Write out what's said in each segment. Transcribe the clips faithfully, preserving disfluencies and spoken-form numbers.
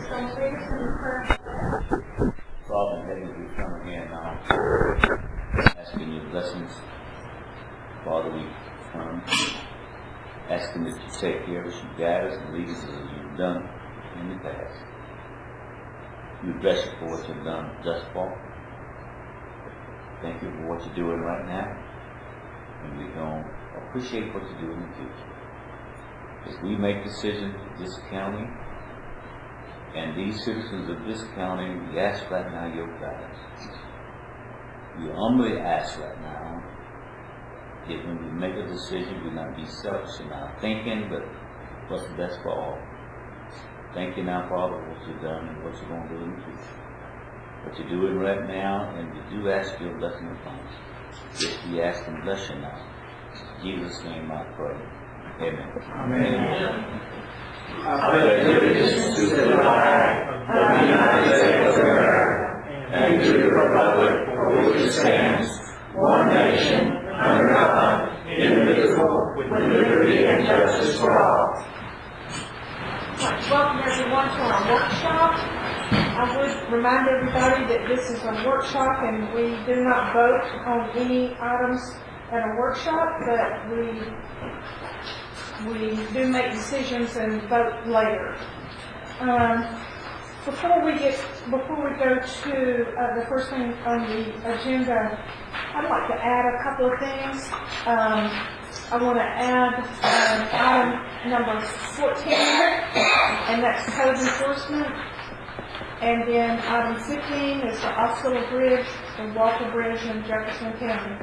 Stone Peterson in prayer. Father in heaven, we come again now, asking your blessings. Father, we come asking that you take care of us, you guide us and lead us as you've done in the past. We bless you for what you've done thus far. Thank you for what you're doing right now. And we're going to appreciate what you do in the future. As we make decisions in this county, and these citizens of this county, we ask right now your guidance. We humbly ask right now that when we make a decision, we not be selfish in our thinking, but what's best for all. Thank you now, Father, for what you've done and what you're going to do in the future. What you're doing right now, and we do ask your blessing upon us. Yes, we ask and bless you now. In Jesus' name I pray. Amen. Amen. Amen. I pledge allegiance to the flag of the United States of America and to the republic for which it stands, one nation, under God, indivisible, with liberty and justice for all. Welcome everyone to our workshop. I would remind everybody that this is a workshop and we do not vote on any items at a workshop, but we we do make decisions and vote later. Um, before we get before we go to uh, the first thing on the agenda, I'd like to add a couple of things. Um, I want to add um, item number fourteen, and that's code enforcement. And then item fifteen is the Osceola Bridge and Walker Bridge in Jefferson County.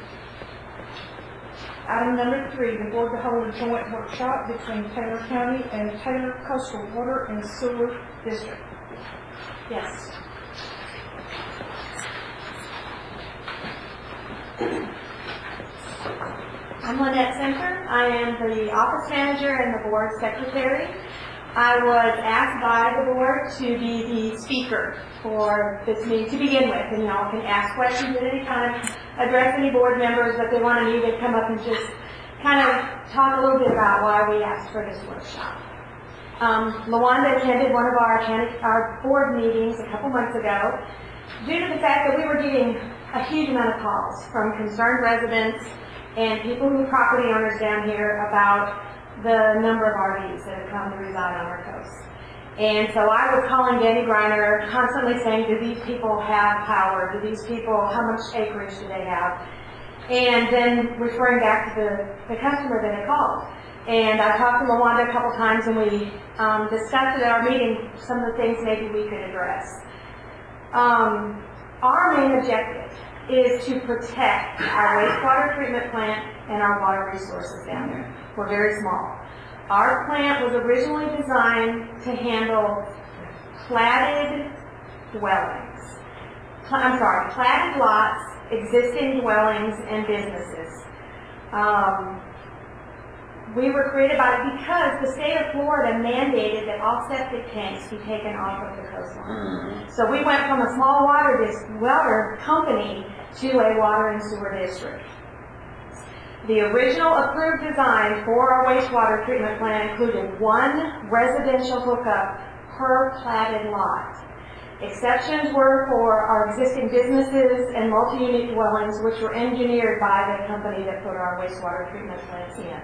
Item number three, the board to hold a joint workshop between Taylor County and Taylor Coastal Water and Sewer District. Yes. I'm Lynette Center. I am the office manager and the board secretary. I was asked by the board to be the speaker for this meeting to begin with, and y'all can ask questions at any time, address any board members that they want to meet, come up and just kind of talk a little bit about why we asked for this workshop. Um, LaWanda attended one of our, our board meetings a couple months ago due to the fact that we were getting a huge amount of calls from concerned residents and people who are property owners down here about the number of R Vs that have come to reside on our coast. And so I was calling Danny Griner, constantly saying, do these people have power? Do these people, how much acreage do they have? And then referring back to the, the customer that had called. And I talked to LaWanda a couple times, and we um, discussed at our meeting some of the things maybe we could address. Um, our main objective is to protect our wastewater treatment plant and our water resources down there. We're very small. Our plant was originally designed to handle platted dwellings. I'm sorry, platted lots, existing dwellings, and businesses. Um, we were created by it because the state of Florida mandated that all septic tanks be taken off of the coastline. So we went from a small water, dis water company to a water and sewer district. The original approved design for our wastewater treatment plant included one residential hookup per platted lot. Exceptions were for our existing businesses and multi-unit dwellings, which were engineered by the company that put our wastewater treatment plants in.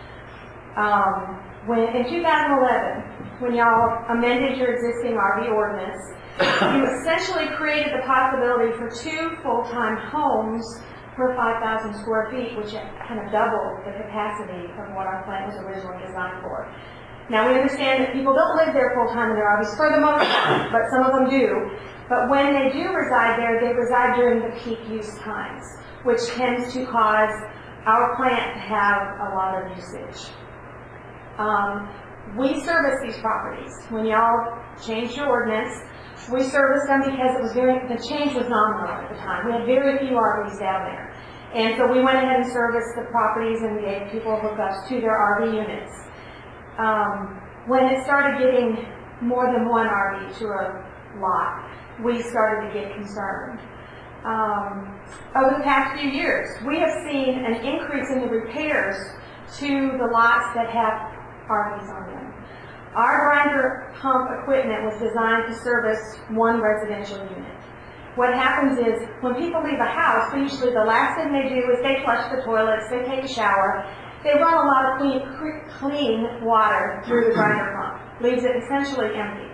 Um, when, in two thousand eleven, when y'all amended your existing R V ordinance, you essentially created the possibility for two full-time homes per five thousand square feet, which kind of doubled the capacity of what our plant was originally designed for. Now we understand that people don't live there full-time in their R Vs for the most part, but some of them do. But when they do reside there, they reside during the peak use times, which tends to cause our plant to have a lot of usage. Um, we service these properties. When y'all changed your ordinance, we serviced them because it was very, the change was nominal at the time. We had very few R Vs down there. And so we went ahead and serviced the properties and gave people hookups to their R V units. Um, when it started getting more than one R V to a lot, we started to get concerned. Um, over the past few years, we have seen an increase in the repairs to the lots that have R Vs on them. Our grinder pump equipment was designed to service one residential unit. What happens is, when people leave a house, usually the last thing they do is they flush the toilets, they take a shower, they run a lot of clean, clean water through the grinder pump, leaves it essentially empty.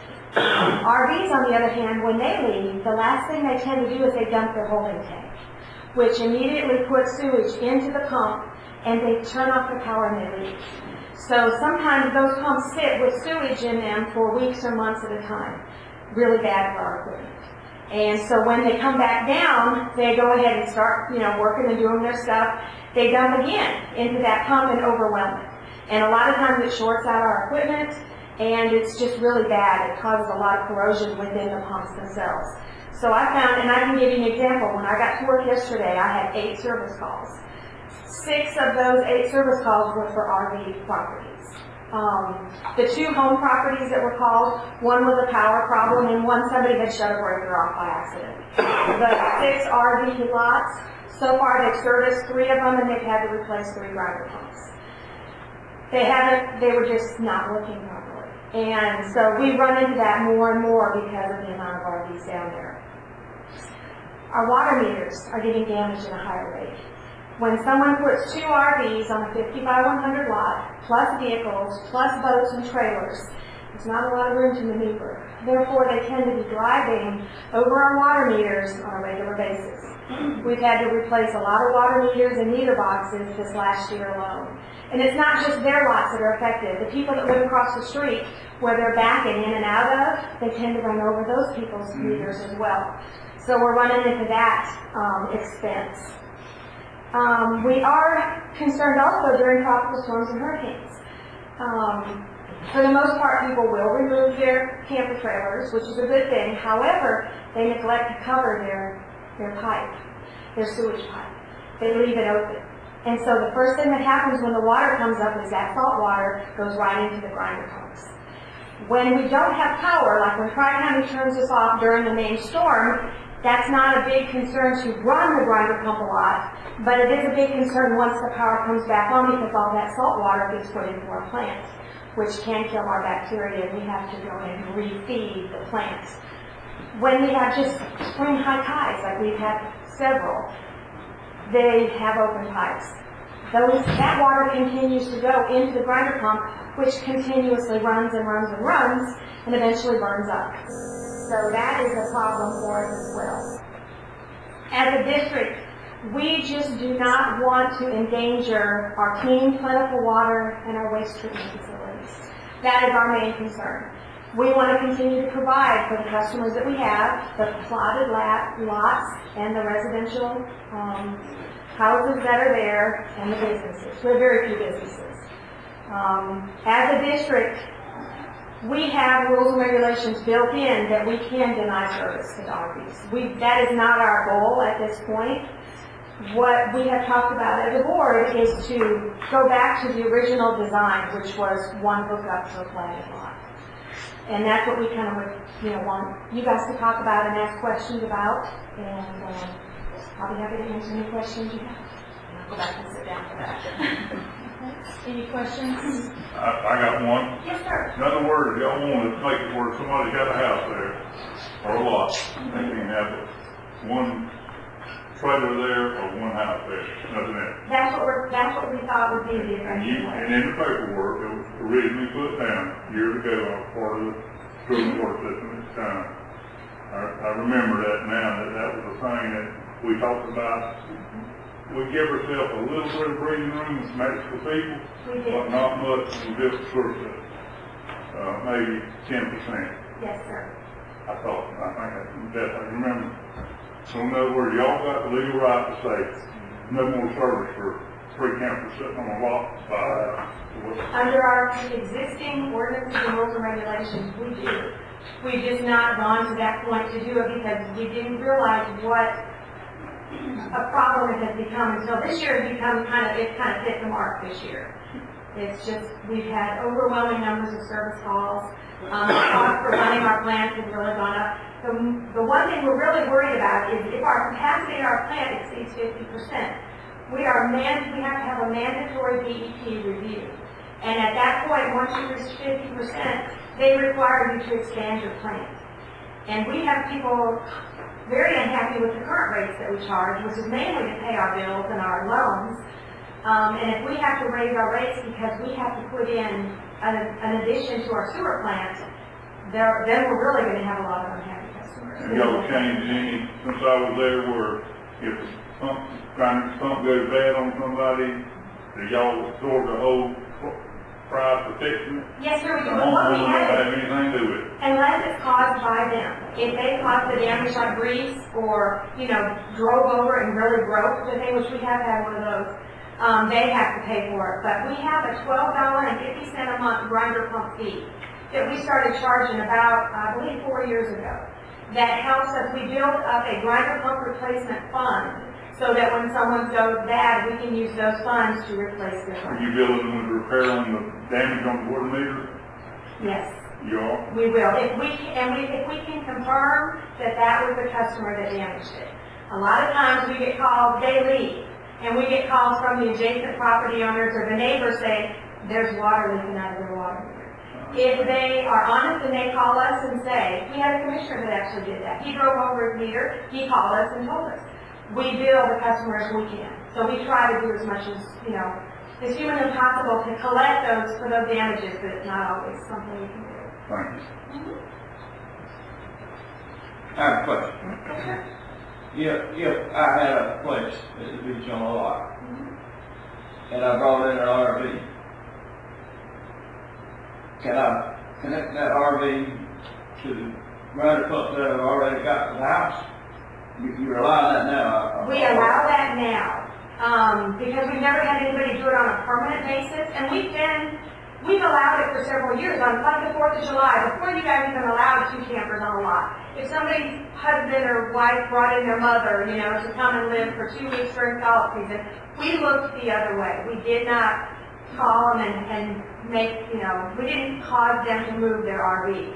R Vs, on the other hand, when they leave, the last thing they tend to do is they dump their holding tank, which immediately puts sewage into the pump, and they turn off the power and they leave. So sometimes those pumps sit with sewage in them for weeks or months at a time. Really bad for our equipment. And so when they come back down, they go ahead and start, you know, working and doing their stuff. They dump again into that pump and overwhelm it. And a lot of times it shorts out our equipment, and it's just really bad. It causes a lot of corrosion within the pumps themselves. So I found, and I can give you an example, when I got to work yesterday, I had eight service calls. Six of those eight service calls were for R V properties. Um, the two home properties that were called, one was a power problem and one somebody had shut a breaker off by accident. The six R V lots, so far they've serviced three of them and they've had to replace three grinder pumps. They haven't, they were just not working properly. And so we run into that more and more because of the amount of R Vs down there. Our water meters are getting damaged at a higher rate. When someone puts two R Vs on a fifty by one hundred lot, plus vehicles, plus boats and trailers, there's not a lot of room to maneuver. Therefore, they tend to be driving over our water meters on a regular basis. We've had to replace a lot of water meters and meter boxes this last year alone. And it's not just their lots that are affected. The people that live across the street, where they're backing in and out of, they tend to run over those people's meters as well. So we're running into that um, expense. Um, we are concerned also during tropical storms and hurricanes. Um, for the most part, people will remove their camper trailers, which is a good thing. However, they neglect to cover their, their pipe, their sewage pipe. They leave it open. And so the first thing that happens when the water comes up is that salt water goes right into the grinder pumps. When we don't have power, like when Tri-County turns us off during the main storm, that's not a big concern to run the grinder pump a lot, but it is a big concern once the power comes back on because all that salt water gets put into our plant, which can kill our bacteria, and we have to go in and refeed the plant. When we have just spring high tides, like we've had several, they have open pipes. Those, that water continues to go into the grinder pump, which continuously runs and runs and runs, and eventually burns up. So that is a problem for us as well. As a district, we just do not want to endanger our clean, plentiful water and our waste treatment facilities. That is our main concern. We want to continue to provide for the customers that we have, the plotted lots and the residential um, houses that are there, and the businesses. We have very few businesses. Um, as a district, we have rules and regulations built in that we can deny service to R Vs. We, that is not our goal at this point. What we have talked about as a board is to go back to the original design, which was one hookup to a planted lot. And that's what we kind of, you know, want you guys to talk about and ask questions about. And um, I'll be happy to answer any questions you have. And I'll go back and sit down for that. Any questions? I, I got one. Yes, sir. In other words, y'all want to make it where somebody's got a house there, or a lot, they can have it, one trailer there or one house there, nothing else. That's what we're, that's what we thought would be the And you, effective and way. in the paperwork, it was originally put down years ago on part of the drilling water system at the time. I, I remember that now, that that was a thing that we talked about. We give ourselves a little bit of breathing room with medical people, We but did. not much with this sort of, uh, maybe ten percent. Yes, sir. I thought, I think I definitely remember. So in other words, y'all got the legal right to say, no more service for three campers sitting on a lot by, Under our existing ordinances and rules and regulations, we do. We've just not gone to that point to do it because we didn't realize what a problem it has become until this year has become kind of, it's kind of hit the mark this year. It's just, we've had overwhelming numbers of service calls. Um, the cost for running our plants has really gone up. The, the one thing we're really worried about is if our capacity in our plant exceeds fifty percent, we are man, we have to have a mandatory D E P review. And at that point, once you reach fifty percent, they require you to expand your plant. And we have people very unhappy with the current rates that we charge, which is mainly to pay our bills and our loans. Um, and if we have to raise our rates because we have to put in an, an addition to our sewer plant, there, then we're really going to have a lot of unhappy customers. Have y'all changed any, since I was there, where if some kind of something goes bad on somebody, do y'all absorb the whole price protection? Yes, sir, we The do. But what we homeowner don't have have is, anything to do with it. unless it's caused by them. If they caused the damage like grease or, you know, drove over and really broke the thing, which we have had one of those, um, they have to pay for it. But we have a twelve dollars and fifty cents a month grinder pump fee that we started charging about, I believe, four years ago. That helps us. We built up a grinder pump replacement fund so that when someone goes bad, we can use those funds to replace their Are grinder. you billing them to repair on the damage on the water meter? Yes. You are? We will. If we can, and we, if we can confirm that that was the customer that damaged it. A lot of times we get calls, they leave, and we get calls from the adjacent property owners or the neighbors say, there's water leaking out of their water meter. If they are honest and they call us and say, we had a commissioner that actually did that. He drove over his meter, he called us and told us. We bill the customer as we can. So we try to do as much as, you know, it's humanly possible to collect those for those damages, but it's not always something we can do. Thank you. I have a question. If, if I had a place at the beach on a lot, and I brought in an R V, can I connect that R V to the grinder pump that I've already got in the house? You, you allow that now? I- We allow that now, um, because we've never had anybody do it on a permanent basis, and we've been, we've allowed it for several years, on like the Fourth of July, before you guys even allowed two campers on a lot. If somebody's husband or wife brought in their mother, you know, to come and live for two weeks during golf season, we looked the other way. We did not call them and, and make, you know, we didn't cause them to move their R V.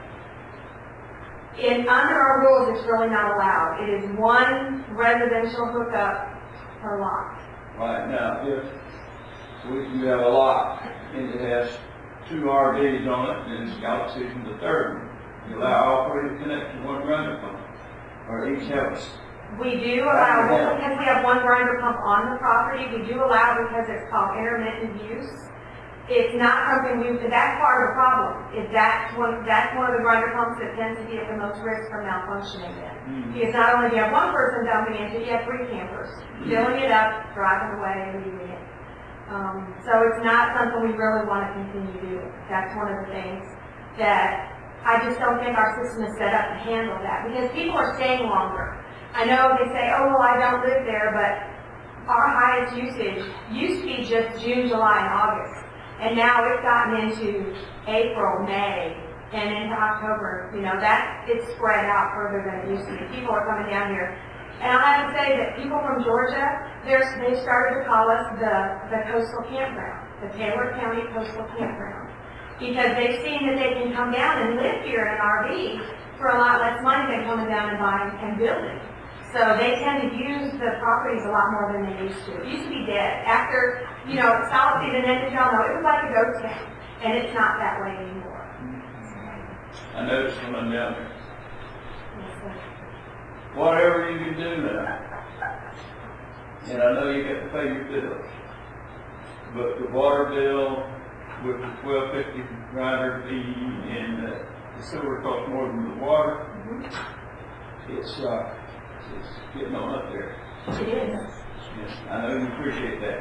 In, under our rules, it's really not allowed. It is one residential hookup per lot. Right now, if we, you have a lot, and it has two R Vs on it, and it's got season the third one, you allow all three to connect to one grinder pump, or each have us. We do allow, because we have one grinder pump on the property, we do allow because it's called intermittent use. It's not something we, that's part of the problem, is that's one, that's one of the grinder pumps that tends to be at the most risk for malfunctioning then. Mm-hmm. Because not only do you have one person dumping into it, you have three campers, filling it up, driving away, and leaving it. Um, so it's not something we really want to continue doing. That's one of the things that I just don't think our system is set up to handle that, because people are staying longer. I know they say, oh, well, I don't live there, but our highest usage used to be just June, July, and August. And now it's gotten into April, May, and into October. You know, that it's spread out further than it used to be. People are coming down here. And I have to say that people from Georgia, they're, they started to call us the, the coastal campground, the Taylor County Coastal Campground. Because they've seen that they can come down and live here in an R V for a lot less money than coming down and buying and building. So they tend to use the properties a lot more than they used to. It used to be dead. After, you know, solid season ended, y'all know, it was like a ghost town. And it's not that way anymore. I noticed when I'm down there. Yes, sir. Whatever you can do now, and I know you got to pay your bills, but the water bill with the twelve fifty grinder fee and uh, the sewer costs more than the water, Mm-hmm. it's, uh, it's getting on up there. It is. Yes, I know you appreciate that.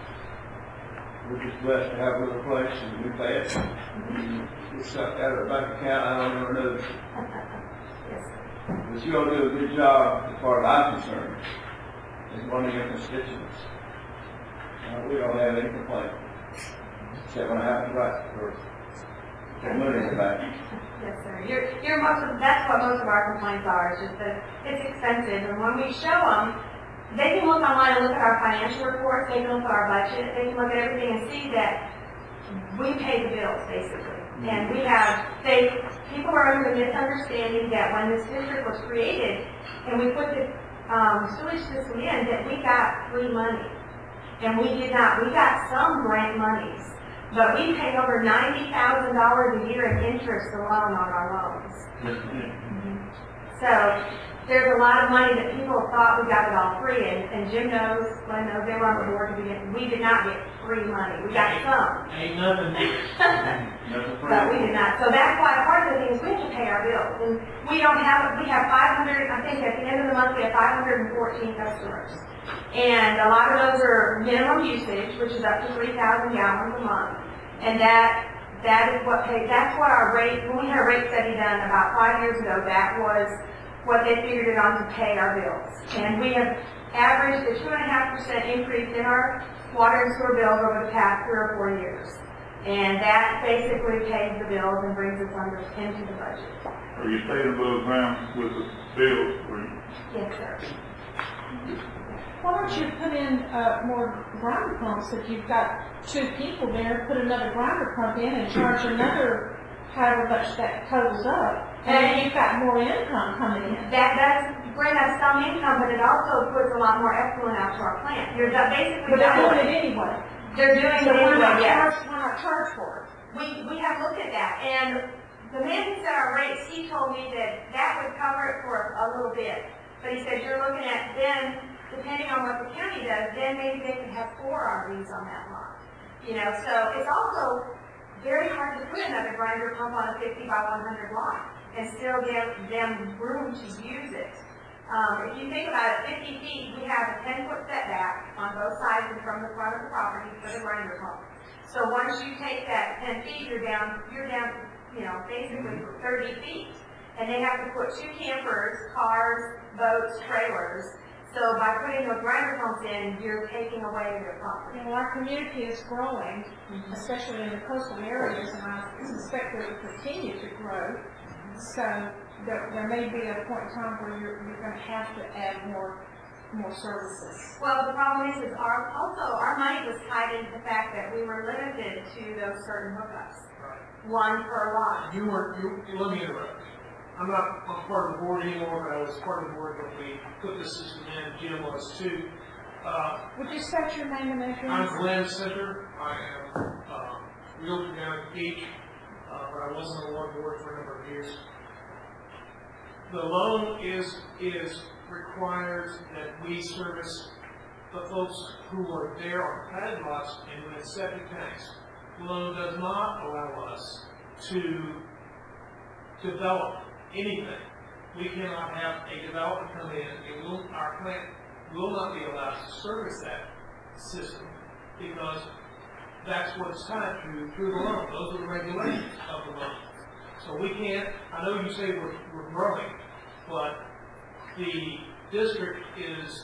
We're just blessed to have a little place and we pay it. It's sucked out of the bank account, I don't ever know. Yes, sir. But you all do a good job as far as I'm concerned. As one of your constituents. Uh, we don't have any complaint. Except when it happens right for the money in the bank. Yes, sir. You're, you're most of, that's what most of our complaints are, is just that it's expensive. And when we show them, they can look online and look at our financial reports, they can look at our budget, they can look at everything and see that we pay the bills, basically. And we have, they, people are under the misunderstanding that when this district was created and we put the um, sewage system in, that we got free money. And we did not. We got some grant monies. But we pay over ninety thousand dollars a year in interest alone on our loans. So there's a lot of money that people thought we got it all free, and, and Jim knows, Glenn knows, they were on the board to begin. We did not get free money. We got some. Ain't nothing. But we did not. So that's why part of the thing is we have to pay our bills. And we don't have, we have five hundred, I think at the end of the month we have five hundred fourteen customers. And a lot of those are minimum usage, which is up to three thousand gallons a month. And that, that is what pay, that's what our rate, when we had a rate study done about five years ago, that was what they figured it on to pay our bills. And we have averaged a two and a half percent increase in our water and sewer bills over the past three or four years. And that basically pays the bills and brings us under, into the budget. Are you staying above ground with the bills? Yes, sir. Why don't you put in, uh, more grinder pumps? If you've got two people there, put another grinder pump in and charge another however much that totals up. And then you've got more income coming in. That does bring us some income, but it also puts a lot more effluent out to our plant. You're do- basically But they're doing doubling. it anyway. They're doing So it why not anyway, yes. charge, why not charge for it? We, we have looked at that, and the man who set our rates, he told me that that would cover it for a, a little bit. But he said, you're looking at then, depending on what the county does, then maybe they could have four R Vs on that lot. You know, so it's also very hard to put another grinder pump on a fifty by one hundred lot and still give them room to use it. Um, if you think about it, fifty feet, we have a ten foot setback on both sides and from the front of the property for the grinder pump. So once you take that ten feet, you're down, you're down, you know, basically thirty feet. And they have to put two campers, cars, boats, trailers. So by putting those grinder pumps in, you're taking away their property. You know, our community is growing, especially in the coastal areas, and I suspect it will continue to grow. So there, there may be a point in time where you're, you're going to have to add more, more services. Well, the problem is, is our, also, our money was tied into the fact that we were limited to those certain hookups. One per lot. You weren't, you, you- let me interrupt. I'm not on part of the board anymore, but I was part of the board when we put this system in. Jim was too. Uh, Would you state your name and address? I'm Glenn Center. I am, um, realtor down at Peach, uh, but I wasn't on one board for a number of years. The loan is, is requires that we service the folks who are there on platted lots and with septic tanks. The loan does not allow us to develop anything. We cannot have a developer come in, and will, our plant will not be allowed to service that system because that's what it's tied to through the loan. Those are the regulations of the loan. So we can't, I know you say we're, we're growing, but the district is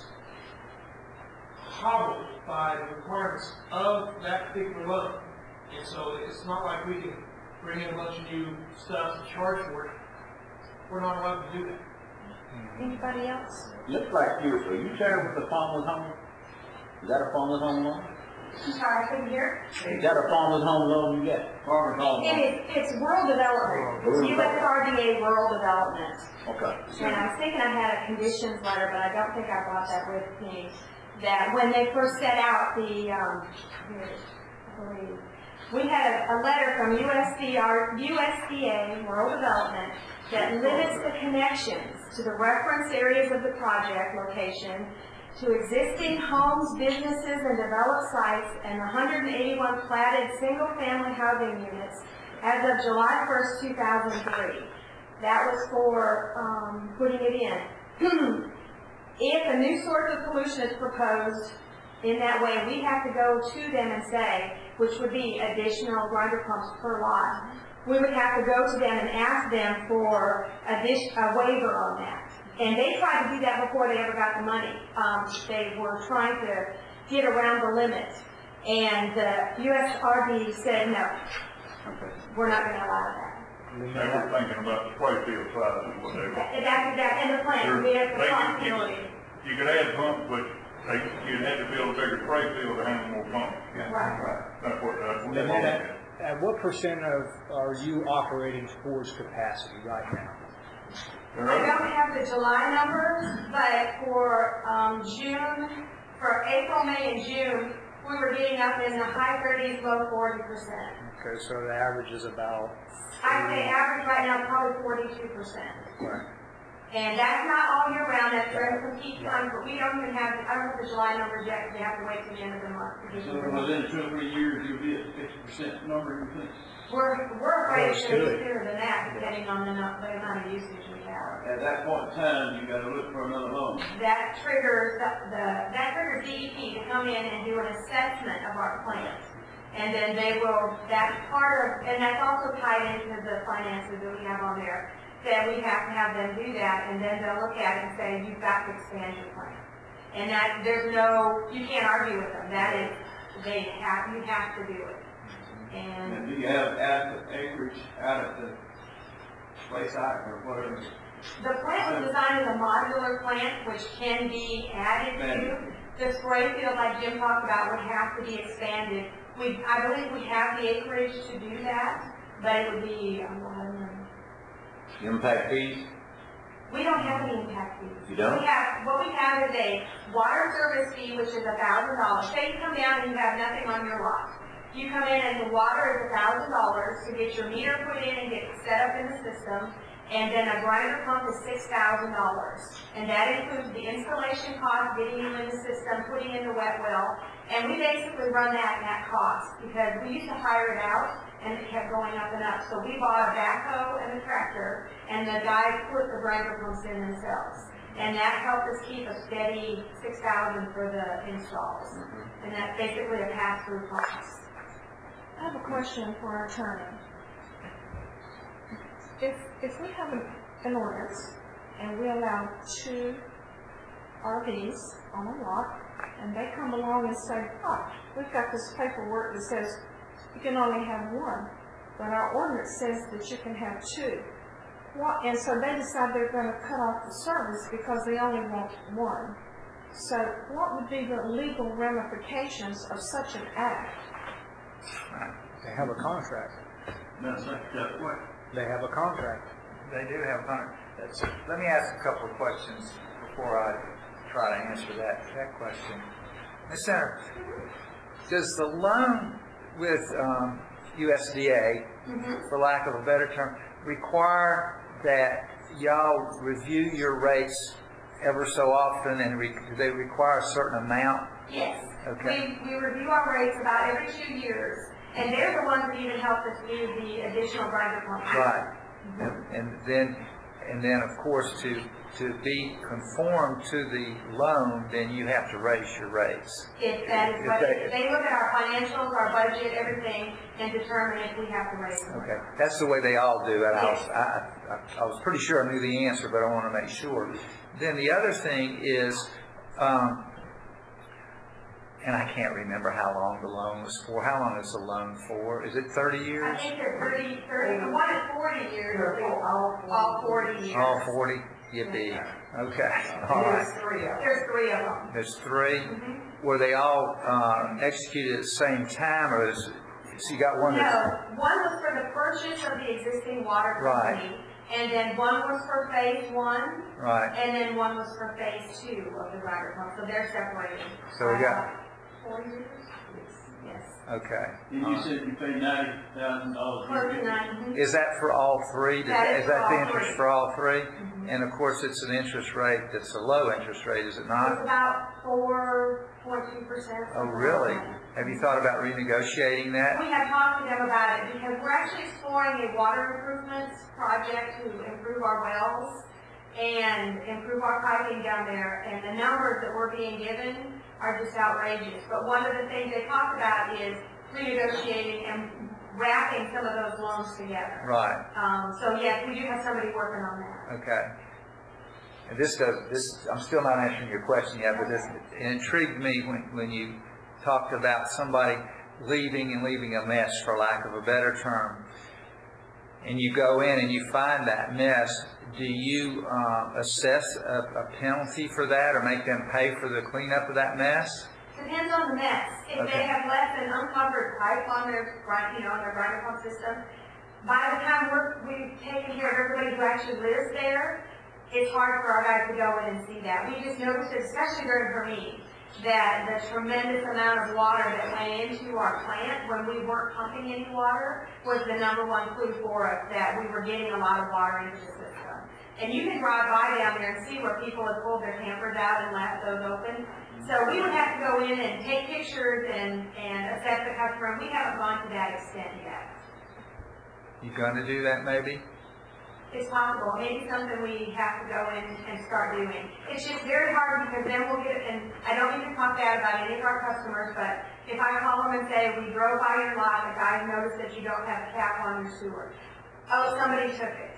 hobbled by the requirements of that particular loan. And so it's not like we can bring in a bunch of new stuff and charge for it. We're not allowed to do that. Anybody else? Looks like you, are you sharing with the farmer's home? Is that a farmer's home loan? I'm sorry, I couldn't hear. Is that a farmer's home loan you get? Farmer's home It loan? is, it's rural development. It's U S R D A rural development. Okay. And I was thinking I had a conditions letter, but I don't think I brought that with me. That when they first set out the, um, here, I believe, we had a, a letter from U S D R, U S D A, Rural Development, that limits the connections to the reference areas of the project location to existing homes, businesses, and developed sites, and one hundred eighty-one platted single-family housing units as of July first, two thousand three. That was for um, putting it in. If a new source of pollution is proposed in that way, we have to go to them and say, which would be additional grinder pumps per lot. We would have to go to them and ask them for a, dish, a waiver on that. And they tried to do that before they ever got the money. Um, they were trying to get around the limit. And the U S R D said, no, we're not going to allow that. They were thinking about the spray field size is what they were. That, that's that, and the plant, we have the They could- possibility. You could add pumps, but they, you'd have to build a bigger spray field to handle more pumps. Right. That's what, that's what they And then wanted. at, at what percent of are you operating towards capacity right now? I don't have the July numbers, but for um, June, for April, May, and June, we were getting up in the high thirties, low forty percent. Okay, so the average is about, I'd say average right now is probably forty-two percent. right. And that's not all year round, that's during some peak times, but we don't even have, I don't have the July numbers yet, because we have to wait till the end of the month. to get So the numbers. within two or three years, you'll be at the fifty percent number, you think? We're, we're afraid it's gonna Understood. be sooner than that, depending on the, nu- the amount of usage we have. At that point in time, you gotta look for another loan. That triggers the, the that triggers D E P to come in and do an assessment of our plant. And then they will, that's part of, and that's also tied into the finances that we have on there, that we have to have them do that, and then they'll look at it and say, you've got to expand your plant. And that, there's no, you can't argue with them, that is, they have, you have to do it. And And do you have adequate acreage out at the place site or whatever? the plant was designed as a modular plant, which can be added to. The spray field, like Jim talked about, would have to be expanded. We, I believe we have the acreage to do that, but it would be, um, I don't know. Impact fees? We don't have any impact fees. You don't? We have, what we have is a water service fee, which is a thousand dollars. Say you come down and you have nothing on your lot. You come in and the water is a thousand dollars to get your meter put in and get it set up in the system. And then a grinder pump is six thousand dollars. And that includes the installation cost, getting you in the system, putting in the wet well. And we basically run that at cost because we used to hire it out and it kept going up and up. So we bought a backhoe and a tractor and the guys put the grinder pumps in themselves. And that helped us keep a steady six thousand for the installs. And that's basically a pass-through cost. I have a question for our attorney. If, if we have an, an ordinance and we allow two R Vs on a lot, and they come along and say, oh, we've got this paperwork that says you can only have one, but our ordinance says that you can have two. What, and so they decide they're going to cut off the service because they only want one. So what would be the legal ramifications of such an act? They have a contract. That's like that way. They have a contract. They do have contract. That's, let me ask a couple of questions before I try to answer that, that question. Miz Senator, does the loan with um, U S D A, Mm-hmm. for lack of a better term, require that y'all review your rates ever so often, and re- do they require a certain amount? Yes. Okay. We, we review our rates about every two years, and they're the ones that even help us do the additional grinder pump. Right. And, and then, and then of course, to to be conformed to the loan, then you have to raise your rates. If that is If what, they- they look at our financials, our budget, everything, and determine if we have to raise them. Okay, that's the way they all do it. I was, Yes. I, I, I was pretty sure I knew the answer, but I want to make sure. Then the other thing is, um, and I can't remember how long the loan was for. How long is the loan for? Is it thirty years? I think they're thirty, thirty, the one is forty years, I think all forty years. All forty? Yippee. Okay, all right. There's three of them. There's three. Mhm. Were they all uh, executed at the same time, or is, so you got one that's... No, one was for the purchase of the existing water Right. company, and then one was for phase one, Right. and then one was for phase two of the grinder pump, so they're separated. So we got- Uh, Four years? Yes. Okay. And you said you pay ninety thousand dollars. Close to nine. Is that for all three? Does That that- is Is that for the all interest three. for all three? Mhm. And of course, it's an interest rate that's a low interest rate, is it It's not? about four, four, two percent. Oh, really? Have you thought about renegotiating that? We have talked to them about it because we're actually exploring a water improvements project to improve our wells and improve our piping down there. And the numbers that we're being given are just outrageous. But one of the things they talked about is renegotiating and wrapping some of those loans together. Right. Um, so yes, we do have somebody working on that. Okay. And this does, this, I'm still not answering your question yet, but this it intrigued me when, when you talked about somebody leaving and leaving a mess, for lack of a better term. And you go in and you find that mess, do you uh, assess a, a penalty for that or make them pay for the cleanup of that mess? Depends on the mess. If Okay. they have left an uncovered pipe on their, grind- you know, on their grinder pump system, by the time we're, we've taken care of everybody who actually lives there, it's hard for our guys to go in and see that. We just noticed it, especially during her meeting. that the tremendous amount of water that went into our plant when we weren't pumping any water was the number one clue for us that we were getting a lot of water into the system. And you can drive by down there and see where people have pulled their campers out and left those open. So we would have to go in and take pictures and, and assess the customer, and we haven't gone to that extent yet. You going to do that maybe? It's possible. Maybe something we have to go in and start doing. It's just very hard because then we'll get, and I don't mean to talk bad about any of our customers, but if I call them and say, we drove by your lot, the guy noticed that you don't have a cap on your sewer. Oh, somebody took it.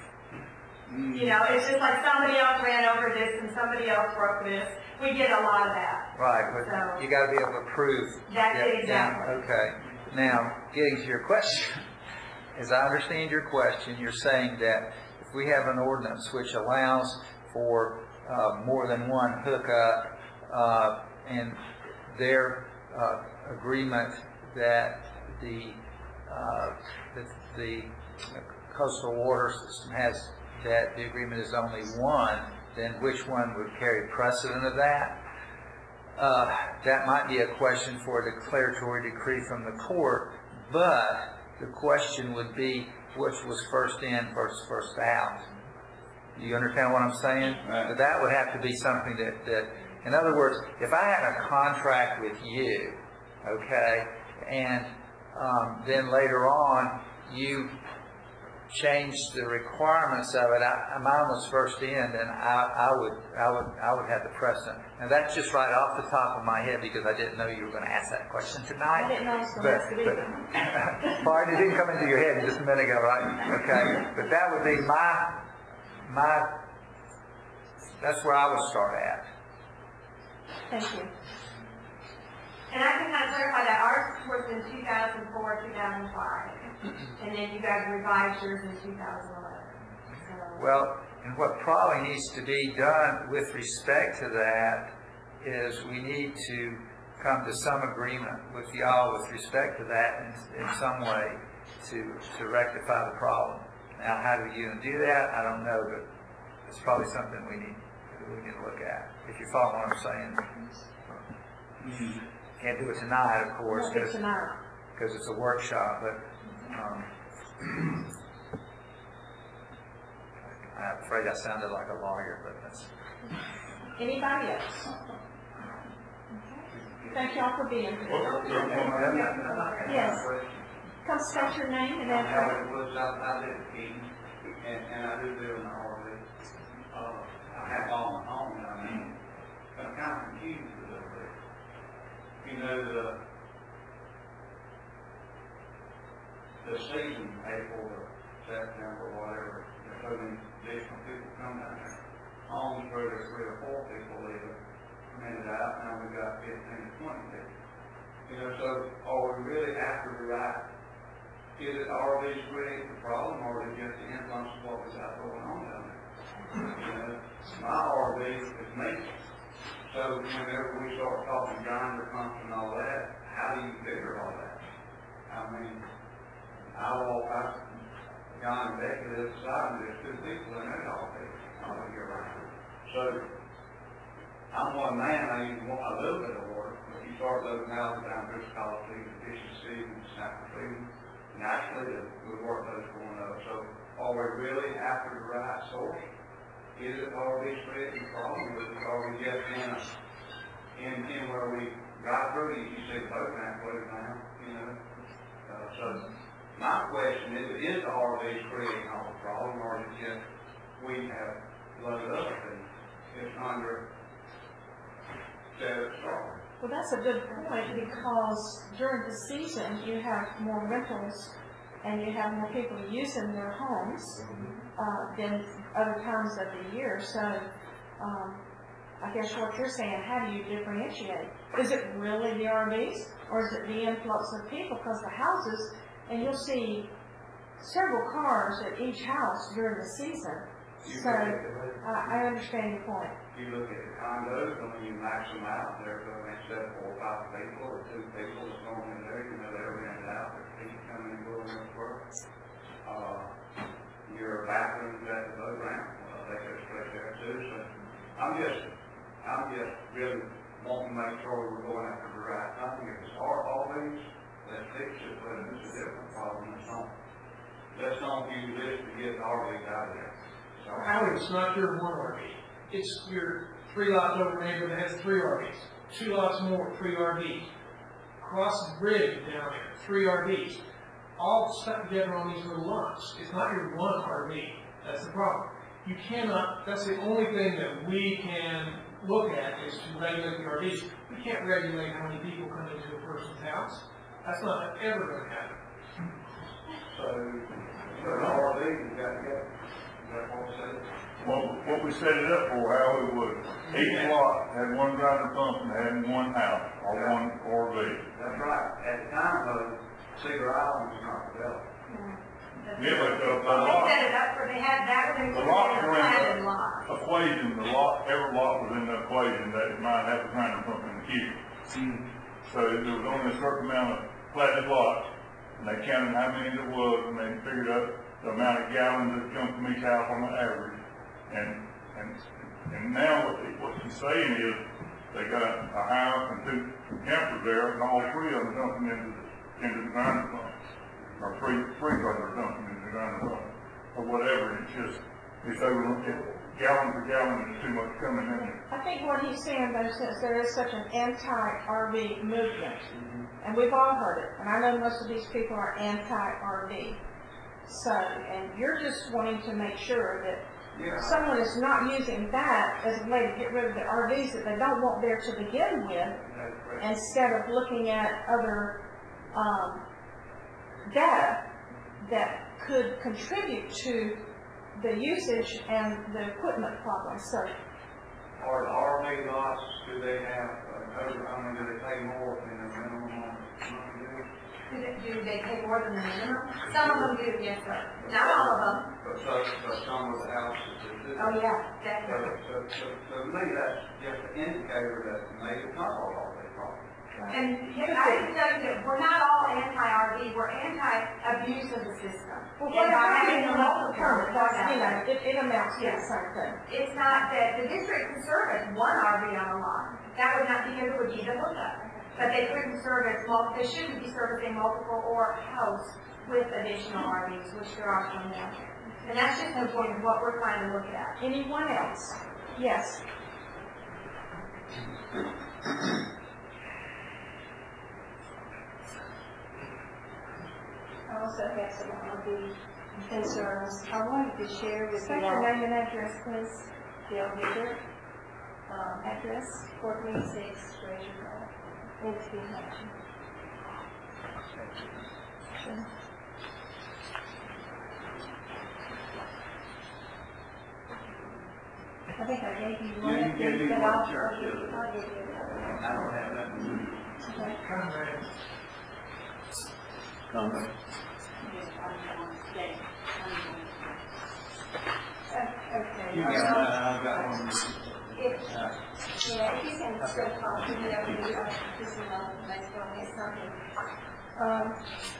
You know, it's just like somebody else ran over this and somebody else broke this. We get a lot of that. Right, but So, you got to be able to prove. That's Yeah, it, exactly. yeah, okay. Now, getting to your question, as I understand your question, you're saying that if we have an ordinance which allows for uh, more than one hookup uh, and their uh, agreement that the uh, that the coastal water system has that the agreement is only one, then which one would carry precedent of that? Uh, that might be a question for a declaratory decree from the court, but the question would be which was first in, first first out. You understand what I'm saying? Right. So that would have to be something that, that, in other words, if I had a contract with you, okay, and um, then later on you changed the requirements of it, I, mine was first in, then I, I would I would I would have the precedent. And that's just right off the top of my head because I didn't know you were going to ask that question tonight. I didn't know it was But, going to be. but pardon, it didn't come into your head just a minute ago, right? Okay, but that would be my my. That's where I would start at. Thank you. And I can kind of clarify that ours was in two thousand four, two thousand five, and then you guys revised yours in two thousand eleven. So. Well, and what probably needs to be done with respect to that is we need to come to some agreement with y'all with respect to that in, in some way to to rectify the problem. Now, how do you do that? I don't know, but it's probably something we need we need to look at. If you follow what I'm saying. Can't do it tonight, of course, Won't be because tonight. it's a workshop, but um, I'm afraid I sounded like a lawyer, but that's... Anybody else? Okay. Thank y'all for being here. Yes. Come state your name and Howard address. Woods, I, I live in Keaton, and, and I do live in the R V. Uh, I have all my home, and I mean, I'm kind of confused a little bit. You know, the, the season, April or September, whatever, there's so many additional people come down there. Homes where there's three or four people live, rented out, now we've got fifteen to twenty people. You know, so are we really after the right? Is it R Vs creating the problem, or is it just the influence of what was out going on down there? You know, my R V is maintenance. So whenever we start talking grinder pumps and all that, how do you figure all that? I mean, I walk out, John and Becky live beside me, there's two people in that R V all year round. So I'm one man, I use a little bit of water, but you start looking out down here, College Street, Efficiency, and Snapper Street, naturally the, the workload's going up. So are we really after the right source? Is it R V creating a problem, or are we just in, a, in, in where we drive through, you see the boat ramp closed down, you know? Uh, so my question is, is the R V creating all the problem, or is it just we have loaded up and it's under the start? Well, that's a good point because during the season you have more rentals and you have more people using their homes uh, than other times of the year. So um, I guess what you're saying, how do you differentiate? Is it really the R Vs or is it the influx of people? Because the houses, and you'll see several cars at each house during the season. So uh, I understand your point. You look at the condos, and when you max them out, there's uh, instead of four or five people or two people that's going in there, you know, they're rented out, there's people coming and going to work. Uh, your bathrooms at the boat ramp, uh, they go straight there too. So I'm just, I'm just really wanting to make out there. So, Howard, it's not your one R V. It's your three lot over neighbor that has three R Vs. Two lots more, three R Vs. Across the bridge down there, three R Vs. All stuck together on these little lots. It's not your one R V. That's the problem. You cannot, that's the only thing that we can look at is to regulate the R Vs. We can't regulate how many people come into a person's house. That's not ever going to happen. so, so the R V, you got to get, is that what we said? What, what we set it up for, how it was, each lot had one grinder pump and had one house, or one R V. That's right. At the time, though, Cedar Island was not developed. Yeah, but the, the Well, lot, they set it up for, they had, that was the included lot in the were in planted the lot. equation, the lot, every lot was in the equation that it might have a grinder pump in the queue. So there was only a certain amount of platted lots, and they counted how many there was, and they figured out the amount of gallons that come from each house on the average. And, and, and now what, they, what she's saying is, they got a house and two campers there, and all three of them dumping into the, into the grinder pump. Or three, three brothers dumping into the grinder pump, or whatever, it's just, it's over, it, gallon for gallon, there's too much coming in there. I think what he's saying, though, since there is such an anti-R V movement, and we've all heard it, and I know most of these people are anti-R V. So, and you're just wanting to make sure that Yeah. someone is not using that as a way to get rid of the R Vs that they don't want there to begin with, That's correct. instead of looking at other um, data that could contribute to the usage and the equipment problems. So, Are the R V lots, do they have, uh, over, I mean, do they pay more than the minimum on monthly due? Do they- Do they pay more than the minimum? Some of them do, yes, sir. Not all of them. But so, but some of the houses that do. Oh, yeah, So, definitely. so, so, so to me, that's just an indicator that maybe it's not all R V problem. And I can tell you that we're not all anti-R V, we're anti-abuse of the system. well, And what by about having the the multiple multiple permit? permits, That's, you know, it, it amounts to the same thing. It's not that the district can service one R V on a lot. That would not be, it would be the hookup. But they couldn't service, mul- they shouldn't be servicing multiple or house with additional R Vs, which there are some now. And that's just important, what we're trying to look at. Anyone else? Yes. I also have some R V concerns. I wanted to share with State you your all. name and address, please. Bill Hibbert, um, address four twenty-six Fraser Drive, Inslee, Hampshire. I think I gave you one. Yeah, you gave me but one, I'll- sure, I'll give you- sure. I'll give you another one. I don't have that. Okay. Conrad, Comment? Okay. You got Um, that, I've got one. If, yeah, if you can still talk to me, I will be, uh, this is not, that's going to something. Um,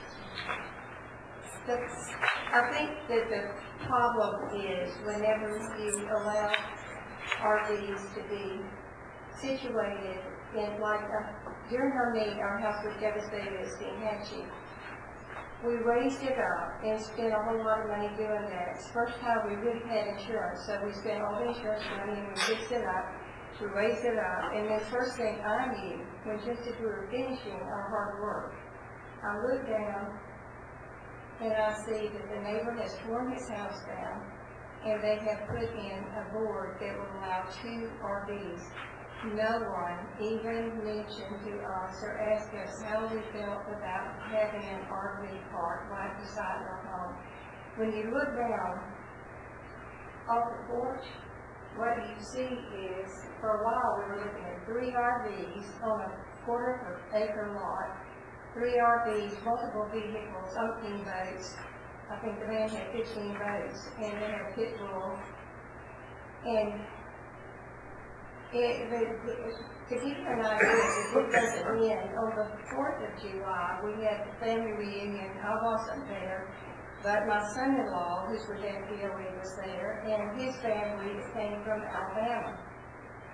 that's, I think that the problem is whenever you allow R Vs to be situated in, like, uh, during our meeting, our house was devastated at Steinhatchee. We raised it up and spent a whole lot of money doing that. It's the first time we really had insurance, so we spent all the insurance money and we fixed it up. We raised it up, and the first thing I knew, when just as we were finishing our hard work, I looked down and I see that the neighbor has torn his house down, and they have put in a board that will allow two R Vs. No one even mentioned to us or asked us how we felt about having an R V park right beside our home. When you look down off the porch, what you see is, for a while we were looking at three R Vs on a quarter of an acre lot. Three R Vs, multiple vehicles, opening boats. I think the man had fifteen boats, and they had pit bull. And It, the, the, to give you an idea, the book doesn't end. On the fourth of July, we had the family reunion. I wasn't there, but my son-in-law, who's with F D O E, was there, and his family that came from Alabama.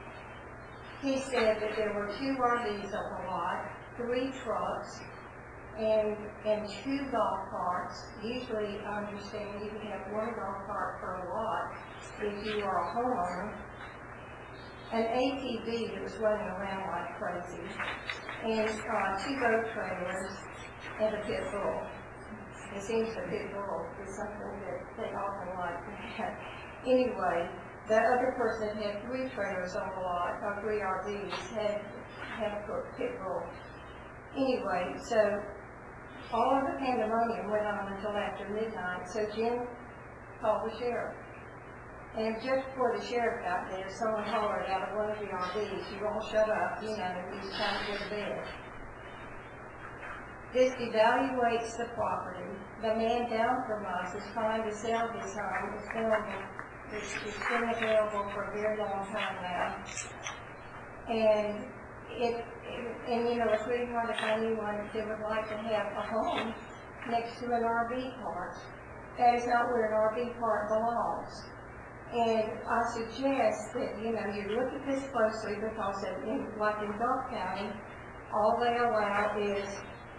He said that there were two R Vs on the lot, three trucks, and, and two golf carts. Usually, I understand you can have one golf cart per lot if you are a homeowner. An A T V that was running around like crazy, and uh, two boat trailers, and a pit bull. It seems the pit bull is something that they often like to have. Anyway, the other person had three trailers on the lot, or three R Vs, had, had a pit bull. Anyway, so all of the pandemonium went on until after midnight, so Jim called the sheriff. And just before the sheriff got there, someone hollered out of one of the R Vs, "You all shut up, you know, it's time to go to bed." This evaluates the property. The man down from us is trying to sell his home. It's available. It's, it's been available for a very long time now. And it, it, and you know, it's really hard to find anyone that would like to have a home next to an R V park. That is not where an R V park belongs. And I suggest that, you know, you look at this closely because in, like in Gulf County, all they allow is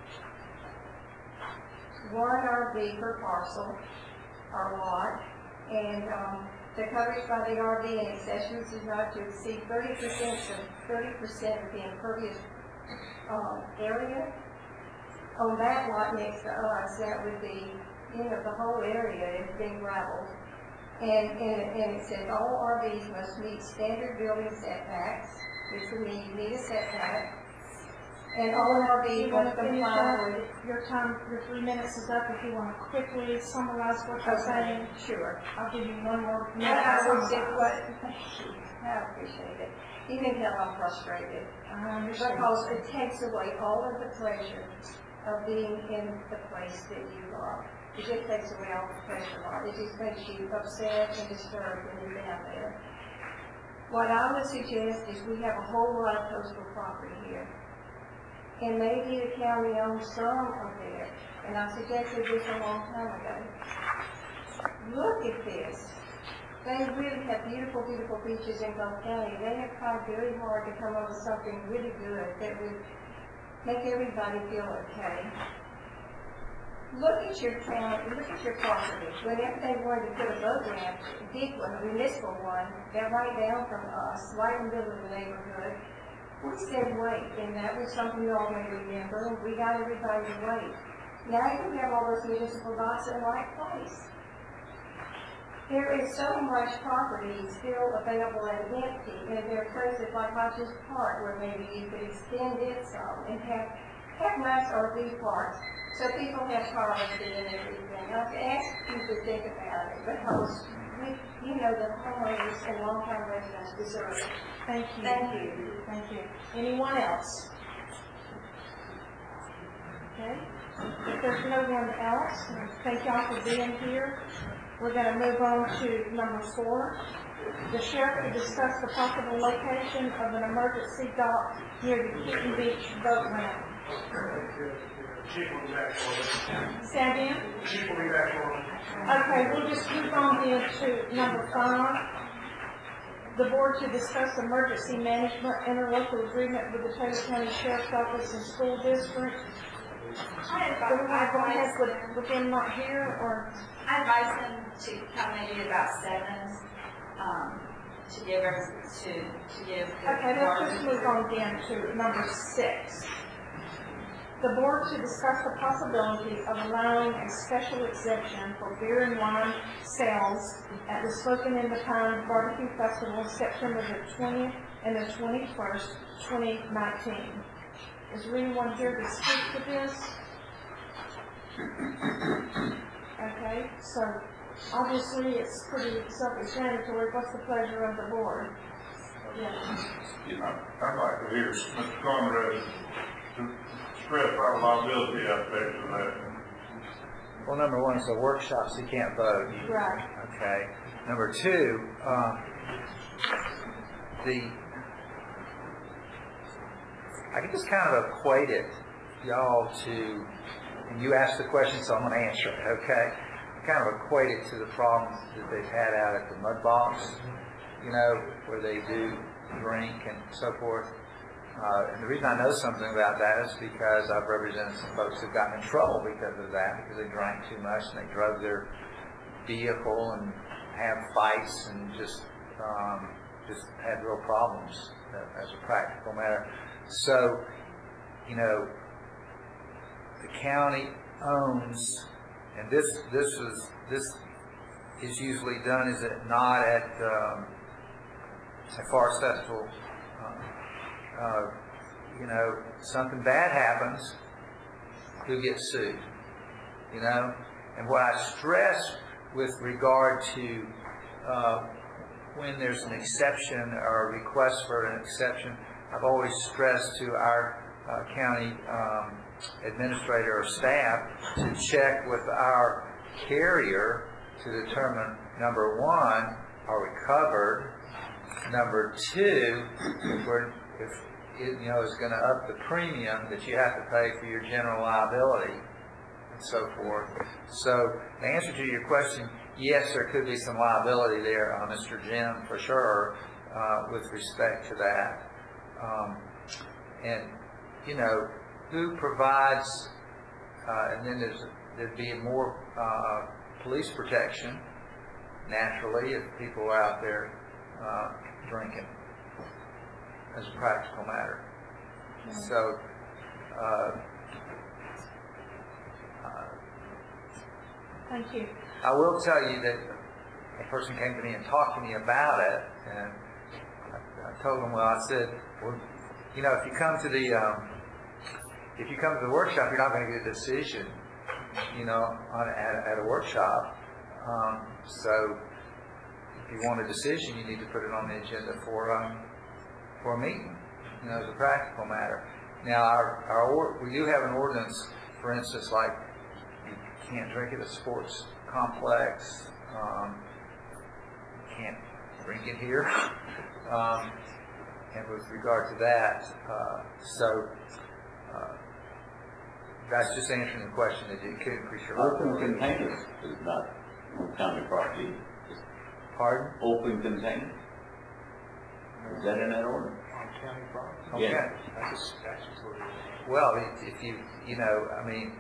one R V per parcel or lot, and um, the coverage by the R V and accessories is not to exceed thirty percent of thirty percent of the impervious um, area. On that lot next to us, that would be, you know, the whole area is being gravelled. And, and, and it says all R Vs must meet standard building setbacks, which would mean you need a setback. And all R Vs You want must to finish comply up? with. Your time, your three minutes is up. If you want to quickly summarize what you're saying, Sure. I'll give you one more No, minute. I to would say summarize. what, thank you. I appreciate it. You can tell I'm frustrated. I understand. Because it takes away all of the pleasure of being in the place that you are. It just takes away all the pressure on it. It just makes you upset and disturbed when you're down there. What I would suggest is we have a whole lot of coastal property here. And maybe the county owns some of it. And I suggested this a long time ago. Look at this. They really have beautiful, beautiful beaches in Gulf County. They have tried very hard to come up with something really good that would make everybody feel okay. Look at your county, look at your property. Whenever they wanted to put a boat ramp, a big one, a municipal one, they're right down from us, right in the middle of the neighborhood. We said wait, and that was something you all may remember, and we got everybody to wait. Now you have all those municipal lots in the right place. There is so much property still available and empty, and there are places like Hodges Park where maybe you could extend it some and have, have nice R V parks so people have privacy and everything. I've asked you to think about it because we, you know, the homeowners and long-term residents deserve it. Thank you. Thank you. Thank you. Anyone else? Okay. If there's no one else, thank y'all for being here. We're going to move on to number four. The sheriff to discuss the possible location of an emergency dock near the Keaton Beach boat ramp. Chief will be back for Say again? Chief will be back for Okay, we'll just move on then to number five. The board to discuss emergency management interlocal agreement with the Taylor County Sheriff's Office and School District. I Do we want to go ahead advise, with, with them not here, or? I advise them to come maybe about seven, um, to give us, to, to give. the Okay, let's just board- move on then to number six. The board to discuss the possibility of allowing a special exemption for beer and wine sales at the Smoking in the Pine Barbecue Festival, September the twentieth and the twenty-first, twenty nineteen. Is there anyone here to speak to this? Okay, so obviously it's pretty self-explanatory. What's the pleasure of the board? Yeah. You know, I'd like to hear Mister Conrad to express our liability aspect of that. Well, number one, it's a workshop, so you can't vote. You- Right. Okay. Number two, um, the I can just kind of equate it, y'all, to, and you asked the question, so I'm going to answer it, okay? Kind of equate it to the problems that they've had out at the Mud Box, you know, where they do drink and so forth. Uh, and the reason I know something about that is because I've represented some folks who've gotten in trouble because of that, because they drank too much and they drove their vehicle and had fights and just um, just had real problems uh, as a practical matter. So, you know, the county owns, and this this is this is usually done, is it not at um, a Forest Festival? Uh, uh, you know, something bad happens, who gets sued? You know, and what I stress with regard to uh, when there's an exception or a request for an exception, I've always stressed to our uh, county um, administrator or staff to check with our carrier to determine, number one, are we covered? Number two, if, we're, if it you know is going to up the premium that you have to pay for your general liability and so forth. So the answer to your question, yes, there could be some liability there, uh, Mister Jim, for sure, uh, with respect to that. Um, and, you know, who provides, uh, and then there's, there'd be more uh, police protection, naturally, if people are out there uh, drinking, as a practical matter. So, uh, uh, Thank you. I will tell you that a person came to me and talked to me about it, and I, I told him, well, I said, well, you know, if you come to the um, if you come to the workshop, you're not going to get a decision, you know, on at, at a workshop. Um, so, if you want a decision, you need to put it on the agenda for um, for a meeting, you know, as a practical matter. Now, our our or, we do have an ordinance, for instance, like you can't drink at a sports complex. Um, you can't drink it here. Um, and with regard to that, uh, so uh, that's just answering the question that it could increase your Open liability. containers is not on county property. Pardon? Open containers. Is that in that order? On county property? Okay. Yeah. That's a statute for it. Well, if, if you, you know, I mean,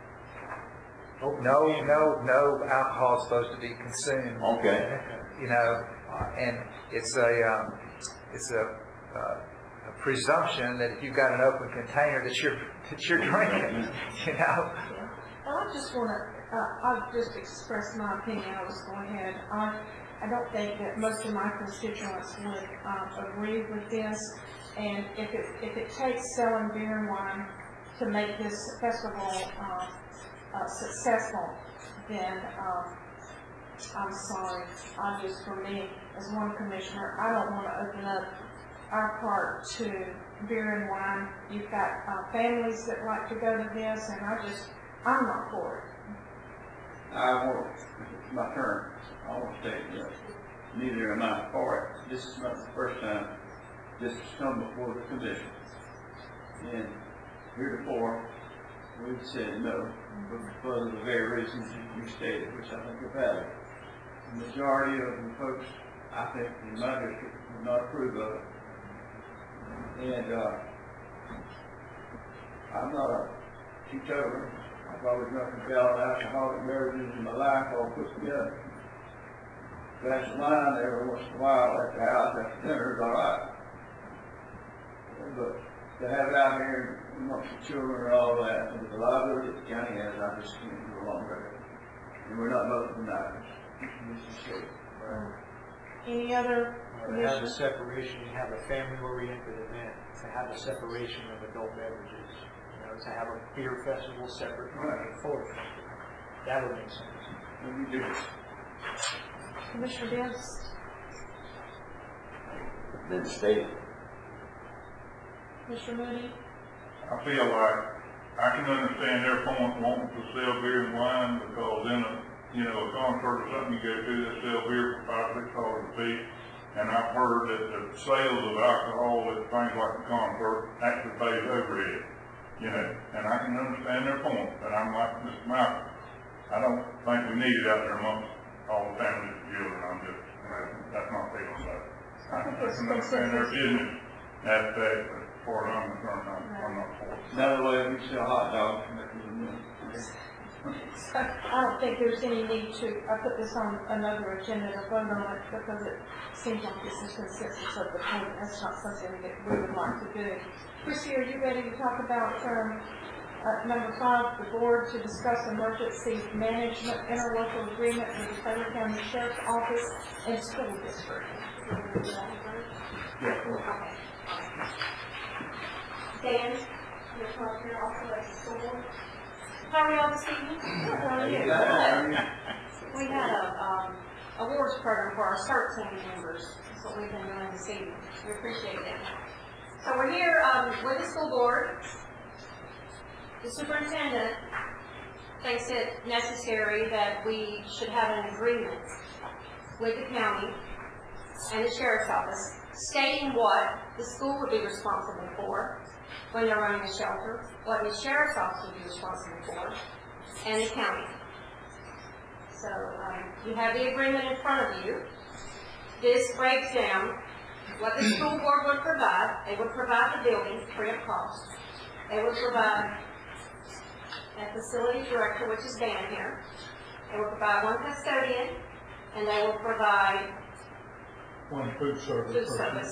no, no, no alcohol is supposed to be consumed. Okay. You know, and it's a, um, it's a, uh, a presumption that if you've got an open container that you're that you're drinking. You know. Well, I just want to, uh, I'll just express my opinion. I'll just go ahead. I, I don't think that most of my constituents would um, agree with this. And if it if it takes selling beer and wine to make this festival uh, uh, successful, then um, I'm sorry. I just, for me, as one commissioner, I don't want to open up our part to beer and wine. You've got uh, families that like to go to this, and I just, I'm not for it. I will, it's my turn. I will state that neither am I for it. This is not the first time this has come before the commission. And heretofore, we've said no, for the very reasons you stated, which I think are valid. The majority of the folks, I think, in my district would not approve of it. And uh, I'm not a teetotaler. I've always drunk a gallon of alcoholic beverages in my life all put together. Glass of wine every once in a while at the house after dinner is all right. But to have it out here amongst the children and all that, and the liability that the county has, I just can't go along with it. And we're not both deniers. Any other To have the separation, you have a family-oriented event, to have the separation of adult beverages, you know, to have a beer festival separate from a fuller festival. That would make sense. And we do. Commissioner Dance? Then stated. Commissioner Moody? I feel like I can understand their point wanting to sell beer and wine because in a, you know, a concert or something you go to, they sell beer for five, six dollars a piece. And I've heard that the sales of alcohol at things like the concert actually pays overhead, you know, and I can understand their point, but I'm like Mister Malcolm. I don't think we need it out there amongst all the families and children. I'm just, you know, that's my feeling about it. I can understand their business aspect, but far as I'm concerned, I'm, I'm not for it. Another way, we sell hot dogs, make it a minute. So I don't think there's any need to, I put this on another agenda to vote on it because it seems like this is consensus of the board. That's not something that we would like to do. Chrissy, are you ready to talk about, um, uh, number five, the board to discuss emergency management interlocal agreement with the Taylor County Sheriff's Office and School District? Dan, your partner also at the school board. How are we all this evening? How are you? We had a, um, awards program for our CERT team members. That's what we've been doing this evening. We appreciate that. So we're here, um, with the school board. The superintendent thinks it necessary that we should have an agreement with the county and the sheriff's office stating what the school would be responsible for when they're running a shelter, what the sheriff's office would be responsible for, and the county. So um, you have the agreement in front of you. This breaks down what the school board would provide. They would provide the building free of cost. They would provide a facility director, which is Dan here. They will provide one custodian, and they will provide One food service. food service.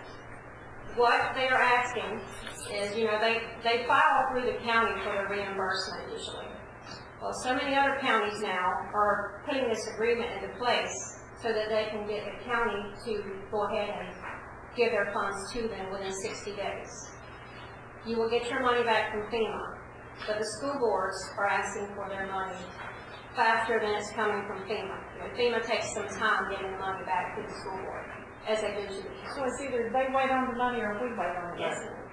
What they are asking is, you know, they, they file through the county for the reimbursement usually. Well, so many other counties now are putting this agreement into place so that they can get the county to go ahead and give their funds to them within sixty days. You will get your money back from FEMA, but the school boards are asking for their money faster than it's coming from FEMA. You know, FEMA takes some time getting the money back to the school board, as they do to the county. So it's either they wait on the money or we wait on the Yes, money.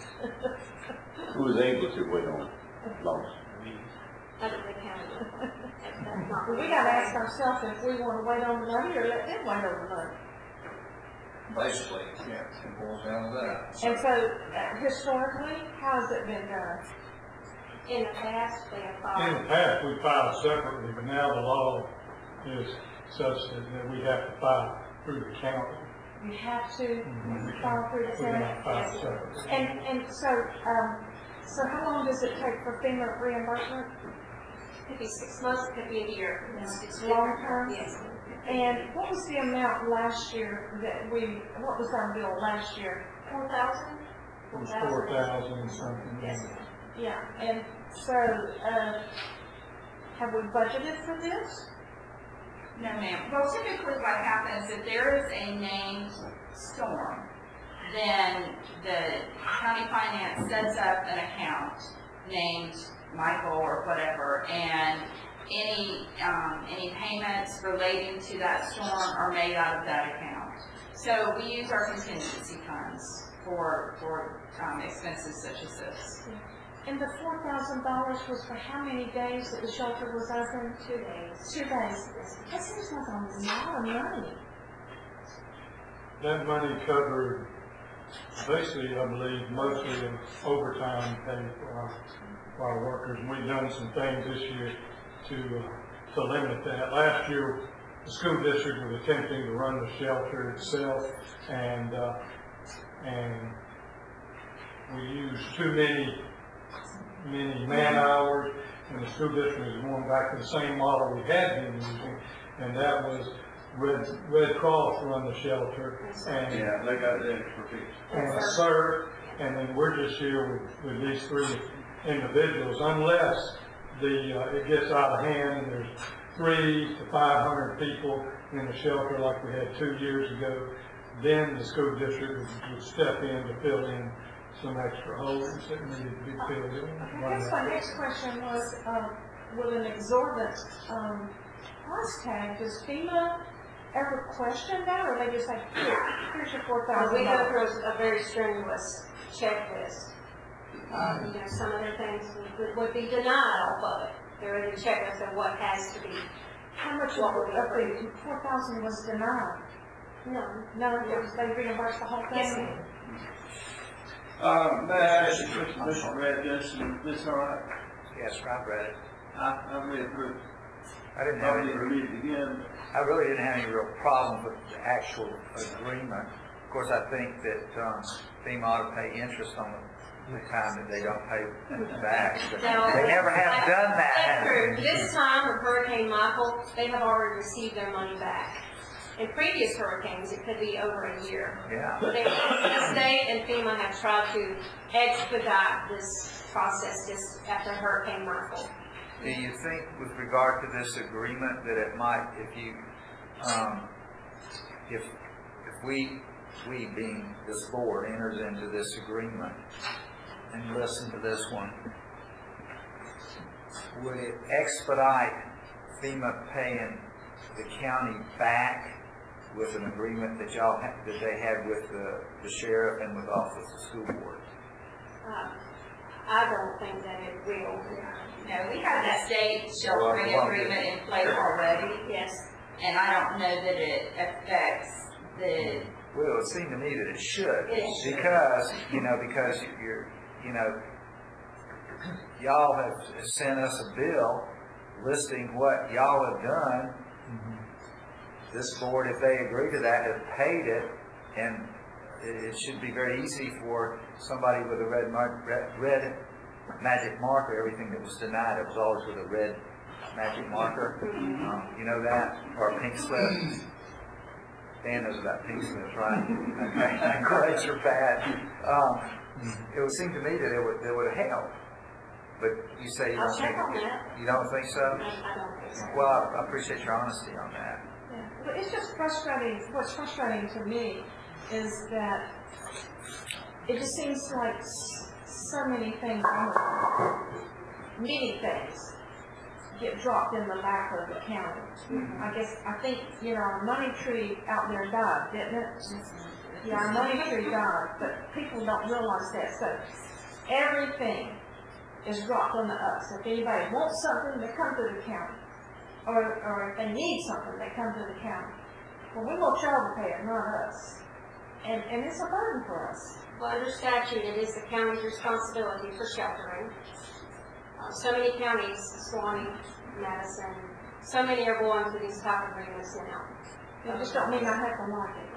Who was able to wait on it longer? other than the county. That's not Well, we gotta ask ourselves if we wanna wait on the money or let them wait on the money. Basically, yeah, it boils down to that. And so, uh, historically, how has it been done? In the past, they have In filed. the past, we filed separately, but now the law is such that that we have to file through the county. You have to Mhm. file through the We county? cannot file separately. And, and so, um, so how long does it take for FEMA reimbursement? Could be six months, it could be a year. It's, it's Long term? Yes. And what was the amount last year that we, what was our bill last year? Four thousand? It was four thousand something. Yes. Yeah, and so, uh, have we budgeted for this? No, ma'am. Well, typically what happens, if there is a named storm, then the county finance sets up an account named Michael or whatever, and any, um, any payments relating to that storm are made out of that account. So we use our contingency funds for, for, um, expenses such as this. And the four thousand dollars was for how many days that the shelter was open? Two days. Two days. That seems like a lot of money. That money covered basically, I believe, mostly of overtime pay for our, for our workers. And we've done some things this year to, uh, to limit that. Last year, the school district was attempting to run the shelter itself, and, uh, and we used too many, many man hours, and the school district was going back to the same model we had been using, and that was Red, Red Cross run the shelter, and Yeah, they got the expertise. and serve, and then we're just here with, with these three individuals, unless the, uh, it gets out of hand and there's three to five hundred people in the shelter like we had two years ago, then the school district would, would step in to fill in some extra holes that needed to be filled in. I guess my next question was, um, with an exorbitant, um, price tag, does FEMA ever question that, or they just say, here, here's your four Uh, thousand we go dollars? through a very strenuous checklist. Uh, you know, some of the things would, would be denied off of it. There is a checklist of what has to be. How much of What would be the, the four thousand was denied? No. No, it was, they reimbursed the whole thing? Yes, ma'am. Uh, may I ask you, Mister Mister Red, this, is this all right? Yes, sir, I've read it. I, I read through, I didn't have probably any, read it again. I really didn't have any real problem with the actual agreement. Of course, I think that um, FEMA ought to pay interest on the time that they don't pay back. But No, they never have done that. That's true. This time with Hurricane Michael, they have already received their money back. In previous hurricanes, it could be over a year. Yeah. They, the state and FEMA have tried to expedite this process just after Hurricane Michael. Do you think, with regard to this agreement, that it might, if you, um, if if we, we being this board, enters into this agreement and listen to this one, would it expedite FEMA paying the county back with an agreement that y'all ha that they had with the, the sheriff and with Office of School Board? Uh, I don't think that it will. No, we have that state sheltering Well, agreement in place already, Yes. and I don't know that it affects the, Well, it seemed to me that it should, It should. because, you know, because you're, you know, y'all have sent us a bill listing what y'all have done. This board, if they agree to that, has paid it, and it it should be very easy for somebody with a red, mar red, red magic marker. Everything that was denied, it was always with a red magic marker. Um, you know that? Or a pink slip. Dan knows about pink slips, right? Okay, grades are bad. Um, it would seem to me that it would, it would help. But you say you I'll don't check think, on that. you don't think so? I I don't think so. Well, I, I appreciate your honesty on that. Yeah, but it's just frustrating, what's frustrating to me is that it just seems like s- so many things, many things get dropped in the lap of the county. I guess, I think, you know, our money tree out there died, didn't it? Yeah, our money tree died, but people don't realize that, so everything is dropped on us. If anybody wants something, they come to the county. Or, or if they need something, they come to the county. Well, we want y'all to pay it, not us. And, and it's a burden for us. Well, under statute, it is the county's responsibility for sheltering. Uh, so many counties, Suwannee, Madison, so many are going through these type of agreements now. It just don't mean I have to like it.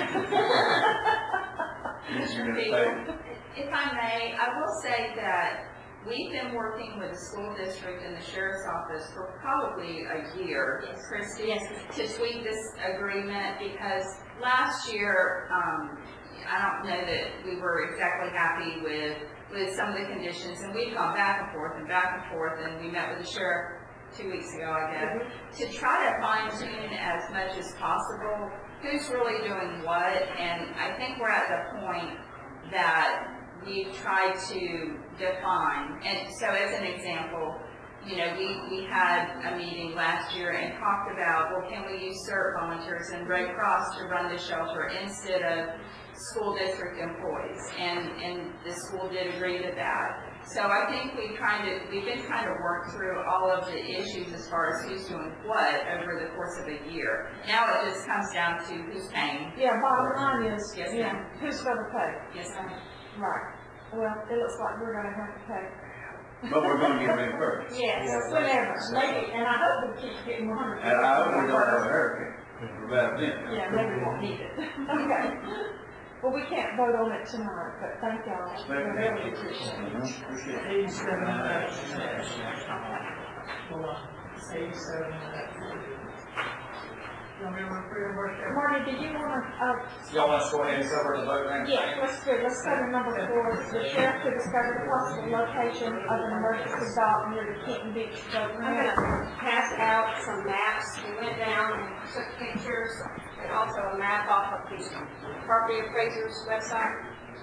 if I may, I will say that we've been working with the school district and the sheriff's office for probably a year, Yes. Christy, Yes. to tweak this agreement, because last year, um, I don't know that we were exactly happy with, with some of the conditions, and we've gone back and forth and back and forth, and we met with the sheriff two weeks ago, I guess, to try to fine tune as much as possible who's really doing what, and I think we're at the point that we've tried to define. And so as an example, you know, we, we had a meeting last year and talked about, well, can we use CERT volunteers and Red Cross to run the shelter instead of school district employees? And, and the school did agree to that. So I think we've trying to, we've been trying to work through all of the issues as far as who's doing what over the course of a year. Now it just comes down to who's paying. Yeah, bottom line is, Yes, yeah, ma'am. who's gonna pay? Yes, ma'am. Right. Well, it looks like we're gonna have to pay. But we're gonna get reimbursed. Yes. Whatever, maybe, and I hope we keep getting one hundred. And I hope we don't have a hurricane. We're about then. Yeah, maybe we won't need it. Okay. Well, we can't vote on it tonight, but thank y'all. We really appreciate it. Eighty-seven and a half. Hold on. Eighty-seven and a half. You want me to reimburse that? Marty, did you wanna, uh, Y'all want us to go ahead and cover the vote now? yeah, let's do, it. Let's go to number four. The sheriff to discover the possible location of an emergency dock near the Kenton Beach boat I'm ramp. gonna pass out some maps. We went down and took pictures, and also a map off of the property appraiser's website.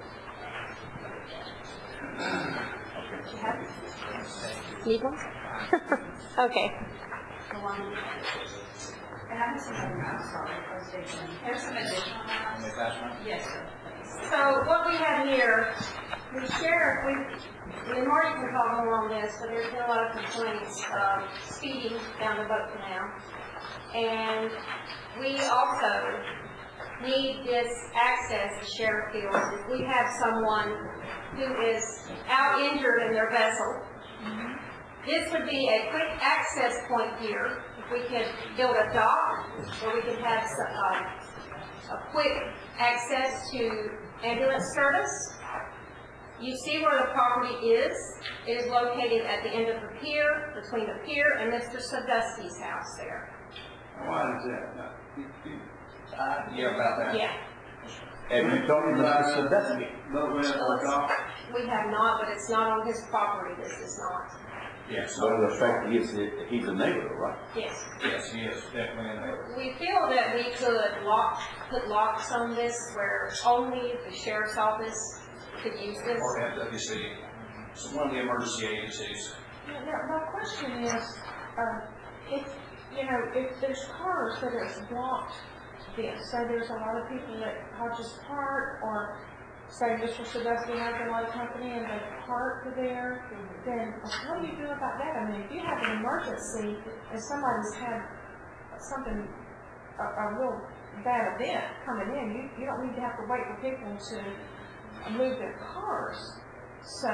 Did you have it? Need one? Okay. And I have some other maps, sorry, I was taking, there's some additional maps. Yes, sir, please. So what we have here, the sheriff, we, and Marty can call more on this, but there's been a lot of complaints of speeding down the boat canal. And we also need this access the sheriff feels. If we have someone who is out injured in their vessel, this would be a quick access point here. If we could build a dock, or we could have some, uh, a quick access to ambulance service. You see where the property is. It is located at the end of the pier, between the pier and Mister Sadusky's house there. Why is that? Uh, yeah, about that. Yeah. Have you talked to Mister Sadusky? Low end or dock? We have not, but it's not on his property. This is not. Yes. Well, the fact is, that he's a neighbor, right? Yes. Yes, he is definitely in there. We feel that we could lock, put locks on this where only the sheriff's office could use this. Or F W C, so one of the emergency agencies. Now, now, my question is, uh, if, you know, if there's cars that are blocked this, so there's a lot of people at Hodges Park, or say Mister Sadusky has a lot of company and they park there, then what do you do about that? I mean, if you have an emergency and somebody's had something, a, a real bad event coming in, you, you don't need to have to wait for people to move their cars. So,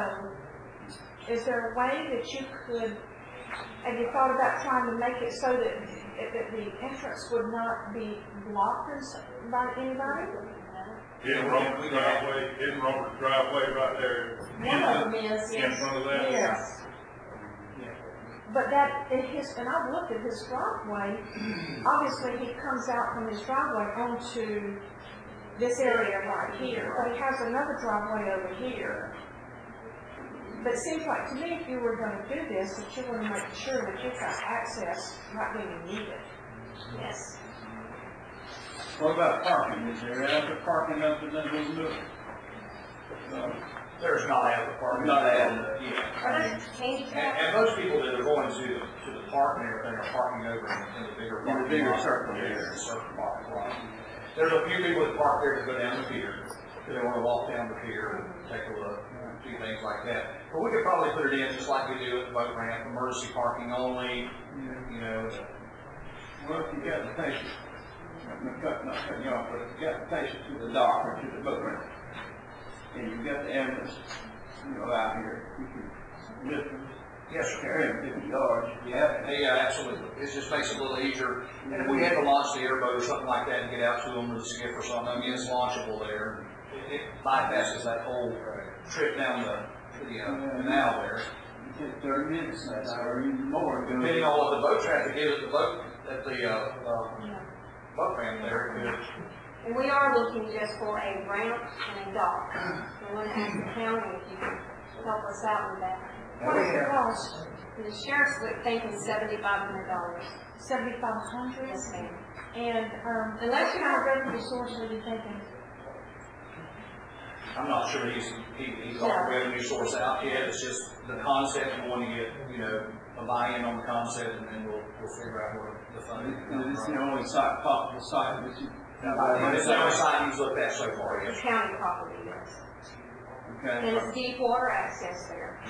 is there a way that you could, have you thought about trying to make it so that, that the entrance would not be blocked by anybody? In Robert's driveway, in Robert's driveway right there. One of them is, In yes. front of that? Yes. But that, in his, and I've looked at his driveway, obviously he comes out from his driveway onto this area right here, but he has another driveway over here. But it seems like to me, if you were gonna do this, that you want to make sure that you've got access right when you need it. Yes. What about parking? Is there adequate parking up in that little nook? There's not adequate parking. Not adequate. Uh, Yeah. Are I there mean, handicapped? And, and most people that are going to, the- to the park and everything are parking over in, in the bigger In the parking bigger lot. circle, Yeah, yeah. circle parking lot. There's a few people that park there to go down the pier, because they want to walk down the pier and take a look, do things like that. But we could probably put it in just like we do at the boat ramp, emergency parking only, you know. Well, if you got the patient, I'm not cutting, not cutting you off, but if you got the patient to the dock or to the boat ramp, and you got the ambulance, you know, out here, you can lift them. Yes, sir. Carry them fifty yards. Yeah, yeah, absolutely. It just makes it a little easier. And if we had to launch the airboat or something like that and get out to them with a skiff or something, I mean, it's launchable there. It, it bypasses that whole trip down the, the uh, canal there. You take thirty minutes, that's or even more. Depending on what the boat traffic is at the boat, at the, uh, uh, boat ramp there, it could. And we are looking just for a ramp and a dock. We want to ask the county if you can help us out with that. What is the cost? The sheriff's would think is seventy-five hundred dollars. Seventy-five hundred? Yes, ma'am. And, um, Unless what you kind of have- revenue source are you thinking? I'm not sure he's, he, he's got a revenue source out yet. It's just the concept, we want to get, you know, a buy-in on the concept, and then we'll, we'll figure out where the funding comes It's from. the only site, possible site that you. But it's the only site he's looked at so far, The yes. county property, yes. Okay. And it's deep water access there.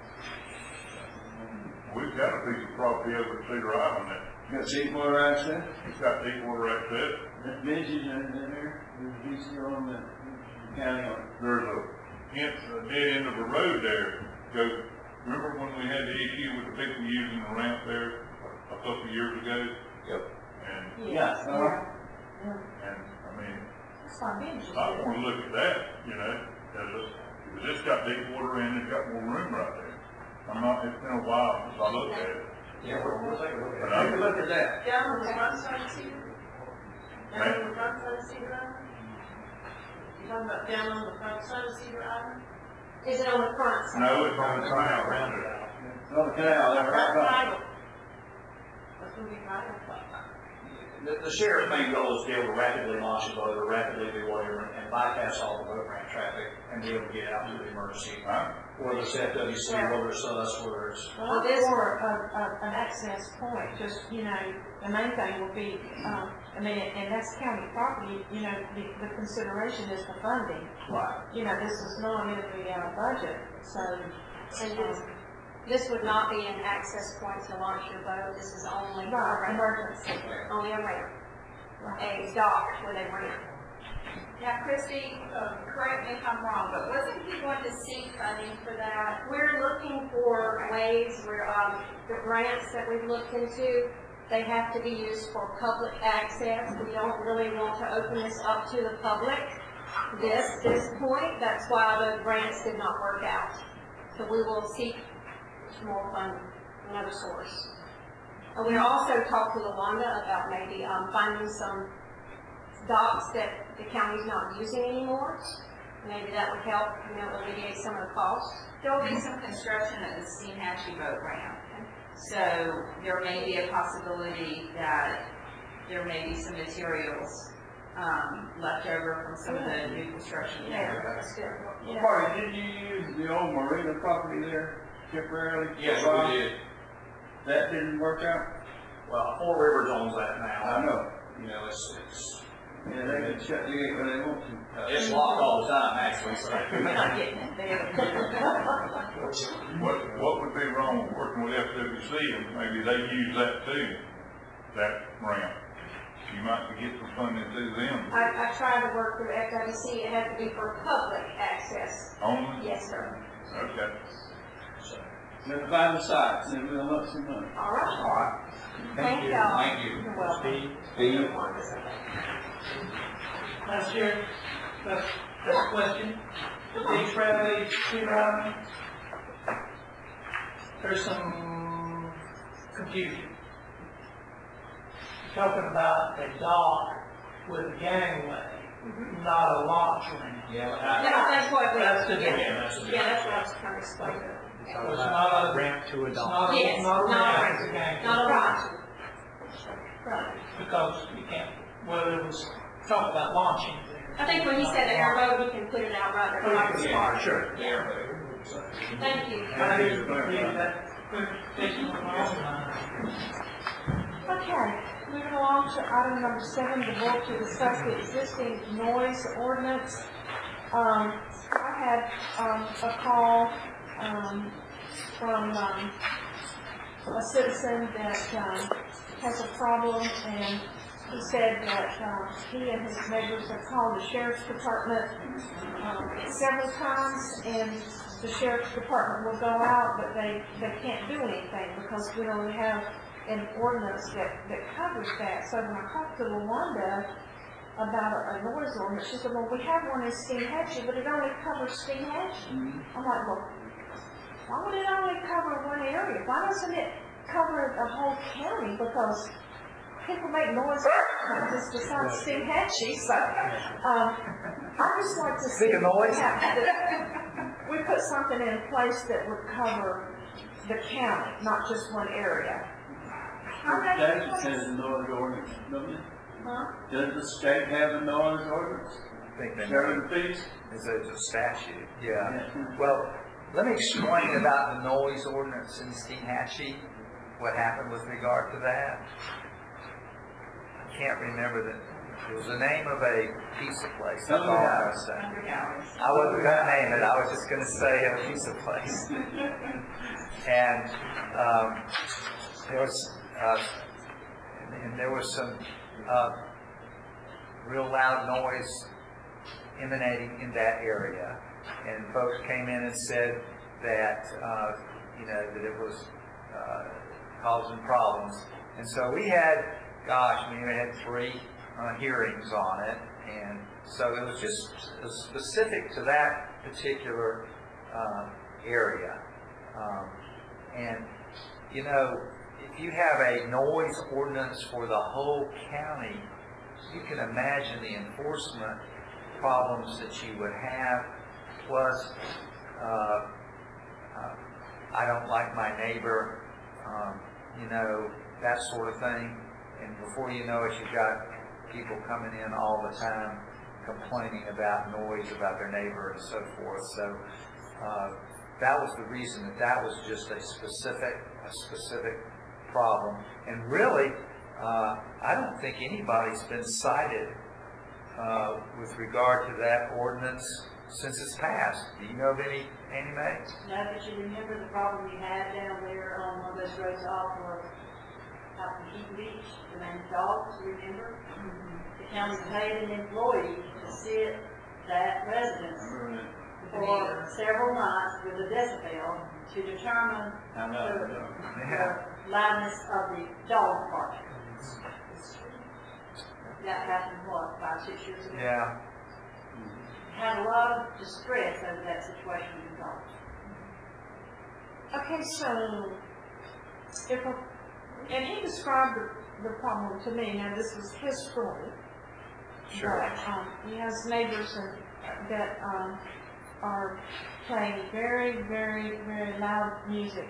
We've got a piece of property over at Cedar Island that, Got deep water access? it's got deep water access. That benches in there, there's a piece here on the county on it. There's a, hint, a dead end of a road there. Goes, remember when we had the issue with the people using the ramp there a couple of years ago? Yep. And, Yeah. Yeah. and, I mean, That's fine, benches. I want to look at that, you know, as a, because it's got deep water in, it's got more room right there. I'm not, it's been a while since I looked at it. Yeah, we'll, we'll take a look But at I it. can look at that. Down on the front side of Cedar? Down on the front side of Cedar Island? You talking about down on the front side of Cedar Island? Is it on the front side? No, it's on the canal. It's on the canal, there, right by. That's gonna be right. The, the sheriff's main goal is to be able to rapidly launch a boat or rapidly do whatever and bypass all the boat ramp traffic and be able to get out to the emergency. Huh? Whether it's F W C, whether it's us, whether it's. Well, this for a, a, an access point, just, you know, the main thing will be, um, I mean, and that's county property, you know, the, the consideration is the funding. Right. You know, this is not in the, uh, budget, so. And this, this would not be an access point to launch your boat. This is only a Right, ramp. emergency. Only a ramp. A dock with a ramp. Now, Christie, uh, correct me if I'm wrong, but wasn't he going to seek funding for that? We're looking for ways where, um, the grants that we've looked into, They have to be used for public access. We don't really want to open this up to the public this, this point. That's why the grants did not work out. So we will seek more funding, another source. And we also talked to LaWanda about maybe um, finding some docks that the county's not using anymore. Maybe that would help, you know, alleviate some of the costs. There will be some construction at the Steenhatchee boat ramp. So there may be a possibility that there may be some materials um, left over from some of the new construction there. Yeah. Marty, did you use the old marina property there temporarily? Yes, we did. That didn't work out? Well, Four Rivers owns that now. I know. You know, it's, it's, Yeah, they can shut the gate when they want to. uh, it's locked all the time, actually, so. We're not getting it there. What, what would be wrong with working with F W C and maybe they use that too, that ramp? You might get some funding through them. I, I tried to work through F W C. It had to be for public access. Only? Yes, sir. Okay. Let's find the sites, and we'll look some money. All right. All right. Thank y'all. Thank you. You're welcome. Steve? Madam Chair, that's, that's a question. Dave Bradley, Peter Allen. There's some confusion. Talking about a dock with a gangway, Mm-hmm. not a launch ramp. Yeah, Yeah, that's what we, That's the yeah, difference. yeah, that's what I was trying to explain. So it's not a Ramp to a It's dock. not a, Yes, not a not a ramp, ramp. it's a gangway. Not a launch. Right. Because you can't, well, it was talk about launching there. I think when he said airboat, he can put it out right there, like a spark. Sure. Yeah. Thank you. I didn't believe that clarification on my own mind. Okay, moving along to item number seven, the board to discuss the existing noise ordinance. Um, I had, um, a call, um, from, um, a citizen that, um, has a problem, and he said that, um, he and his neighbors have called the sheriff's department, um, several times, and the sheriff's department will go out, but they, they can't do anything because we don't have an ordinance that, that covers that. So when I talked to LaWanda about a, a noise ordinance, she said, well, we have one in Steenhatchee, but it only covers Steenhatchee. Mm-hmm. I'm like, well, why would it only cover one area? Why doesn't it cover the whole county? Because people make noise just besides Steenhatchee. So um, I just like to see Speaking of noise. that we put something in place that would cover the county, not just one area. The state has a noise ordinance, don't it? Huh? Does the state have a noise ordinance? I think they Seven feet? It's a, it's a statute. Yeah. Well, let me explain about the noise ordinance in Steenhatchee, what happened with regard to that. I can't remember the, it was the name of a pizza place. That's all I was saying. I wasn't going to name it. I was just going to say a pizza place. And um, there was, uh, and, and there was some uh, real loud noise emanating in that area. And folks came in and said that, uh, you know, that it was uh, causing problems. And so we had, gosh, I mean, we had three uh, hearings on it. And so it was just specific to that particular uh, area. Um, and, you know, if you have a noise ordinance for the whole county, you can imagine the enforcement problems that you would have. Plus, uh, uh, I don't like my neighbor, um, you know, that sort of thing. And before you know it, you've got people coming in all the time complaining about noise about their neighbor and so forth. So uh, that was the reason that that was just a specific, a specific problem. And really, uh, I don't think anybody's been cited uh, with regard to that ordinance since it's passed. Do you know of any, Annie Mae? No, but you remember the problem you had down there on one of those roads off of, out from Keaton Beach, the man dogs, remember? Mm-hmm. The county paid an employee to sit that residence for several months with a decibel to determine I know. the, Yeah. the loudness of the dog park. That happened, what, five, six years ago? Yeah. Had a lot of distress over that situation with the dogs. Okay, so, if a, and he described the, the problem to me, now this is his story. Sure. But, um, he has neighbors and, that, um, are playing very, very, very loud music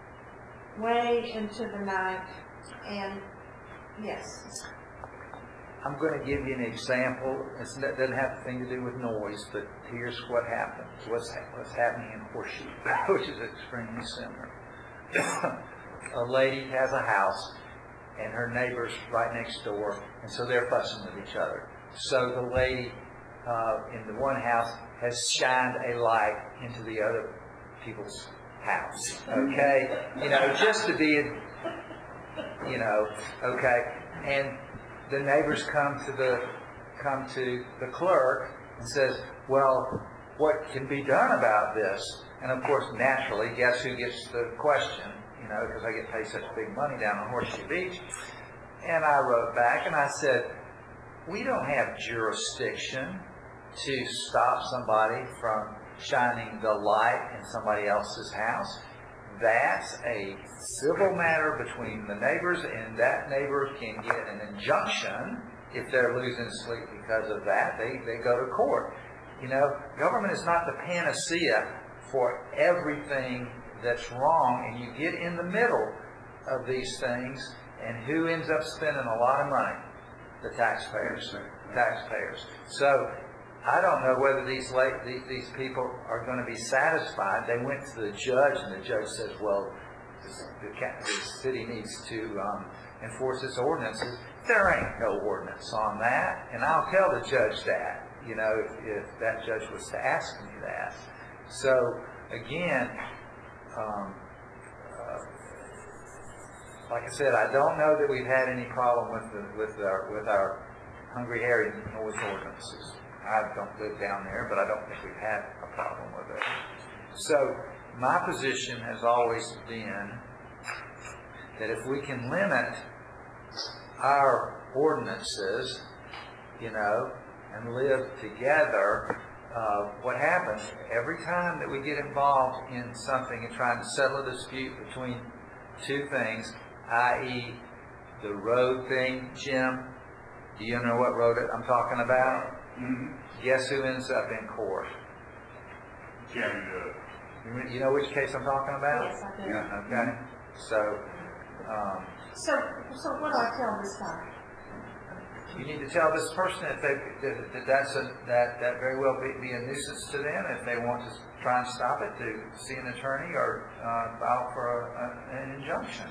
way into the night, and, yes. I'm going to give you an example. It's, it doesn't have anything to do with noise, but here's what happened. What's, what's happening in Horseshoe, which is extremely similar. A lady has a house, and her neighbor's right next door, and so they're fussing with each other. So the lady uh, in the one house has shined a light into the other people's house. Okay? You know, just to be, you know, okay? And the neighbors come to the come to the clerk and says, well, what can be done about this? And of course, naturally, guess who gets the question? You know, because I get paid such big money down on Horseshoe Beach. And I wrote back and I said, we don't have jurisdiction to stop somebody from shining the light in somebody else's house. That's a civil matter between the neighbors, and that neighbor can get an injunction if they're losing sleep because of that. They, they go to court. You know, government is not the panacea for everything that's wrong, and you get in the middle of these things, and who ends up spending a lot of money? The taxpayers. Taxpayers. So, I don't know whether these late, these, these people are going to be satisfied. They went to the judge, and the judge says, well, this, the, the city needs to um, enforce its ordinances. There ain't no ordinance on that, and I'll tell the judge that, you know, if, if that judge was to ask me that. So, again, um, uh, like I said, I don't know that we've had any problem with the, with our with our Hungry Harry noise ordinances. I don't live down there, but I don't think we've had a problem with it. So my position has always been that if we can limit our ordinances, you know, and live together, uh, what happens every time that we get involved in something and trying to settle a dispute between two things, that is the road thing, Jim, do you know what road I'm talking about? Mm-hmm. Guess who ends up in court? County judge. You know which case I'm talking about? Yes, I do. Yeah. Okay. So, um, So, so what do I tell this guy? you need to tell this person if they that, that that's a, that that very well be, be a nuisance to them. If they want to try and stop it, to see an attorney or uh, file for a, a, an injunction.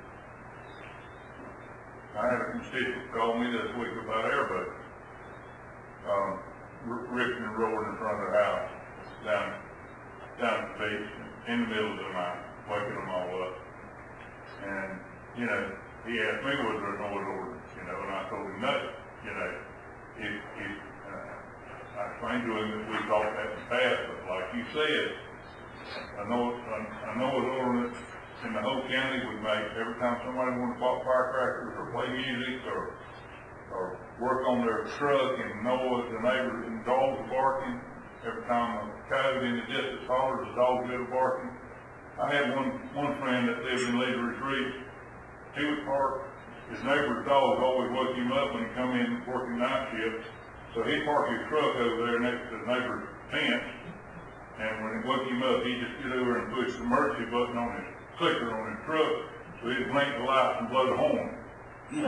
I had a constituent call me this week about everybody. Um, ripping and rolling in front of their house, down, down the beach, in the middle of the night, waking them all up. And, you know, he asked me was there no ordinance, you know, and I told him no, you know. If, if, uh, I explained to him that we thought that in the past, but like you said, I know, I, I know an ordinance in the whole county we make every time somebody wants to pop firecrackers or play music or or work on their truck and noise, the neighbors and dogs are barking. Every time a coyote in the distance hollers, the dogs are barking. I had one one friend that lived in Leader Retreat. He would park, his neighbor's dog always woke him up when he come in working night shift. So he'd park his truck over there next to the neighbor's fence. And when it woke him up, he'd just get over and push the emergency button on his clicker on his truck. So he'd blink the lights and blow the horn. And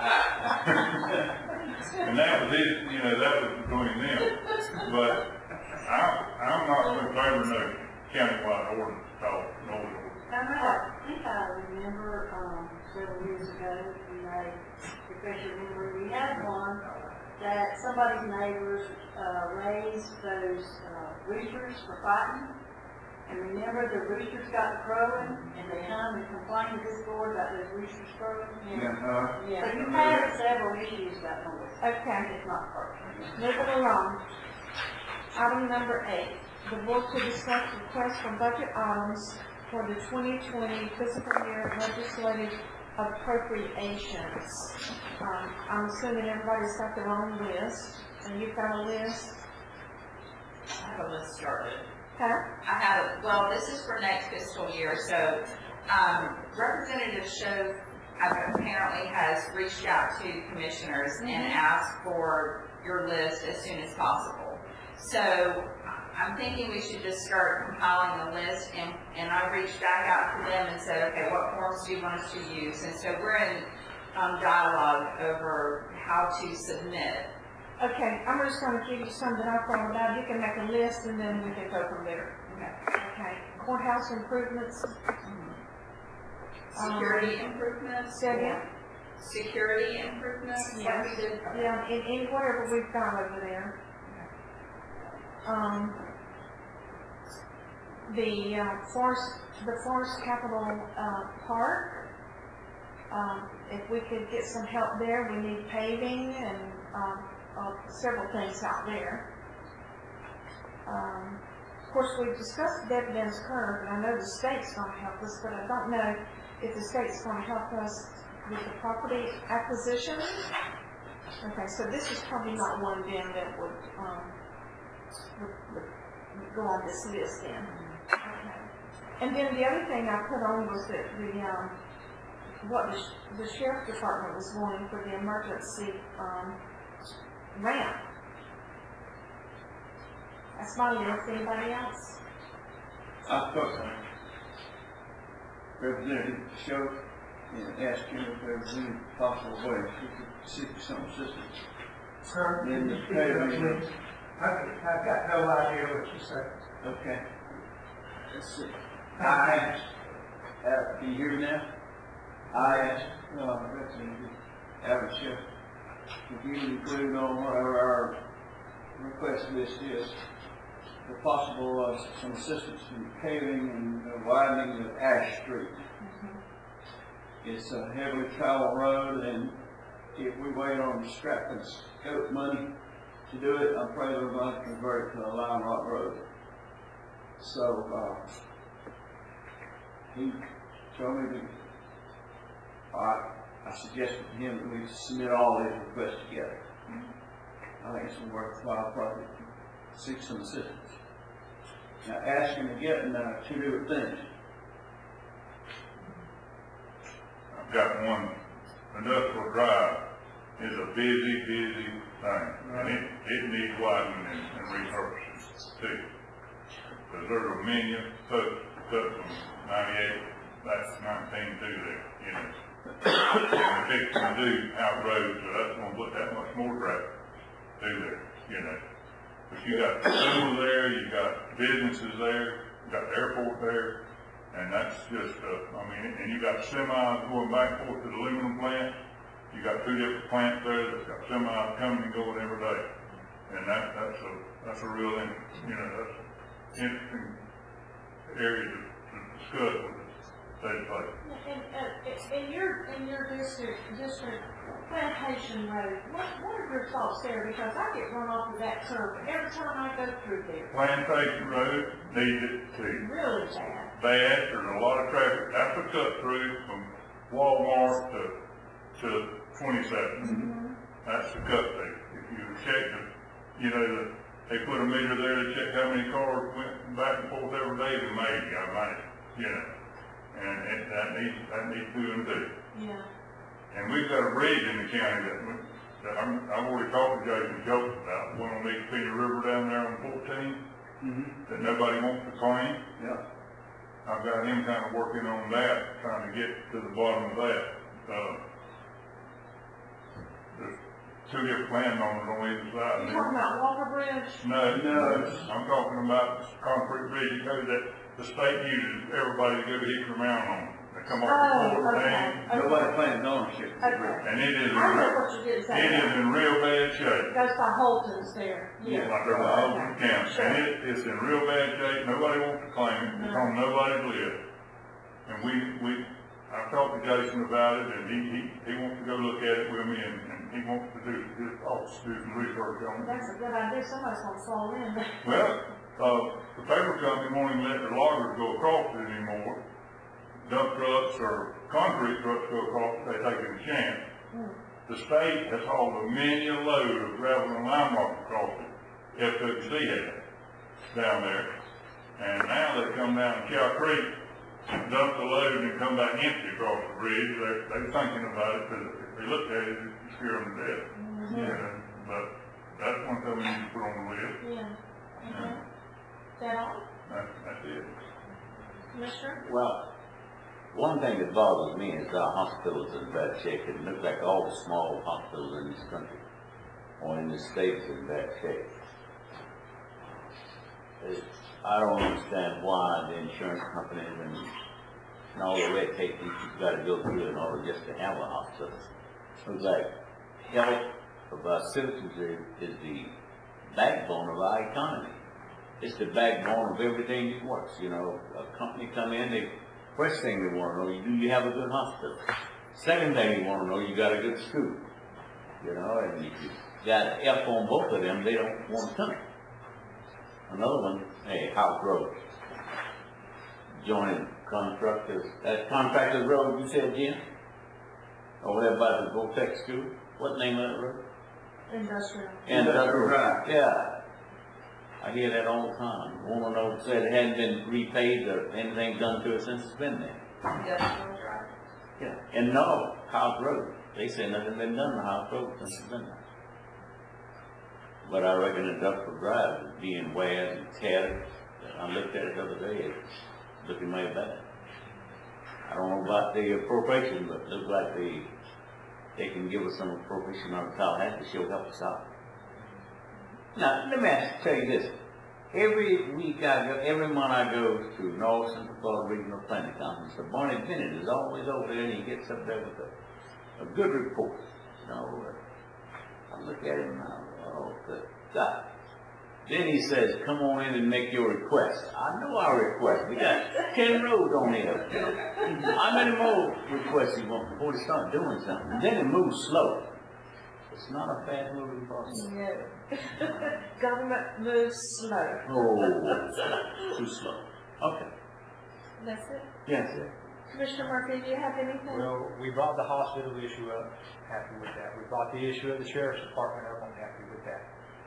that was it, you know, that was between them. But I, I'm not in favor of no countywide ordinance called no ordinance. I think I remember, um, several years ago, we made, refresh your memory, we had one that somebody's neighbors, uh, raised those, uh, roosters for fighting. And remember, the roosters got crowing, and they come and complained to this board about those roosters crowing. Yeah, uh, Yeah, so you've had several issues about noise. Okay. It's not perfect. Moving along. Item number eight, the board to discuss requests for budget items for the twenty twenty fiscal year legislative appropriations. Um, I'm assuming everybody's got their own list, and you've got a list. I have a list started. Huh? I have, a- well, this is for next fiscal year, so, um, Representative Sho apparently has reached out to commissioners and asked for your list as soon as possible. So, I'm thinking we should just start compiling the list, and, and I reached back out to them and said, okay, what forms do you want us to use? And so we're in, um, dialogue over how to submit. Okay, I'm just gonna give you some that I thought about. You can make a list and then we can go from there. Okay. Okay, courthouse improvements. Security Um, improvements? Say again? Security improvements, like Yes. we did? Yeah, in, in whatever we've got over there. Um, the, uh, Forest, the Forest Capital, uh, Park. Um, if we could get some help there, we need paving and, um, uh, several things out there. Um, of course, we've discussed Dead Ben's Curve, and I know the state's gonna help us, but I don't know if the state's gonna help us with the property acquisition. Okay, so this is probably not one then that would, um, would, would go on this list then. Okay. And then the other thing I put on was that the, um, what the, sh- the sheriff department was wanting for the emergency, um, ramp. That's my list. Anybody else? I thought, uh, Representative Sho, and asked him if there was any possible way he could seek some assistance. Sir, In the repeat that, paving. please. I- I've got no idea what you said. Okay. Let's see. I asked, uh, can you hear me now? I asked, uh, Representative Albert Sho, if you include on whatever our request list is, the possible, uh, some assistance in paving and uh, widening of Ash Street. It's a heavily traveled road, and if we wait on Stratford scope money to do it, I'm afraid we're going to convert it to a Lime Rock Road. So, uh, he told me to, I, I suggested to him that we submit all these requests together. I think it's a worthwhile project, seek some assistance. Now, asking to get uh, two different things. I've got one, Industrial Drive is a busy, busy thing, and it, it needs widening and, and repurposing too. Because there's a million foot, foot from ninety-eight, that's nineteen through there, you know. And if it's gonna do out roads, so that's gonna put that much more traffic through there, you know. But you got schools there, you got businesses there, you got the airport there, and that's just, uh, I mean, and you got semis going back and forth to the aluminum plant. You got two different plants there that's got semis coming and going every day. And that, that's a, that's a real, you know, that's an interesting area to, to discuss with the state place. In, uh, in your, in your district, district Plantation Road, what, what are your thoughts there? Because I get run off of that curve every time I go through there. Plantation Road needs it too. Really bad. Bad, there's a lot of traffic. That's a cut through from Walmart to, to twenty-seven. Mm-hmm. That's the cut through. If you check the, you know, the, they put a meter there to check how many cars went back and forth every day to maybe, I might, you know. And it, that needs, that needs doing too. Yeah. And we've got a bridge in the county that, we, that I'm, I've already talked to Jason Joseph about, one on the Peter River down there on fourteen, Mm-hmm. that nobody wants to claim. Yeah. I've got him kind of working on that, trying to get to the bottom of that. Uh, there's two different landowners on either side. You talking about Walker Bridge? No, no, I'm talking about this concrete bridge that goes that the state uses everybody to go to Hickory Mountain on. They come off the Oh, border okay. thing. Nobody claims ownership of the Okay. bridge. And it is, in I know real- what you're getting it is at. in real bad shape. It goes by Holton's there. Yeah, like there's a whole county, and it, it's in real bad shape, nobody wants to claim it, it's on nobody's list. And we, we, I've talked to Jason about it, and he, he, he wants to go look at it with me and, and he wants to do, his office do some research on it. That's a good idea, somebody's gonna fall in. Well, uh, the paper company won't even let their loggers go across it anymore. Dump trucks or concrete trucks go across it, they take a chance. Hmm. The state has hauled a million load of gravel and lime rock across it, F W C has, down there. And now they come down Cow Creek, dump the load and come back empty across the bridge. They're, they're thinking about it, because if they look at it, it would scare them to death. Mm-hmm. Yeah, but that's one thing we need to put on the list. Yeah. Okay. Yeah. Is that all? That's, that's it. Commissioner? Well, one thing that bothers me is our hospitals in bad shape. It looks like all the small hospitals in this country or in the states in bad shape. It's, I don't understand why the insurance companies and, and all the red tape that you've got to go through in order just to have a hospital. It looks like health of our citizens is, is the backbone of our economy. It's the backbone of everything that works. You know, a company come in, they first thing they want to know, do you have a good hospital? Second thing they want to know, you got a good school. You know, and if you got an F on both of them, they don't want to come. Another one, hey, House Road. Joining contractors, that contractors road you said, Jim? Over there by the Vortex School? What name of that road? Industrial. Industrial Drive. Yeah. I hear that all the time. One of those said it hadn't been repaid or anything done to it since it's been there. Industrial Drive. Yeah. And no, House Road. They say nothing been done to House Road since it's been there. But I reckon Industrial Drive is being weared and tattered. I looked at it the other day. It's looking very bad. I don't know about the appropriation, but it looks like they they can give us some appropriation on Tallahassee. She'll help us out. Now, let me ask, tell you this. Every week I go, every month I go to North Central Florida Regional Planning Conference. So Barney Bennett is always over there and he gets up there with a, a good report. You know, uh, I look at him now, oh, good God. Then he says, come on in and make your request. I know our request. We got ten roads on here. How many more requests you want before they start doing something? And then it moves slow. It's not a fast moving process. No. Government moves slow. Oh, too slow. Okay. That's it? Yes, sir. Commissioner Murphy, do you have anything? Well, we brought the hospital issue up, happy with that. We brought the issue of the sheriff's department up, I'm happy with that.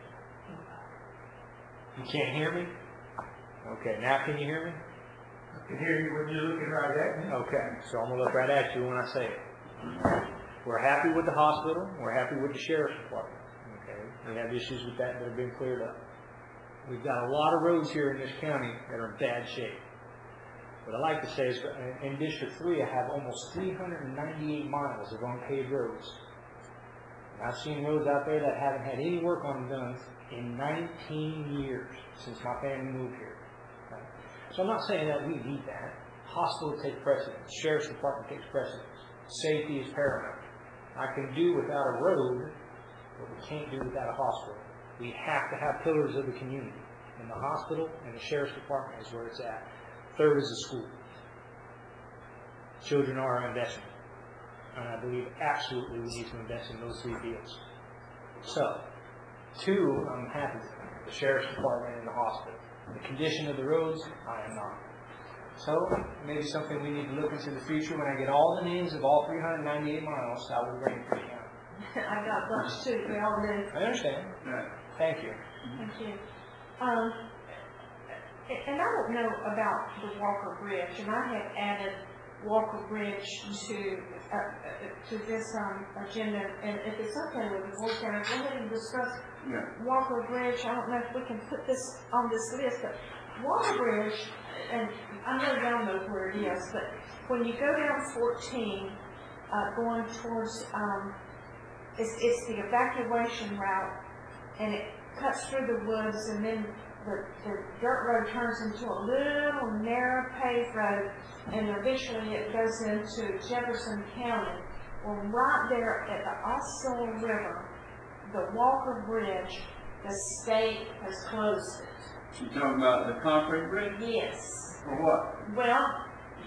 You can't hear me? Okay, now can you hear me? I can hear you when you're looking right at me. Okay, so I'm gonna look right at you when I say it. We're happy with the hospital, we're happy with the sheriff's department. Okay, we have issues with that that have been cleared up. We've got a lot of roads here in this county that are in bad shape. What I like to say is, in District three, I have almost three hundred ninety-eight miles of unpaved roads. And I've seen roads out there that haven't had any work on them done in nineteen years since my family moved here. Right? So I'm not saying that we need that. Hospital takes precedence. Sheriff's Department takes precedence. Safety is paramount. I can do without a road, but we can't do without a hospital. We have to have pillars of the community. And the hospital and the Sheriff's Department is where it's at. Third is the school. Children are our investment. And I believe absolutely we need to invest in those three fields. So, two, I'm happy with. The Sheriff's Department and the hospital. The condition of the roads, I am not. So, maybe something we need to look into the future. When I get all the names of all three hundred ninety-eight miles, I will bring it to the county. I got a bunch too, we all do. I understand. Thank you. Thank you. Um, and I don't know about the Walker Bridge, and I have added Walker Bridge to uh, uh, to this um, agenda, and if it's okay with the board, can I go ahead and discuss Yeah. Walker Bridge? I don't know if we can put this on this list, but Walker Bridge, and I know y'all know where it is, but when you go down fourteen, uh, going towards, um, it's, it's the evacuation route, and it cuts through the woods, and then the, the dirt road turns into a little narrow paved road, and eventually it goes into Jefferson County. Well, right there at the Osceola River, the Walker Bridge, the state has closed it. You talking about the concrete bridge? Yes. For what? Well,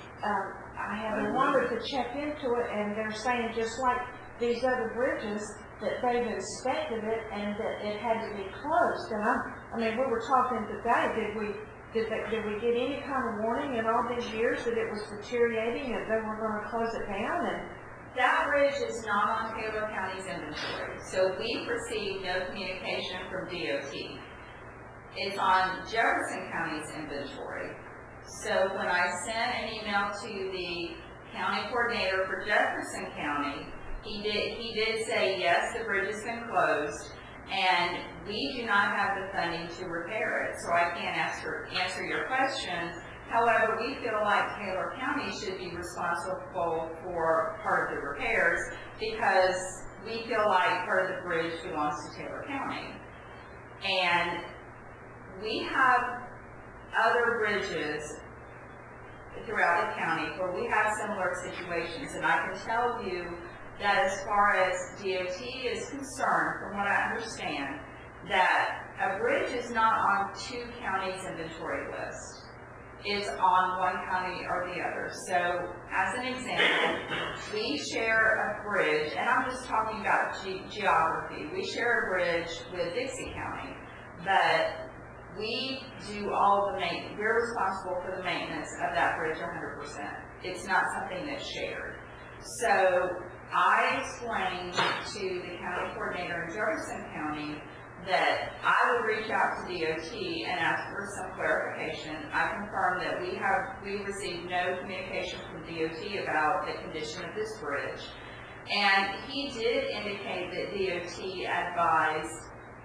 um, I have wanted to check into it, and they're saying just like these other bridges, that they've inspected it and that it had to be closed. And I, I mean, we were talking today, did we, did they, did we get any kind of warning in all these years that it was deteriorating and they were gonna close it down? And that bridge is not on Taylor County's inventory, so we've received no communication from D O T. It's on Jefferson County's inventory. So when I sent an email to the county coordinator for Jefferson County, he did, he did say, yes, the bridge has been closed, and we do not have the funding to repair it, so I can't answer, answer your question. However, we feel like Taylor County should be responsible for part of the repairs because we feel like part of the bridge belongs to Taylor County. And we have other bridges throughout the county where we have similar situations, and I can tell you that as far as D O T is concerned, from what I understand, that a bridge is not on two counties' inventory list. It's on one county or the other. So, as an example, we share a bridge, and I'm just talking about ge geography. We share a bridge with Dixie County, but we do all the maintenance. We're responsible for the maintenance of that bridge one hundred percent. It's not something that's shared. So, I explained to the county coordinator in Jefferson County that I would reach out to D O T and ask for some clarification. I confirmed that we have we received no communication from D O T about the condition of this bridge. And he did indicate that D O T advised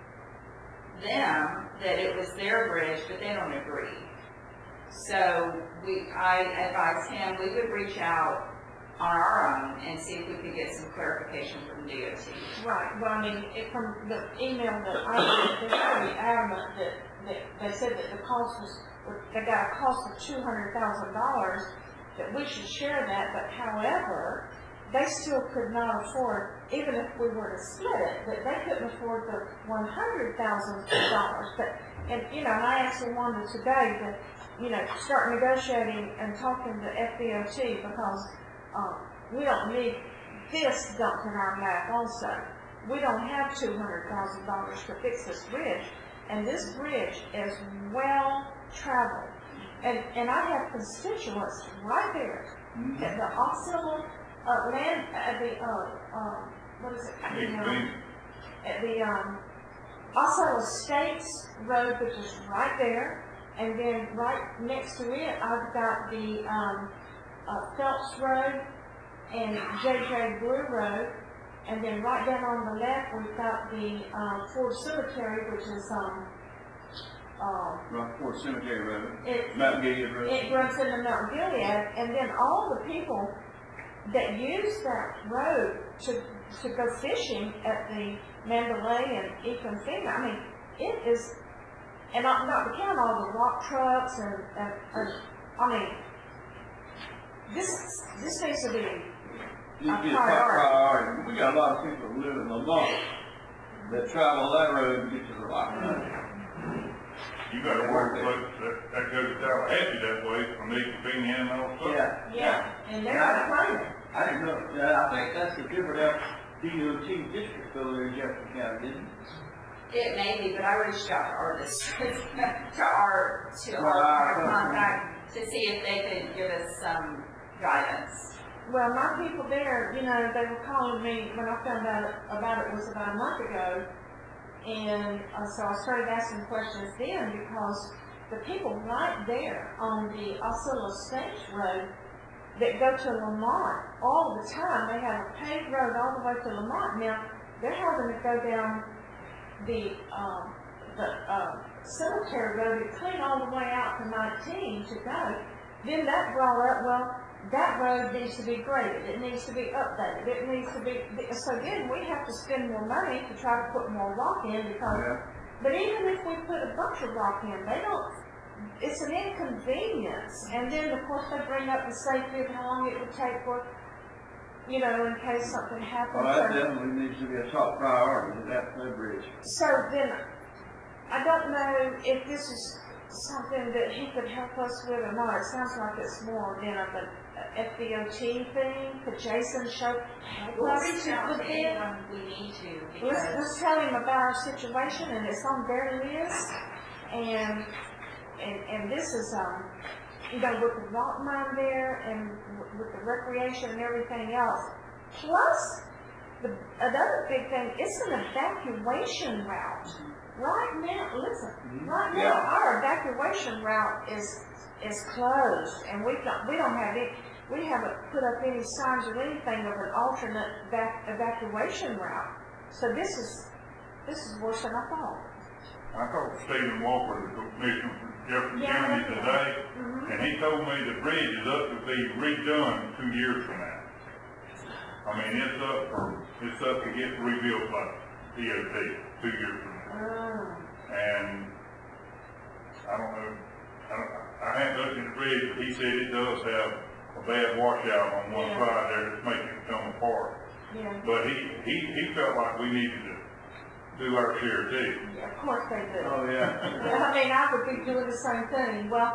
them that it was their bridge, but they don't agree. So we I advised him we would reach out on our own and see if we could get some clarification from D O T. right, well, I mean, it, from the email that I read, they're very adamant that, that they said that the cost was, they got a cost of two hundred thousand dollars, that we should share that, but however, they still could not afford, even if we were to split it, that they couldn't afford the one hundred thousand dollars. But, and, you know, and I actually wanted today to, you know, start negotiating and talking to F D O T because um, we don't need this dumped in our lap also. We don't have two hundred thousand dollars to fix this bridge, and this bridge is well traveled. And, and I have constituents right there mm-hmm. at the Osceola uh, land, at the, uh, um, what is it? The, um, at the um, Osceola States Road, which is right there, and then right next to it, I've got the um, uh, Phelps Road and J J Blue Road, and then right down on the left, we've got the um, Ford Cemetery, which is um, uh, Rockport Cemetery Road, it, Mount Gilead Road. It runs into Mount Gilead, and then all the people that use that road to to go fishing at the Mandalay and Econfina. I mean, it is, and not, not to count all the rock trucks and, and, and I mean, this this needs to be Needs to be a top priority. We got a lot of people who live in Lamar that travel that road to get to the rock. You got to work close, that, that goes to Tallahassee that way from Econfina and all stuff. Yeah. Yeah, and they're not playing. I didn't know, uh, I think that's a different D O T district over there in Jefferson County, isn't it? It may be, but I reached out to our district, to our, to Well, our, our our contact to see if they could give us some guidance. Well, my people there, you know, they were calling me when I found out about it was about a month ago, and uh, so I started asking questions then because the people right there on the Osceola State Road that go to Lamont all the time, they have a paved road all the way to Lamont. Now, they're having to go down the um, the uh, cemetery road and clean all the way out to nineteen to go. Then that brought up, well, that road needs to be graded. It needs to be updated. It needs to be, so then we have to spend more money to try to put more rock in because, yeah. But even if we put a bunch of rock in, they don't, it's an inconvenience. And then of course they bring up the safety of how long it would take for, you know, in case something happens. Well, that definitely needs to be a top priority, that bridge. So then, I don't know if this is something that he could help us with or not. It sounds like it's more than of a, F D O T thing, could Jason show, We'll us reach out with to him? anyone we need to, Let's, because let's tell him about our situation, and it's on their list, and, and, and this is, um, you know, with the rock mine there, and w- with the recreation and everything else, plus, the, another big thing, it's an evacuation route. Right now, listen, right now, Yeah. our evacuation route is, is closed, and we don't, we don't have any, we haven't put up any signs or anything of an alternate evac- evacuation route. So this is, this is worse than I thought. I talked to Stephen Walker, the commissioner for Jefferson Yeah, County that's today, Mhm. and he told me the bridge is up to be redone two years from now. I mean, it's up for, it's up to get rebuilt by D O T two years from now. Oh. And I don't know, I don't, I haven't looked at the bridge, but he said it does have a bad washout on one Yeah. side there that's making it come apart. Yeah. But he, he, he felt like we needed to do our share too. Yeah, of course they do. Oh, yeah. Yeah, I mean, I would be doing the same thing. Well,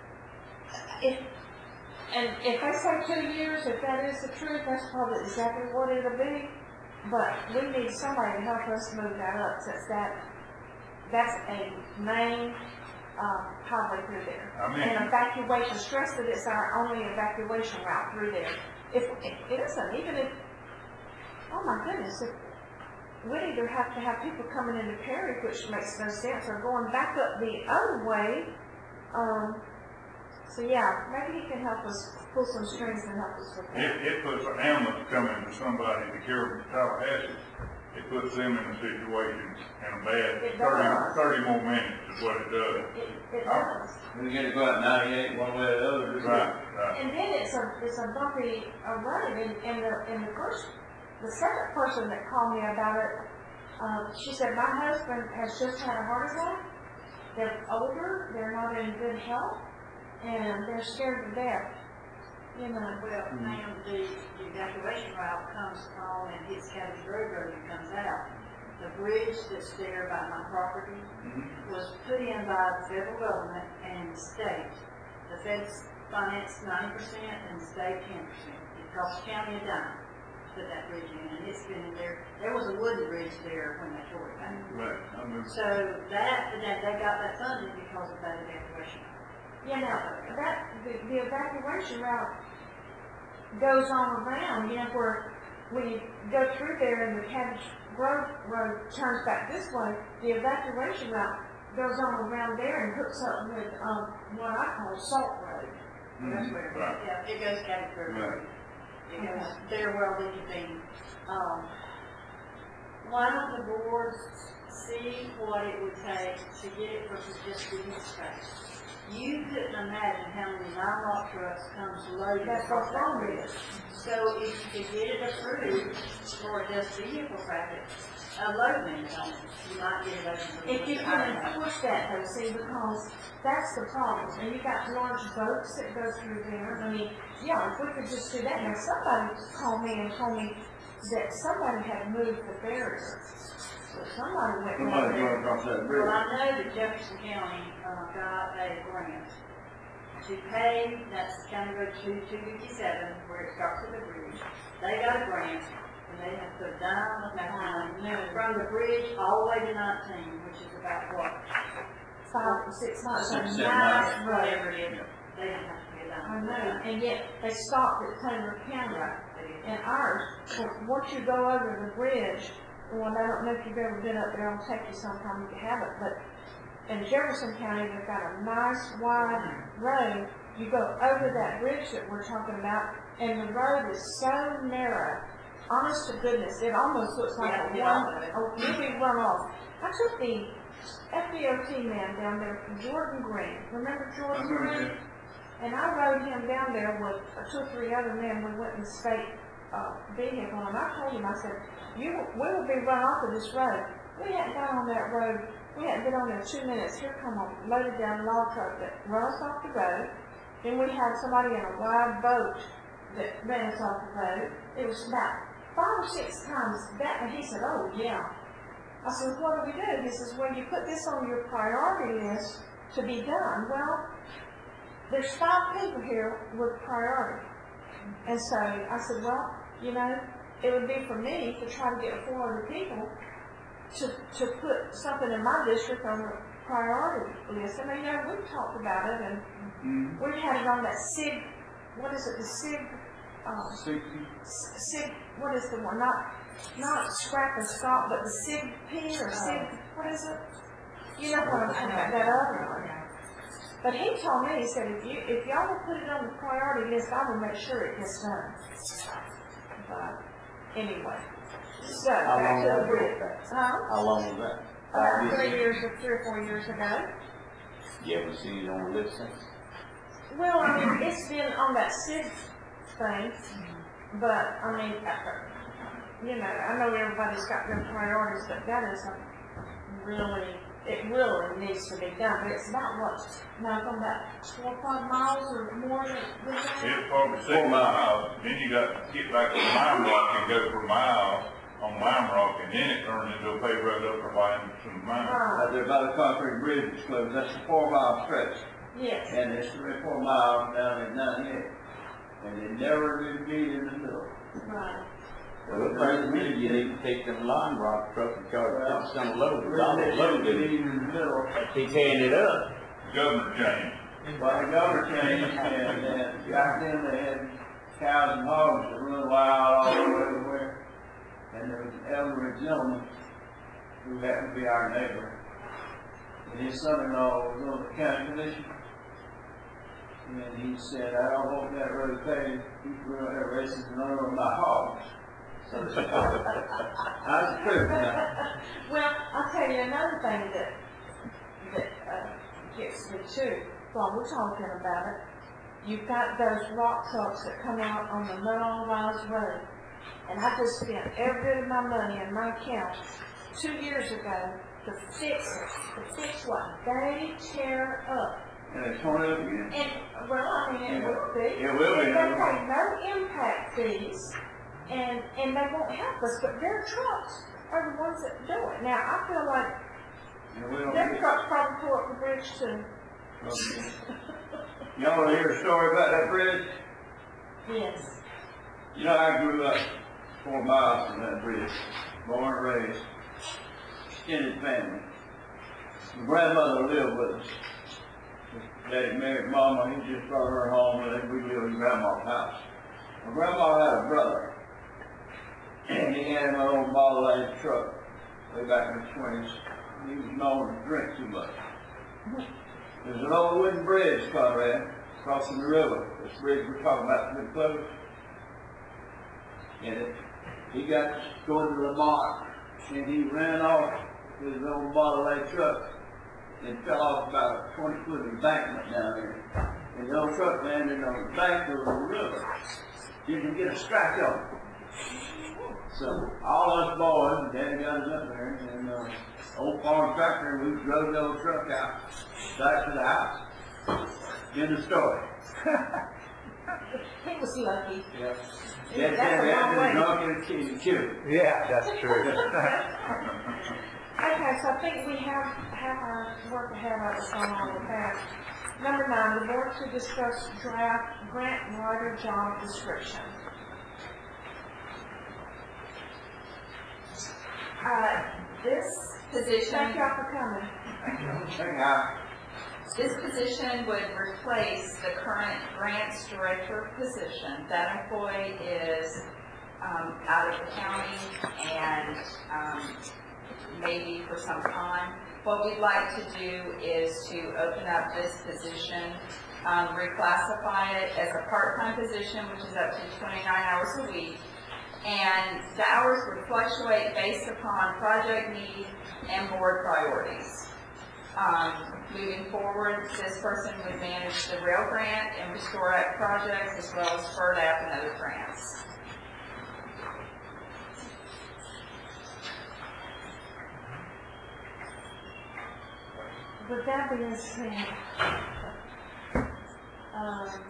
if, and if they say two years, if that is the truth, that's probably exactly what it'll be. But we need somebody to help us move that up, since that, that's a main, uh, highway through there. I mean- And evacuation, stress that it's our only evacuation route through there. If, if it isn't, even if, oh my goodness, if, we'd either have to have people coming into Perry, which makes no sense, or going back up the other way. Um, so yeah, maybe he can help us pull some strings and help us with It, that. it puts an ambulance coming to somebody to care of Tallahassee. It puts them in a situation in a bad It thirty, does. thirty more minutes is what it does. It, it does. We get to go out ninety-eight one way or the other. Right, right. And then it's a, it's a bumpy uh, road, and, and the, and the first, the second person that called me about it, um, she said, my husband has just had a heart attack. They're older, they're not in good health, and they're scared to death. You know. Well, now the the evacuation route comes from and hits County Road Road and comes out. The bridge that's there by my property was put in by the federal government and the state. The feds financed ninety percent and the state ten percent. It cost the county a dime to put that bridge in, and it's been in there. There was a wooden bridge there when they tore it down. Right, I remember. So that, that they got that funded because of that evacuation. You know, that, the, the evacuation route goes on around, you know, where when you go through there and the Cabbage Grove Road turns back this way, the evacuation route goes on around there and hooks up with, um, what I call Salt Road. That's where, Right. yeah, it goes County Road. Right. It goes there where we can be. Um, why don't the boards see what it would take to get it from just the east space? You couldn't imagine how many nine lot trucks comes loaded That's across what's that wrong bridge. with it. So if you could get it approved for just vehicle traffic, a load limit on it, you might get it over. If you can enforce that though, see, because that's the problem. And you got large boats that go through there. I mean, yeah, if we could just do that. Now, somebody called me and told me that somebody had moved the barrier. So somebody went Somebody down going there. across that Well, bridge. I know that Jefferson County, uh, got a grant to pay, that's County Road two, two fifty-seven, where it starts at the bridge. They got a grant, and they have put down the mountain, from the bridge all the way to nineteen, which is about what? Five or six months. Six, a seven nice months. road. Whatever it is, they didn't have to pay that. I know, and yet they stopped at Taylor County. And ours, so once you go over the bridge, well, I don't know if you've ever been up there, I'll take you sometime if you haven't, but in Jefferson County, they've got a nice wide road. You go over that bridge that we're talking about, and the road is so narrow. Honest to goodness, it almost looks like Yeah, a get one, off of it. a really run off. I took the F D O T man down there from Jordan Green. Remember Jordan Green? And I rode him down there with uh, two or three other men. We went in the state uh, vehicle, and I told him, I said, "You, we will be run off of this road." We hadn't got on that road. We hadn't been on there two minutes. Here come a loaded down log truck that run us off the road. Then we had somebody in a wide boat that ran us off the road. It was about five or six times that, and he said, "Oh yeah." I said, "What do we do?" He says, "Well, you put this on your priority list to be done." Well, there's five people here with priority. And so I said, well, you know, it would be for me to try to get four hundred people to, to put something in my district on the priority list. I mean, you know, we've talked about it, and Mm-hmm. we've had it on that SIG, what is it, the SIG, um, Sixty. SIG, what is the one, not, not scrap and stop, but the SIG P or SIG, what is it? You know what I'm talking about, that other one. But he told me, he said, if you, if y'all will put it on the priority list, I will make sure it gets done. But, anyway, so, How back long to the was bridge. that? Huh? How long was that? About three years, or three or four years ago. You ever seen it on the list since? Well, I mean, it's been on that SIG thing, but, I mean, you know, I know everybody's got their priorities, but that is a really, it really needs to be done. But it's about what, now, from about four or five miles or more than than that? It's probably six miles, then you got to get back to Lime Rock and go for a mile on Lime Rock, and then it turns into a paved road up for Lime to Lime. Right there by the concrete bridge is closed, that's a four mile stretch. Yes. And it's three or four miles down in ninety-eight. And they never did meet in the middle. Right. Well, it brings me, you need to take them Lime Rock truck and charge Well, fifty cents a load, a Really, dollar they a load, should dude. meet in the middle. He tearing it up. Governor changed. Well, the governor changed, and, and back then they had cows and hogs that run wild all over everywhere. And there was an elderly gentleman who happened to be our neighbor. And his son-in-law was on the county commission. And he said, I don't want that road paved, people are there racing and running my hogs. So that's the truth now. Well, I'll tell you another thing that, that, uh, gets me too, while we're talking about it. You've got those rock trucks that come out on the Nuttall Rise Road. And I just spent every bit of my money in my account two years ago to fix it, to fix what they tear up. And they torn it up again. And, well, I mean, it will be. It will be. And they pay no impact fees, and, and they won't help us, but their trucks are the ones that do it. Now, I feel like And we don't their get- trucks probably pull up the bridge too. Y'all want to hear a story about that bridge? Yes. You know, I grew up four miles from that bridge, born and raised, extended family. My grandmother lived with us. Daddy married Mama, he just brought her home, and then we lived in Grandma's house. My grandma had a brother, and he had an old Model A truck way back in the twenties. He was known to drink too much. There's an old wooden bridge, Conrad, crossing the river. This bridge we're talking about has been closed. And it, he got going to Lamont, and he ran off with his old Model A truck and fell off about a twenty foot embankment down there. And the old truck landed on the bank of the river. Didn't get a scratch on it. So all us boys, Daddy got us up there, and uh, old farm tractor, and we drove the old truck out back to the house. End of story. He was lucky. Yeah. Yeah, Daddy that's had a long been way. drunk and killed killed. Yeah, that's true. Okay, so I think we have, have our work ahead of us on all of that. Number nine, the board to discuss draft grant writer job description. Uh, this Position. Thank y'all for coming. This position would replace the current grants director position. That employee is um, out of the county and um, maybe for some time. What we'd like to do is to open up this position, um, reclassify it as a part-time position, which is up to twenty-nine hours a week. And the hours would fluctuate based upon project need and board priorities. Um, moving forward, this person would manage the rail grant and Restore Act projects as well as F E R D A P and other grants. With that being said, um,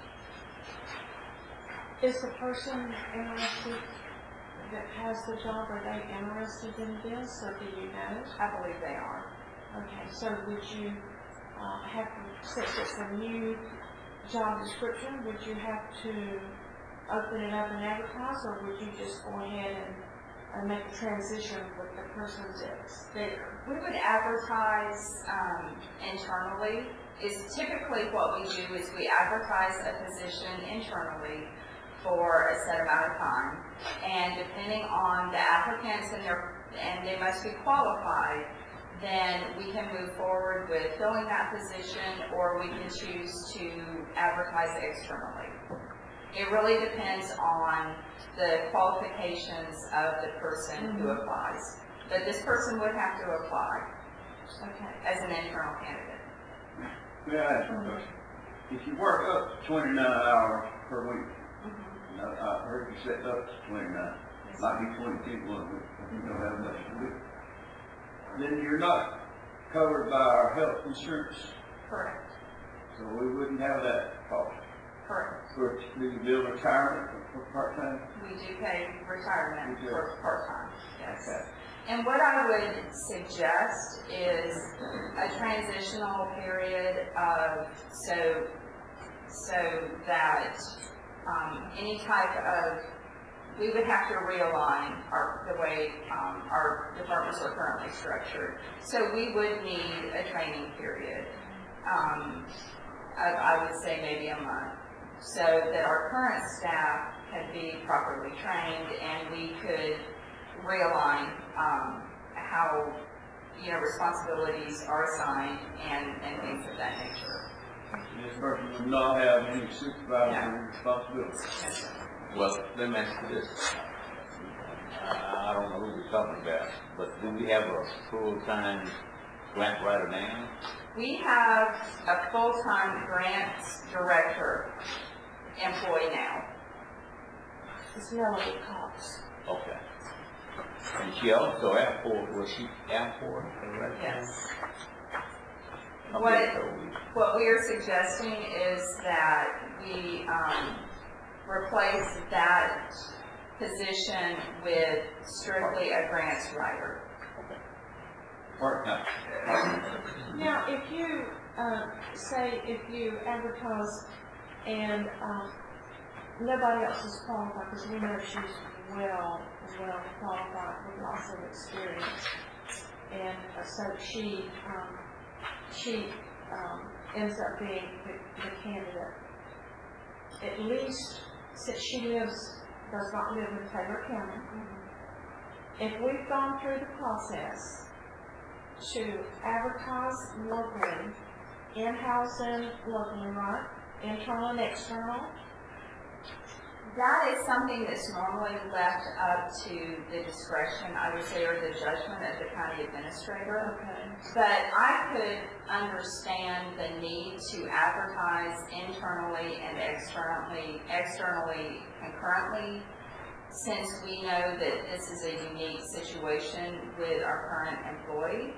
is the person interested that has the job, are they interested in this, or do you know? I believe they are. Okay, so would you uh, have to, since it's a new job description, would you have to open it up and advertise, or would you just go ahead and, and make a transition with the person that's there? We would advertise um, internally. Is typically what we do is we advertise a position internally for a set amount of time, and depending on the applicants and their and they must be qualified, then we can move forward with filling that position, or we can choose to advertise externally. It really depends on the qualifications of the person mm-hmm. who applies. But this person would have to apply okay. as an internal candidate. May I ask you a question? If you work up to twenty-nine hours per week, mm-hmm. I, I heard you said up to twenty-nine, yes. Might be twenty-two one week, you don't have much to do. Then you're not covered by our health insurance. Correct. So we wouldn't have that cost. Correct. For, do you bill retirement for, for part-time? We do pay retirement do. for part-time, yes. Okay. And what I would suggest is a transitional period of, so, so that um, any type of, we would have to realign our, the way um, our departments are currently structured. So we would need a training period. Um, I, I would say maybe a month, so that our current staff can be properly trained and we could realign um, how, you know, responsibilities are assigned and, and things of that nature. This person would not have any supervisory No. responsibility. Yes, Well, let me ask you this. I don't know who we're talking about, but do we have a full-time grant writer now? we have a full-time grants director employee now. It's Melody Cox. Okay. And she also airport, was she airport? Yes. What, what we are suggesting is that we um, replace that position with strictly a grants writer. Part-time. Now, if you, uh, say, if you advertise and, um, nobody else is qualified, because we know she's well, well qualified with lots of experience, and uh, so she, um, she, um, ends up being the, the candidate. At least, since she lives, does not live in Taylor County, if we've gone through the process to advertise locally, in-house and locally, right? Internal and external. That is something that's normally left up to the discretion, I would say, or the judgment of the county administrator. Okay. But I could understand the need to advertise internally and externally, externally concurrently, since we know that this is a unique situation with our current employee.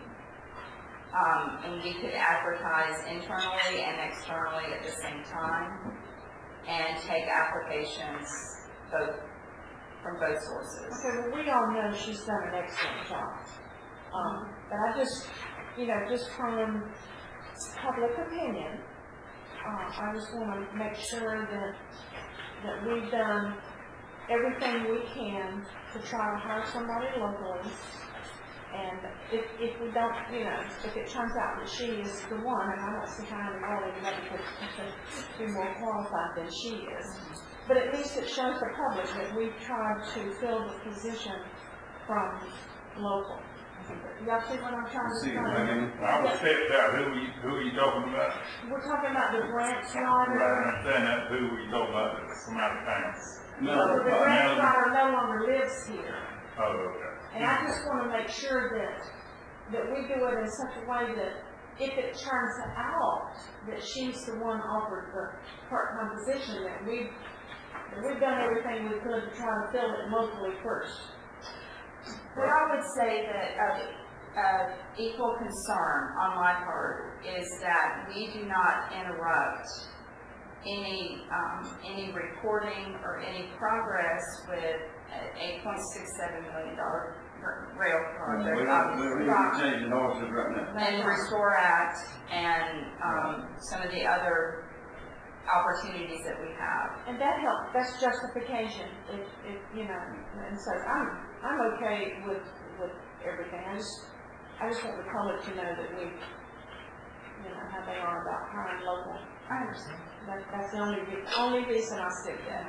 Um, and we could advertise internally and externally at the same time and take applications both from both sources. Okay, well, we all know she's done an excellent job. Um, but I just, you know, just from public opinion, uh, I just want to make sure that that we've done everything we can to try to hire somebody locally. And if, if we don't, you know, if it turns out that she is the one, and I don't see how in the world anybody could be more qualified than she is, but at least it shows the public that we've tried to fill the position from local. Y'all see what I'm trying to See, say? I mean, I was stepped out. Who are you, who are you talking about? We're talking about the grants Right, I writer. understand that. Who were you talking about that's from out of town? No, the grants Melody. writer no longer lives here. Oh, okay. And I just want to make sure that, that we do it in such a way that if it turns out that she's the one offered the part-time position, that we've, that we've done everything we could to try to fill it locally first. What I would say that of, of equal concern on my part is that we do not interrupt any um, any reporting or any progress with an eight point six seven million dollar rail project. We're not, we're not changing horses right now. And Restore Act and um, some of the other opportunities that we have. And that helps, that's justification, if, if, you know, and so I'm, I'm okay with, with everything. I just, I just want the public to know that we, you know, how they are about hiring local. I understand. That, that's the only, re- only reason I stick that.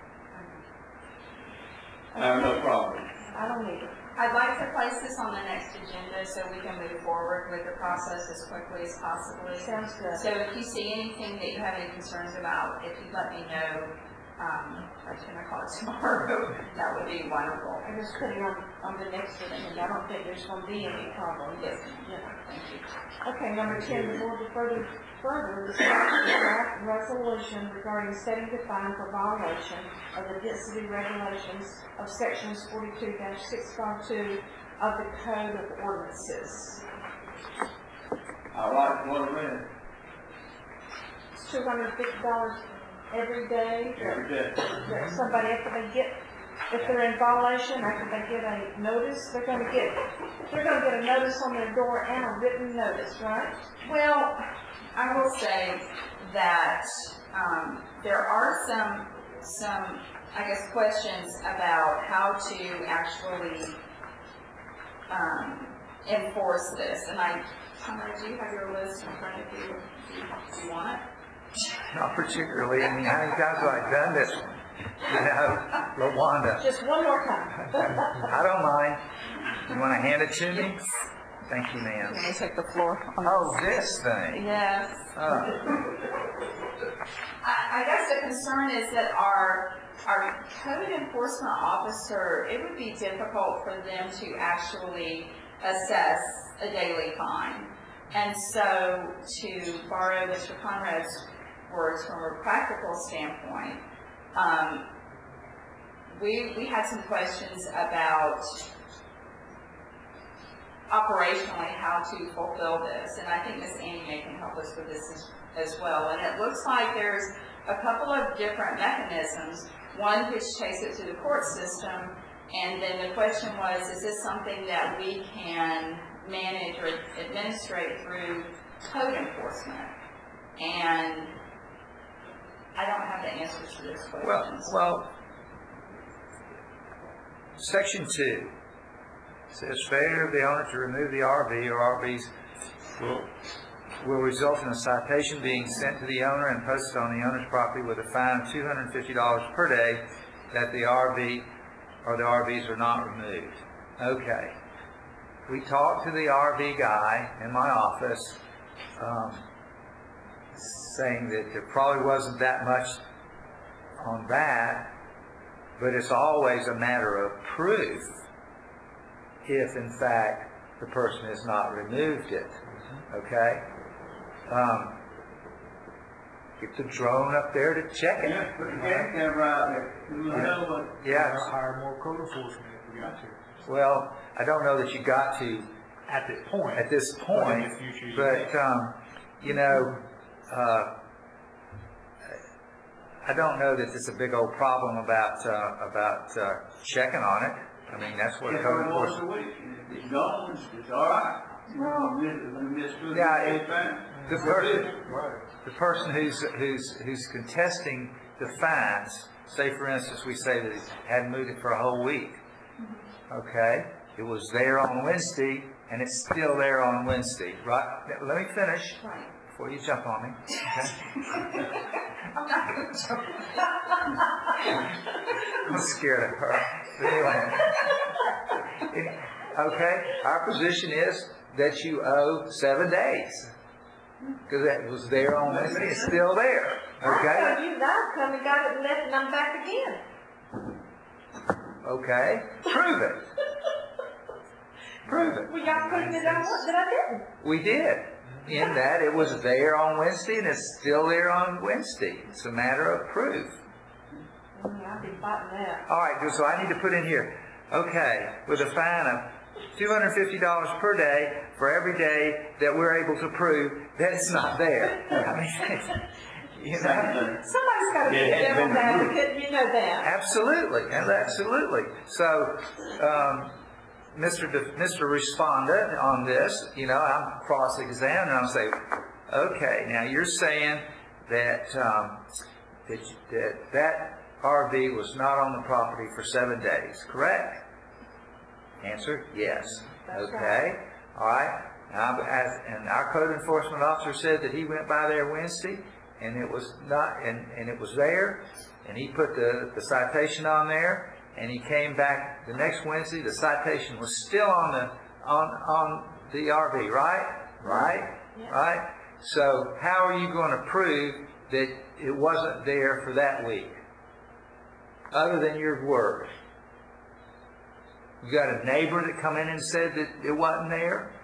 I have no problem. I don't either. I'd like to place this on the next agenda so we can move forward with the process as quickly as possibly. Sounds good. So if you see anything that you have any concerns about, if you let me know, um, by ten o'clock tomorrow, that would be wonderful. I'm just putting on, on the next agenda. I don't think there's going to be any problem. Yes. You know, thank you. Okay, number ten, the board will further, further discuss the draft resolution regarding setting the fine for violation of the density regulations of sections forty-two six fifty-two of the Code of Ordinances. I like what I read. It's two hundred fifty dollars every day. Every day. That somebody, after they get, if they're in violation, after they get a notice, they're gonna get, they're gonna get a notice on their door and a written notice, right? Well, I will say that um, there are some, some, I guess, questions about how to actually um, enforce this. And I, Conrad, do you have your list in front of you? Do you want it? Not particularly. I mean, how many times have I done this one? You know, LaWanda. Just one more time. I don't mind. You want to hand it to me? Thank you, ma'am. Let me take the floor. Oh, this thing. Yes. Oh. I, I guess the concern is that our our code enforcement officer, it would be difficult for them to actually assess a daily fine. And so, to borrow Mister Conrad's words from a practical standpoint, um, we we had some questions about operationally how to fulfill this, and I think Miz Annie May can help us with this as, as well. And it looks like there's a couple of different mechanisms. One which takes it to the court system, and then the question was, is this something that we can manage or administrate through code enforcement? And I don't have the answers to those questions. Well, well, section two says failure of the owner to remove the R V or R Vs will, will result in a citation being sent to the owner and posted on the owner's property with a fine of two hundred fifty dollars per day that the R V or the R Vs are not removed. Okay. We talked to the R V guy in my office, um, saying that there probably wasn't that much on that, but it's always a matter of proof if, in fact, the person has not removed it. Okay? Um, get the drone up there to check it. Yeah, put the gas camera out there. Yeah. Yeah. Hire more code enforcement if we got to. Well, I don't know that you got to At this point. at this point, But in the future you but um, you know, uh, I don't know that it's a big old problem about uh, about uh, checking on it. I mean, that's what It's code only once a enforcement. week. If it's gone, it's, it's all right. Well, we miss two Yeah, days it- back. The person, the person who's who's who's contesting the fines, say for instance, we say that he hadn't moved it for a whole week. Okay, it was there on Wednesday, and it's still there on Wednesday. Right? Let me finish Right. before you jump on me. Okay? I'm not going to jump. I'm scared of her. But anyway, okay, our position is that you owe seven days. Because it was there on Wednesday, it's still there. I Okay? told you that I've come and got it and left and I'm back again. Okay? Prove it. Prove it. Well, y'all proved that I, wa- that I didn't. We did. In that it was there on Wednesday and it's still there on Wednesday. It's a matter of proof. Mm, I'll be fighting that. All right, so I need to put in here, okay, with a fine of two hundred fifty dollars per day for every day that we're able to prove that it's not there. I mean, you know. Somebody's got to be Yeah, a it devil's hadn't been advocate, you know that. Absolutely, and absolutely. So, um, Mister De, Mister Respondent on this, you know, I'm cross-examining and I'm saying, okay, now you're saying that, um, that, that that R V was not on the property for seven days, correct? Answer, yes. That's Okay, right. all right. Now, as, and our code enforcement officer said that he went by there Wednesday, and it was not, and, and it was there, and he put the, the citation on there, and he came back the next Wednesday, the citation was still on the, on, on the R V, right? Right? Yeah. Right? So, how are you going to prove that it wasn't there for that week? Other than your word. You got a neighbor that come in and said that it wasn't there?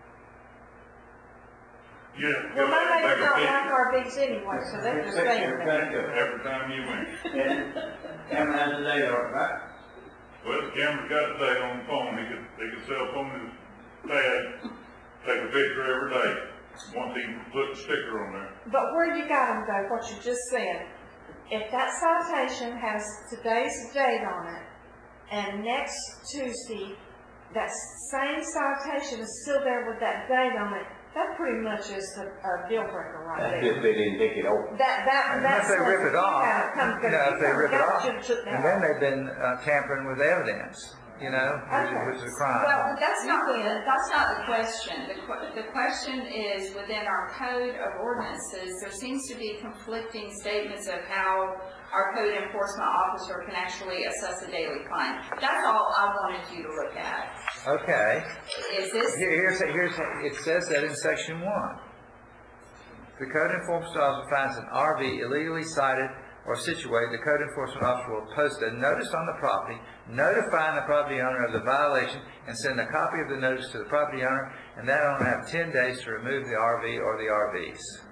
Yeah. Well, my like neighbors a don't picture. like our bigs anyway, so they're just saying that. Every time you win. And, and as they are, right? Well, the camera's got a date on the phone, he could, they could cell phone his dad, take a picture every day, once he put the sticker on there. But where you got them though, what you just said, if that citation has today's date on it, and next Tuesday, that same citation is still there with that date on it, that pretty much is a, a deal breaker right That's there. if they didn't take it over. That, that, And that's. if they rip it off, Come, you know, if they rip it off, Took that and then off. they've been uh, tampering with evidence, you know, which, Okay. which is a crime. Well, that's not, that's not the question. The, que- the question is, within our code of ordinances, there seems to be conflicting statements of how our code enforcement officer can actually assess a daily fine. That's all I wanted you to look at. Okay. Is this? Here, here's, here's, it says that in section one. The code enforcement officer finds an R V illegally sited or situated, the code enforcement officer will post a notice on the property, notifying the property owner of the violation, and send a copy of the notice to the property owner, and that owner have ten days to remove the R V or the R Vs.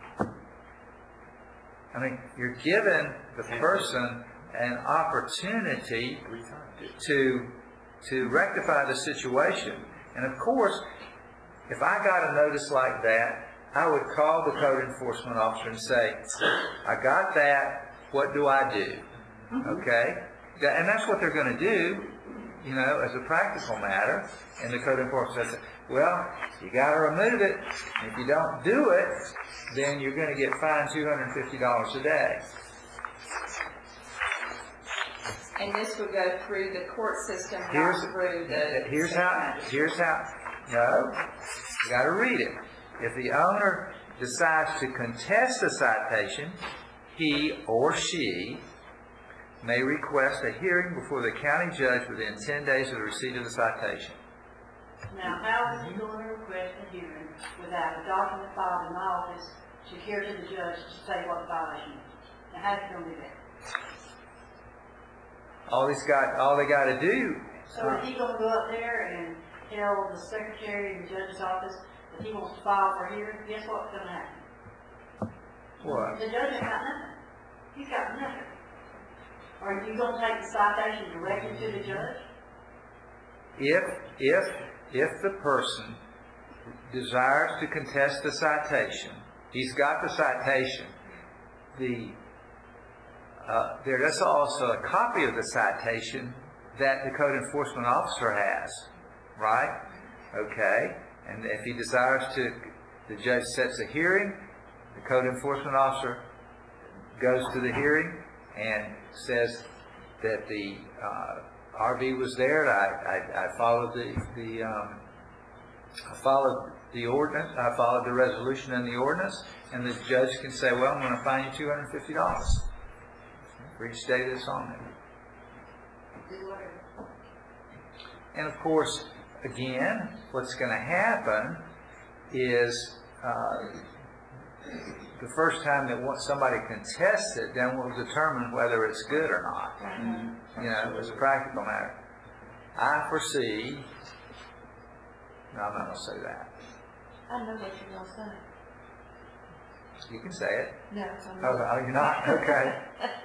I mean, you're giving the person an opportunity to, to rectify the situation. And of course, if I got a notice like that, I would call the code enforcement officer and say, I got that, what do I do? Okay? And that's what they're going to do, you know, as a practical matter. And the code enforcement says, well, you got to remove it. And if you don't do it, then you're going to get fined two hundred fifty dollars a day. And this would go through the court system, Here's, not through the... here's how, here's how, no, you got to read it. If the owner decides to contest the citation, he or she may request a hearing before the county judge within ten days of the receipt of the citation. Now, how is he going to request a hearing without a document filed in my office to hear to the judge to say what the violation is? Now, how's he going to do that? All he's got, all they got to do. So is he going to go up there and tell the secretary in the judge's office that he wants to file for a hearing? Guess what's going to happen? What? The judge ain't got nothing. He's got nothing. Are you going to take the citation directly to the judge? If, if, if the person desires to contest the citation, he's got the citation. The uh, there is also a copy of the citation that the code enforcement officer has, right? Okay, and if he desires to, the judge sets a hearing. The code enforcement officer goes to the hearing and says that the uh, R V was there. I, I, I followed the the um, I followed the ordinance. I followed the resolution and the ordinance, and the judge can say, "Well, I'm going to fine you two hundred fifty dollars for each day that's on there." And of course, again, what's going to happen is uh, the first time that somebody contests it, then we'll determine whether it's good or not. Mm-hmm. You know, as a practical matter. I foresee. No, I'm not going to say that. I know what you're going to say. You can say it. No, I'm Oh, not. oh, you're not? Okay.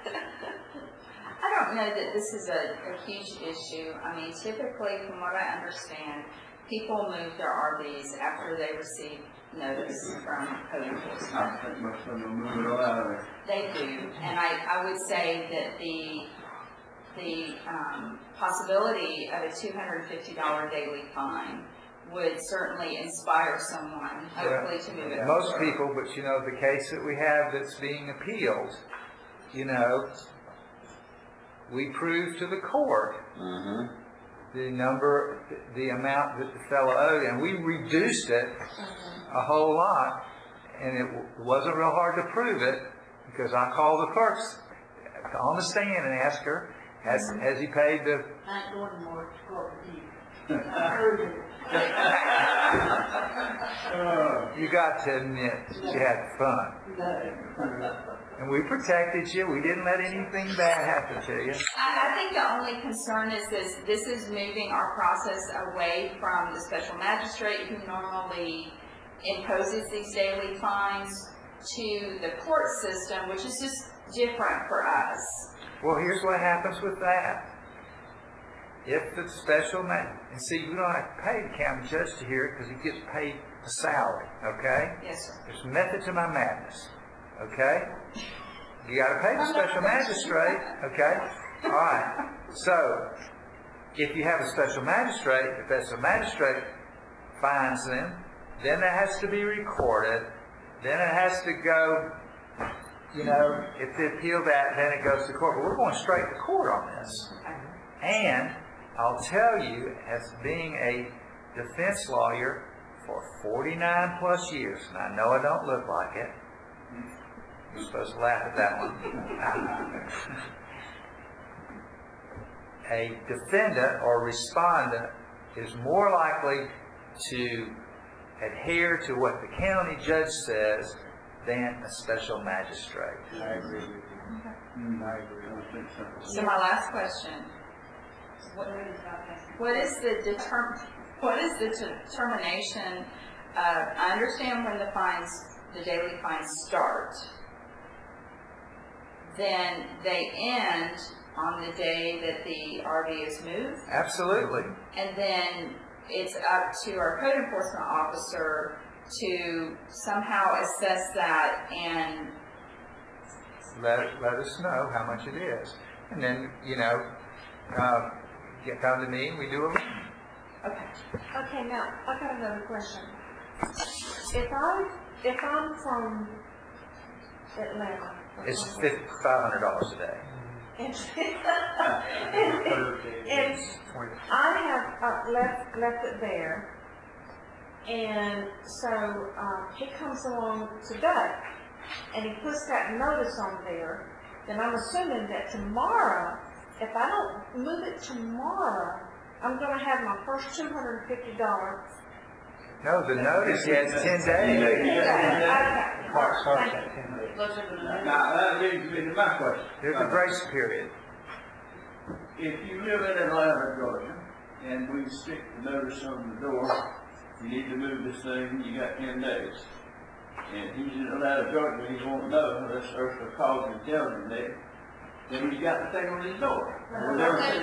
I don't know that this is a, a huge issue. I mean, typically, from what I understand, people move their R Vs after they receive notice from code enforcement. I think most of them will move it all out of there. They do, and I, I would say that the the um, possibility of a two hundred fifty dollars daily fine would certainly inspire someone, hopefully, to move it Most forward. people, but you know, the case that we have that's being appealed, you know, we proved to the court Mm-hmm. the number, the amount that the fellow owed, and we reduced it a whole lot, and it w- wasn't real hard to prove it, because I called the clerks on the stand and asked her, has, has he paid the... I ain't going more to court with you. I heard it. You got to admit you had fun. And we protected you. We didn't let anything bad happen to you. I, I think the only concern is this, this is moving our process away from the special magistrate who normally imposes these daily fines to the court system, which is just different for us. Well, here's what happens with that. If the special ma- and see, we don't have to pay the county judge to hear it because he gets paid a salary, okay? Yes, sir. There's a method to my madness, okay? You got to pay the special magistrate, okay? All right. So, if you have a special magistrate, if that special magistrate fines them, then it has to be recorded. Then it has to go, you know, if they appeal that, then it goes to court. But we're going straight to court on this. And I'll tell you, as being a defense lawyer for forty-nine plus years, and I know I don't look like it. You're supposed to laugh at that one. A defendant or respondent is more likely to adhere to what the county judge says than a special magistrate. I agree with you. I agree. I don't think so. So my last question. What, what is the determ, what is the determination of, I understand when the fines, the daily fines start, then they end on the day that the R V is moved? Absolutely. And then it's up to our code enforcement officer to somehow assess that and Let, let us know how much it is. And then, you know, uh, get down to me and we do a okay. Okay, now, I got another question. If I, if I'm from Atlanta. It's five hundred dollars a day. And, and, and I have uh, left, left it there, and so uh, he comes along today, and he puts that notice on there, then I'm assuming that tomorrow, if I don't move it tomorrow, I'm going to have my first two hundred fifty dollars. No, the notice has ten days. Okay. Clock starts at ten days. Now, that leads me to my question. There's a grace period. If you live in Atlanta, Georgia, and we stick the notice on the door, you need to move this thing, you got ten days. And he's in Atlanta, Georgia, and he won't know unless Ursula calls and tells him that. Then he's got the thing on his door. Are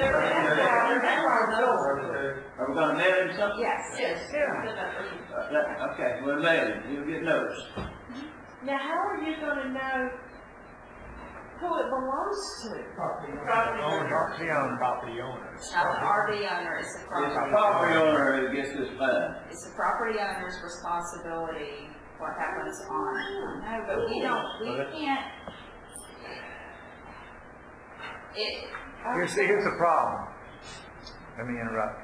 we gonna mail him something? Yes. Yes. Uh, that- Okay, we'll mail him, he'll get notice. Now, how are you going to know who it belongs to? Property Property owner. Property owner. Property owners. Not the R V owner, it's the It's property. the property owner who gets this fine. It's the property owner's responsibility what happens on, no, but we don't, we can't. It, Here's, here's the problem. Let me interrupt.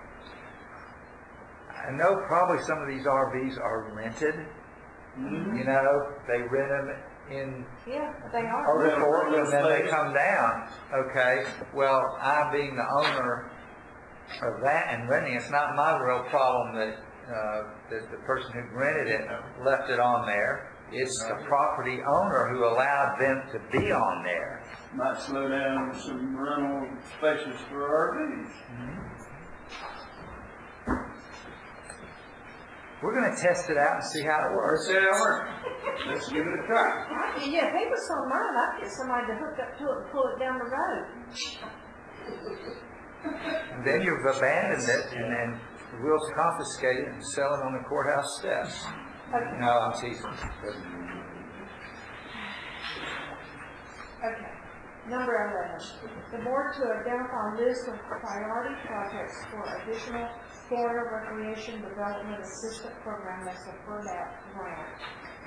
I know probably some of these R Vs are rented. Mm-hmm. You know, they rent them in Yeah, they are. over court and then they come down. Okay, well, I being the owner of that and renting, it's not my real problem that, uh, that the person who rented it left it on there. It's the property owner who allowed them to be on there. Might slow down some rental spaces for R Vs. We're going to test it out and see how it works. Let's see how it works. Let's give it a try. Yeah, if he was so mine, I'd get somebody to hook up to it and pull it down the road. And then you've abandoned it, and then the wheels confiscated and sell it on the courthouse steps. Okay. No, I'm teasing. Okay. Number eleven, the board to identify a list of priority projects for additional Florida Recreation Development Assistant Program, that's the FERDAP grant.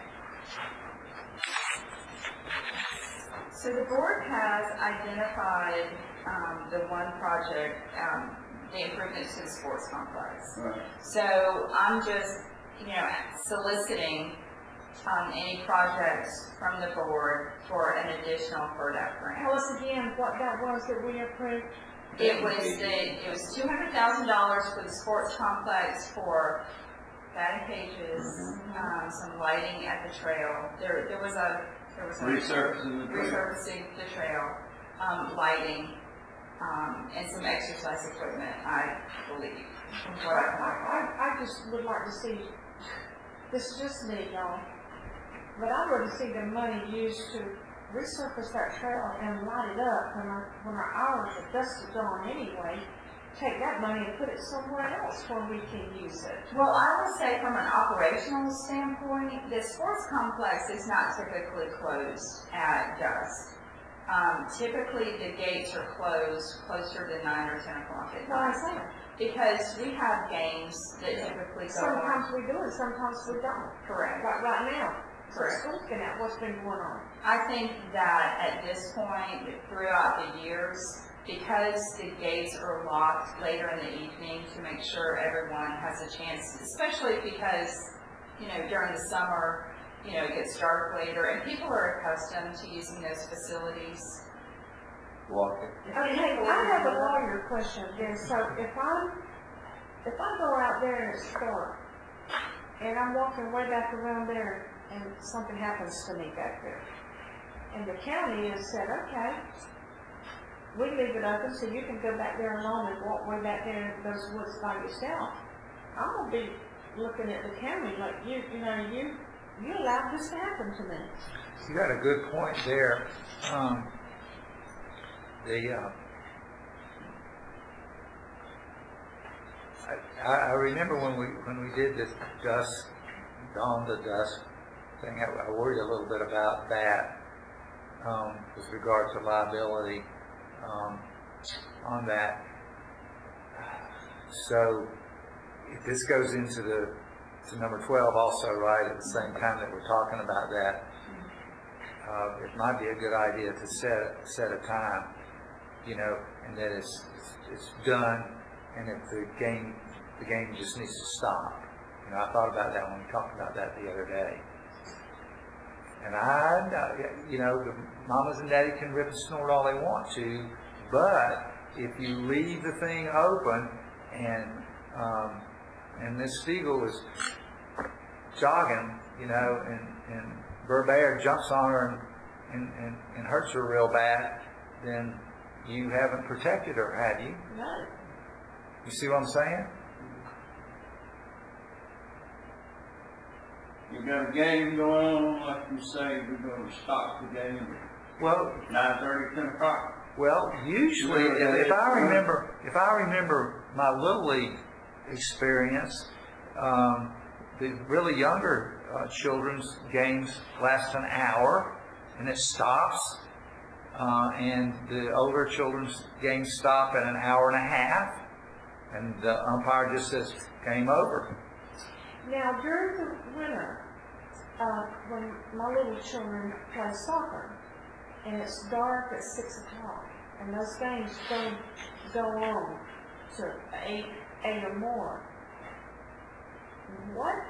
So the board has identified um, the one project, um, the improvements to the sports complex. Right. So I'm just, you know, soliciting um, any projects from the board for an additional FERDAP grant. Tell us again what that was that we approved. It was the, it was two hundred thousand dollars for the sports complex for batting cages, um, some lighting at the trail. There, there was a, there was a Resurfacing the trail. resurfacing the trail, um, lighting, um, and some exercise equipment, I believe. from I, what I I, I- I just would like to see, this is just me, y'all, but I'd rather see the money used to resurface that trail and light it up when our, when our hours are dusted on anyway. Take that money and put it somewhere else where we can use it. Well, I would say from an operational standpoint, the sports complex is not typically closed at dusk. Um, typically, the gates are closed closer to nine or ten o'clock at Why night. is that? Because we have games that typically go Sometimes on. we do and sometimes we don't. Correct. Like right now. Correct. So looking at what's been going on. I think that at this point, throughout the years, because the gates are locked later in the evening to make sure everyone has a chance, especially because, you know, during the summer, you know, it gets dark later, and people are accustomed to using those facilities. Walker. Okay, hey, I have a lawyer question then. So if I'm, if I go out there and it's dark, and I'm walking way back around there, and something happens to me back there, and the county has said, okay, we leave it open so you can go back there alone and walk way back there in those woods by yourself, I'm gonna be looking at the county like, you, you know, you, you allowed this to happen to me. You got a good point there. Um, the uh, I, I remember when we when we did the dusk, dawn to dusk thing. I, I worried a little bit about that um, with regard to liability um, on that. So if this goes into the to number twelve also, right, at the same time that we're talking about that, uh, it might be a good idea to set set a time, you know, and that it's it's done, and if the game the game just needs to stop. You know, I thought about that when we talked about that the other day. And I, you know, the mamas and daddy can rip and snort all they want to, but if you leave the thing open and um, and Miss Spiegel was jogging, you know, and, and Burbear jumps on her and, and, and, and hurts her real bad, then you haven't protected her, have you? No. You see what I'm saying? You got a game going on, like you say, we're going to stop the game Well, at nine thirty, ten o'clock. Well, usually, if, if I remember, if I remember my Little League experience, um, the really younger uh, children's games last an hour, and it stops, uh, and the older children's games stop at an hour and a half, and the umpire just says, game over. Now, during the winter, uh, when my little children play soccer, and it's dark at six o'clock, and those games go, go on to eight, eight or more, what?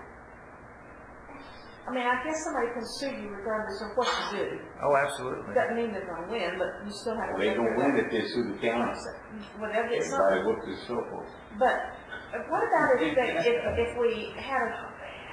I mean, I guess somebody can sue you regardless of what you do. Oh, absolutely. Doesn't mean they're going to win, but you still have to. They don't win if they sue the county. Whatever it's Everybody whooped his circle. But uh, what about if they, if, if we had a,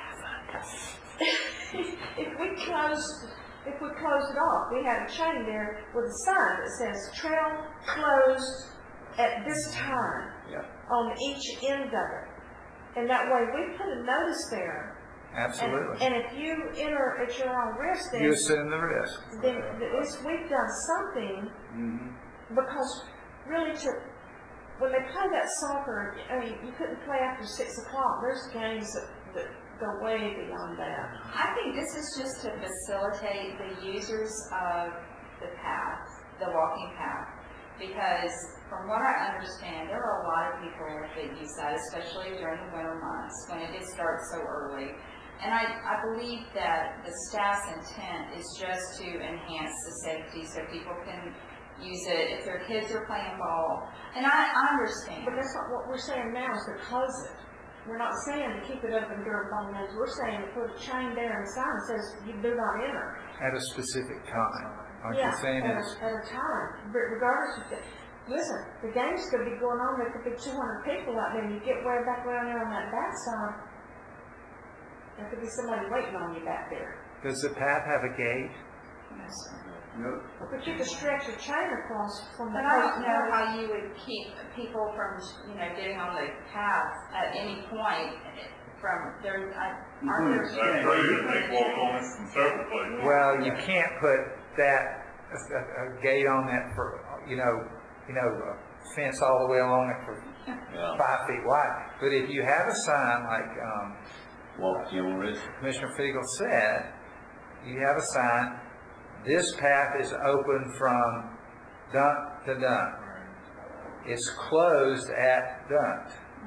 if we closed, if we closed it off, we had a chain there with a sign that says trail closed at this time Yeah. on each end of it. And that way we put a notice there. Absolutely. And, and if you enter at your own risk, then You assume the risk. then at least we've done something, Mm-hmm. because really to, when they play that soccer, I mean, you couldn't play after six o'clock. There's games that, that go way beyond that. I think this is just to facilitate the users of the path, the walking path. Because from what I understand, there are a lot of people that use that, especially during the winter months when it starts so early. And I, I believe that the staff's intent is just to enhance the safety so people can use it if their kids are playing ball. And I, I understand. But that's not what we're saying now, is to close it. We're not saying to keep it open during ball games. We're saying to put a chain there and a sign that says you do not enter. At a specific time. Aren't Yeah, you saying at it's... a, at a time. But regardless of the, listen, the games could be going on, there could be two hundred people out there, and you get way back around there on that backside, there could be somebody waiting on you back there. Does the path have a gate? Yes. Nope. But you could stretch a chain across from the But I don't post know to- how you would keep people from, you know, getting on the path at any point from there. I- Aren't there? That's right, they walk on it from several places. Well, you can't put that, a, a gate on that for, you know, you know, a fence all the way along it for Yeah. five feet wide. But if you have a sign like, um, Walk Jim Rich. Commissioner Fiegel said, you have a sign, this path is open from dump to dump. It's closed at dump.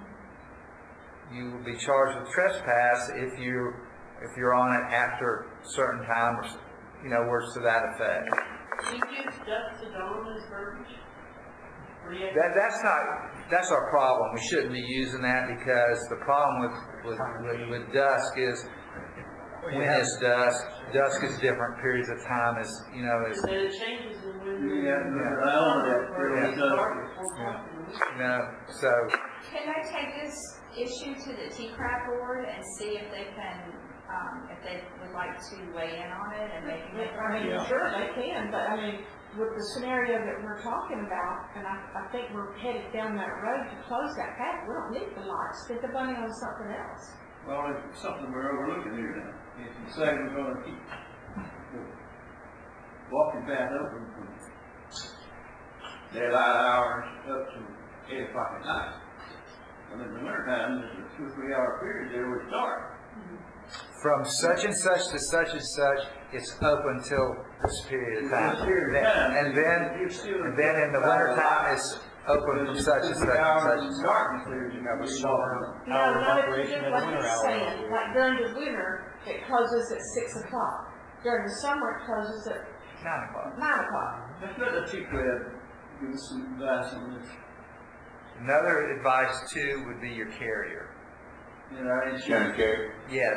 You will be charged with trespass if you if you're on it after a certain time, or you know, words to that effect. You use dusk to dawn as verbiage? That that's not that's our problem. We shouldn't be using that because the problem with with, with, with dusk is when it's dusk. Dusk is different periods of time. Is you know is And then it changes in winter. Yeah, yeah, I own that. It does. you know so. Can I take this issue to the T C R A P board and see if they can, um, if they would like to weigh in on it and maybe make I mean, Yeah. sure, they can, but I mean, with the scenario that we're talking about, and I, I think we're headed down that road to close that path, we don't need the lights. Spend the money on something else. Well, it's something we're overlooking here now. If you say we're gonna keep the walking path open from daylight hours up to eight o'clock at night. And in the wintertime, there's a two or three hour period there where it's dark. From such and such to such and such, it's open till this period of time. This period of time. And then, You're still- and then in the winter time, it's open from such and such and such and such. Darkness there, you have a summer. No, Hour of not if you operation do and like winter he's hour of saying, operation. like during the winter, it closes at six o'clock. During the summer, it closes at Nine o'clock. nine o'clock. Let's let the chief grab, give us some advice on this. Another advice too would be your carrier. You know, it's, Sharon Carey. Yes.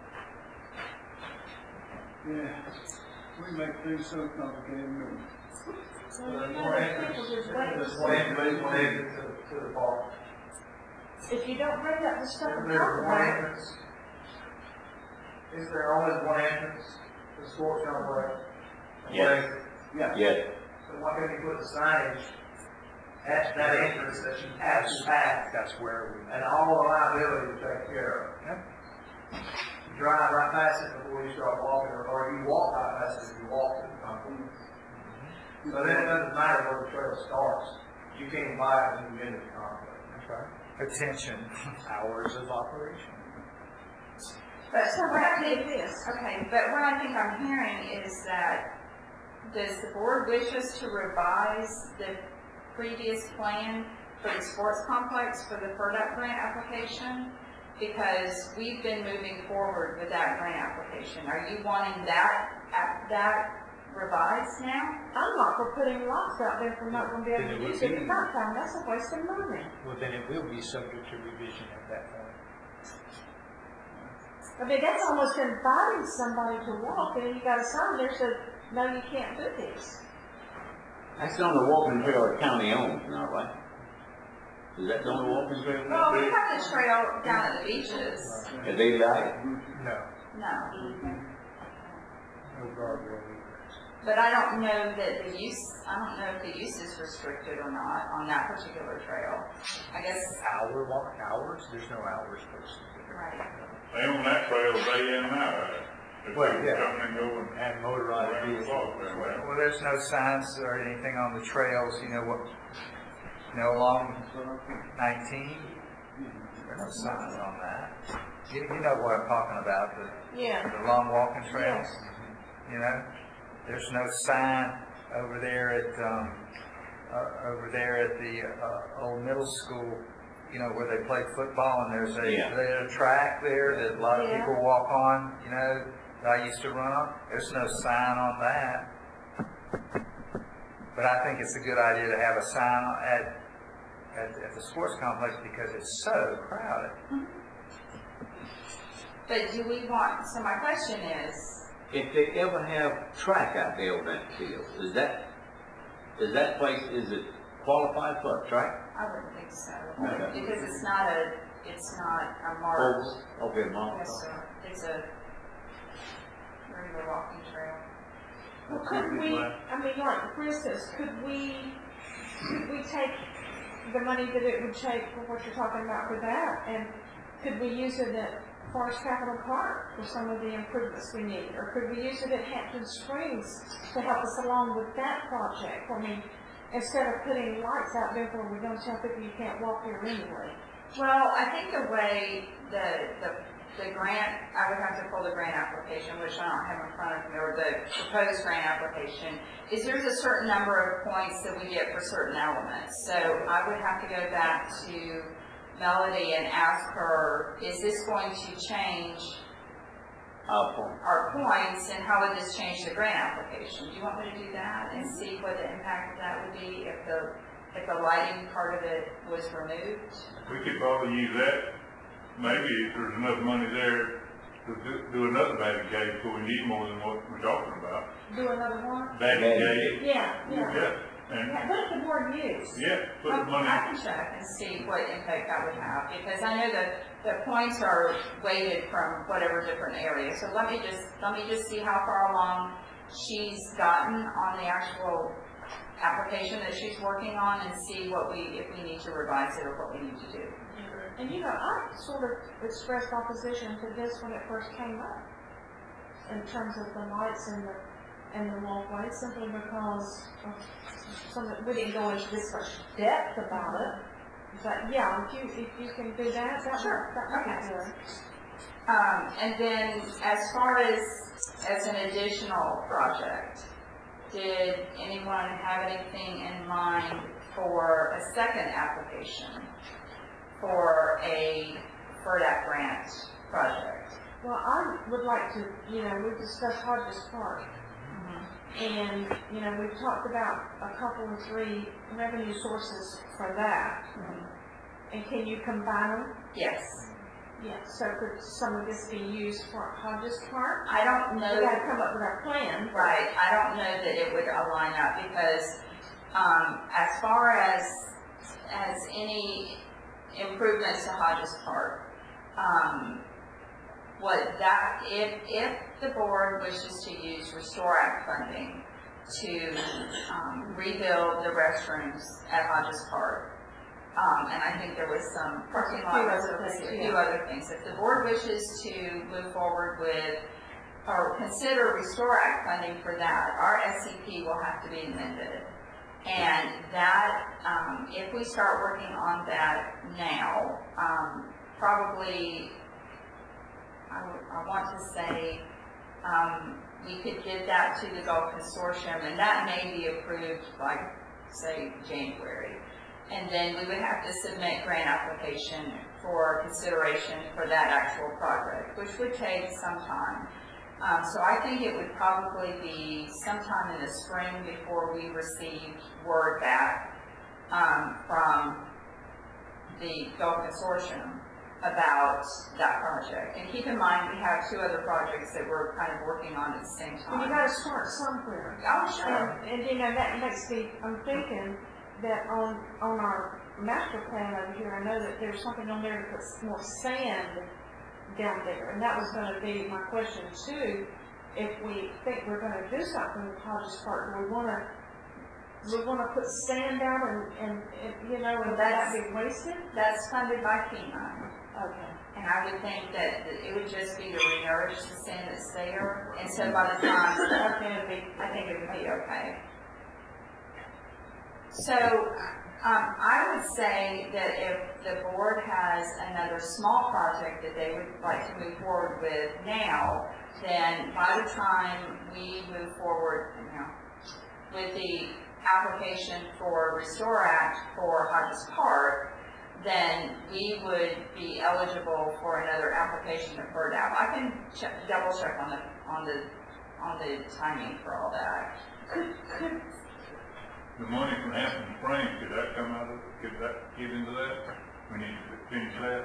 yeah, we make things so complicated. don't we? So you know, there's people just waiting. There's one entrance, one exit to, to the park. If you don't bring up the stuff and There's talk one about it, entrance. Is there only one entrance to the sports complex? Yes. Yeah. Yes. So why can't you put the signage at that entrance that you have to pass? That's where we. And all the liability is taken care of. You drive right past it before you start walking, or, or you walk right past it if you walk to the complex. So then it doesn't matter where the trail starts. You can't buy it when you get into the complex. That's right. Attention. Hours of operation. But so what I what think, it is. okay, but what I think I'm hearing is that, does the board wish us to revise the previous plan for the sports complex for the F E R D A P grant application? Because we've been moving forward with that grant application. Are you wanting that, at- that revised now? I'm not for putting lots out there if we're not gonna be able Then it to would use it be- at night time. That's a waste of money. Well, then it will be subject to revision at that point. I mean, that's almost inviting somebody to walk, and you got a sign there that says, no, you can't do this. That's on the walking trail the county owns now, right? Is that the only walking trail? Well, we have the trail down at the beaches. Are they like? No. No. No guardrail either. But I don't know that the use, I don't know if the use is restricted or not on that particular trail. I guess, Hour walk, hours? There's no hours posted. right. They own that trail day in and out. of it. If Well, people yeah. come and go and And motorized around the vehicles. clock that way. Well, there's no signs or anything on the trails, you know, what, you know, along nineteen. There are no signs on that. You, you know what I'm talking about, the, Yeah. the long walking trails. You know, there's no sign over there at, um, uh, over there at the uh, old middle school, you know, where they play football, and there's a, Yeah. there's a track there that a lot of Yeah. people walk on, you know, that I used to run on. There's no sign on that. But I think it's a good idea to have a sign at, at, at the sports complex because it's so crowded. But do we want, so my question is, If they ever have track out there on that field, is that, is that place, is it qualified for a track? I wouldn't think so. Okay. Because it's not a, it's not a marked. Oh, okay, Mom. Yes, sir. It's a regular walking trail. Well, could we, I mean, like, for instance, could we, could we take the money that it would take for what you're talking about for that, and could we use it at Forest Capital Park for some of the improvements we need? Or could we use it at Hampton Springs to help us along with that project? I mean, instead of putting lights out there where we're going to tell people you can't walk here anyway. Well, I think the way the, the, the grant, I would have to pull the grant application, which I don't have in front of me, or the proposed grant application, is there's a certain number of points that we get for certain elements. So I would have to go back to Melody and ask her, is this going to change Our point. our points, and how would this change the grant application? Do you want me to do that and see what the impact of that would be if the if the lighting part of it was removed? We could probably use that, maybe if there's enough money there to do, do another batting cage, so we need more than what we're talking about. Do another one? Batting cage. Yeah, yeah. Yeah, and, Yeah, what if the board use? yeah, put the Okay, money. I can check and see what impact that would have, because I know that the points are weighted from whatever different area. So let me just, let me just see how far along she's gotten on the actual application that she's working on, and see what we, if we need to revise it or what we need to do. And you know, I sort of expressed opposition to this when it first came up, in terms of the lights and the, and the walkway, simply because of some, we didn't go into this much depth about it. But yeah, if you, if you can do that, that Sure. would, that would Okay. be good. Um, and then as far as, as an additional project, did anyone have anything in mind for a second application for a, for that grant project? Well, I would like to, you know, we've discussed Hodges Park, and, you know, we've talked about a couple or three revenue sources for that. And can you combine them? Yes. Yeah, so could some of this be used for Hodges Park? I don't know. We gotta come up with our plan. Right, I don't know that it would align up, because, um, as far as, as any improvements to Hodges Park, um, what that, if, if the board wishes to use Restore Act funding to, um, rebuild the restrooms at Hodges Park, Um, and I think there was some parking lot, A few other reservations, a things, few yeah. other things. If the board wishes to move forward with, or consider Restore Act funding for that, our S C P will have to be amended. And that, um, if we start working on that now, um, probably, I, w- I want to say, um, we could give that to the Gulf Consortium, and that may be approved like, say, January. And then we would have to submit grant application for consideration for that actual project, which would take some time. Um, so I think it would probably be sometime in the spring before we received word back um, from the Gulf Consortium about that project. And keep in mind, we have two other projects that we're kind of working on at the same Well, you time. gotta start somewhere. Oh, sure. And, and you know, that makes me, I'm thinking that on, on our master plan over here, I know that there's something on there to put some more sand down there. And that was gonna be my question too. If we think we're gonna do something with Hodges Park, do we wanna, we wanna put sand down and, and, and you know, and that be wasted? That's funded by FEMA. Okay. And I would think that it would just be to re-nourish the sand that's there. And so by the time, Okay, it'd be, I think it would be okay. So, um, I would say that if the board has another small project that they would like to move forward with now, then by the time we move forward, you know, with the application for Restore Act for Hodges Park, then we would be eligible for another application for that. I can check, double check on the, on the, on the timing for all that. Could, could, The money from Hampton Springs, could that come out of, could that get into that? We need to finish that.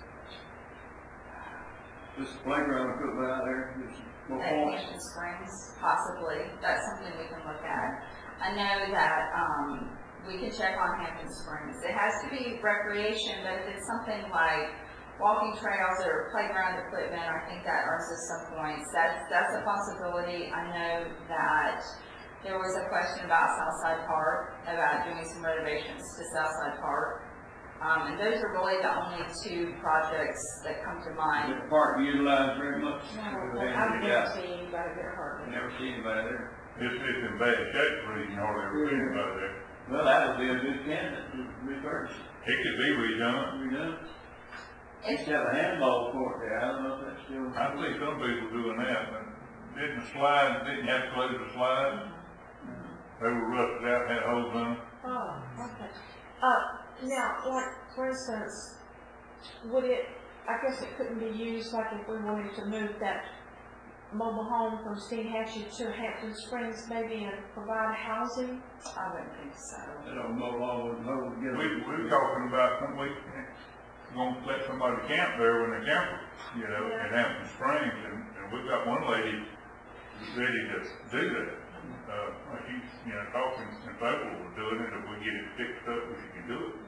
This playground equipment out there, there's more At points. Hampton Springs, possibly. That's something we can look at. I know that, um, we can check on Hampton Springs. It has to be recreation, but if it's something like walking trails or playground equipment, I think that earns us some points. That's, that's a possibility. I know that there was a question about Southside Park, about doing some renovations to Southside Park. Um, and those are really the only two projects that come to mind. The park utilized very much. no, I've never seen anybody get hurt. Never seen anybody there. It's, it's in bad shape for you, you hardly ever see anybody there. Well, that would be a good candidate to reverse. It could be redone. Redone. Used to have a handball court there, I don't know if that's still. I see some people doing that, but didn't the slide, didn't you have to close the slide? They were rusted out, had holes in them. Oh, okay. Uh, now, like, for instance, would it, I guess it couldn't be used like if we wanted to move that mobile home from Steenhatchee to Hampton Springs maybe and provide housing? I wouldn't think so. That old mobile home was hold together. We, we were talking about some we gonna let somebody camp there when they camp, you know, Yeah. at Hampton Springs, and, and we've got one lady ready to do that. Uh, like he's, you know, talking and people were doing it, if we get it fixed up, we can do it.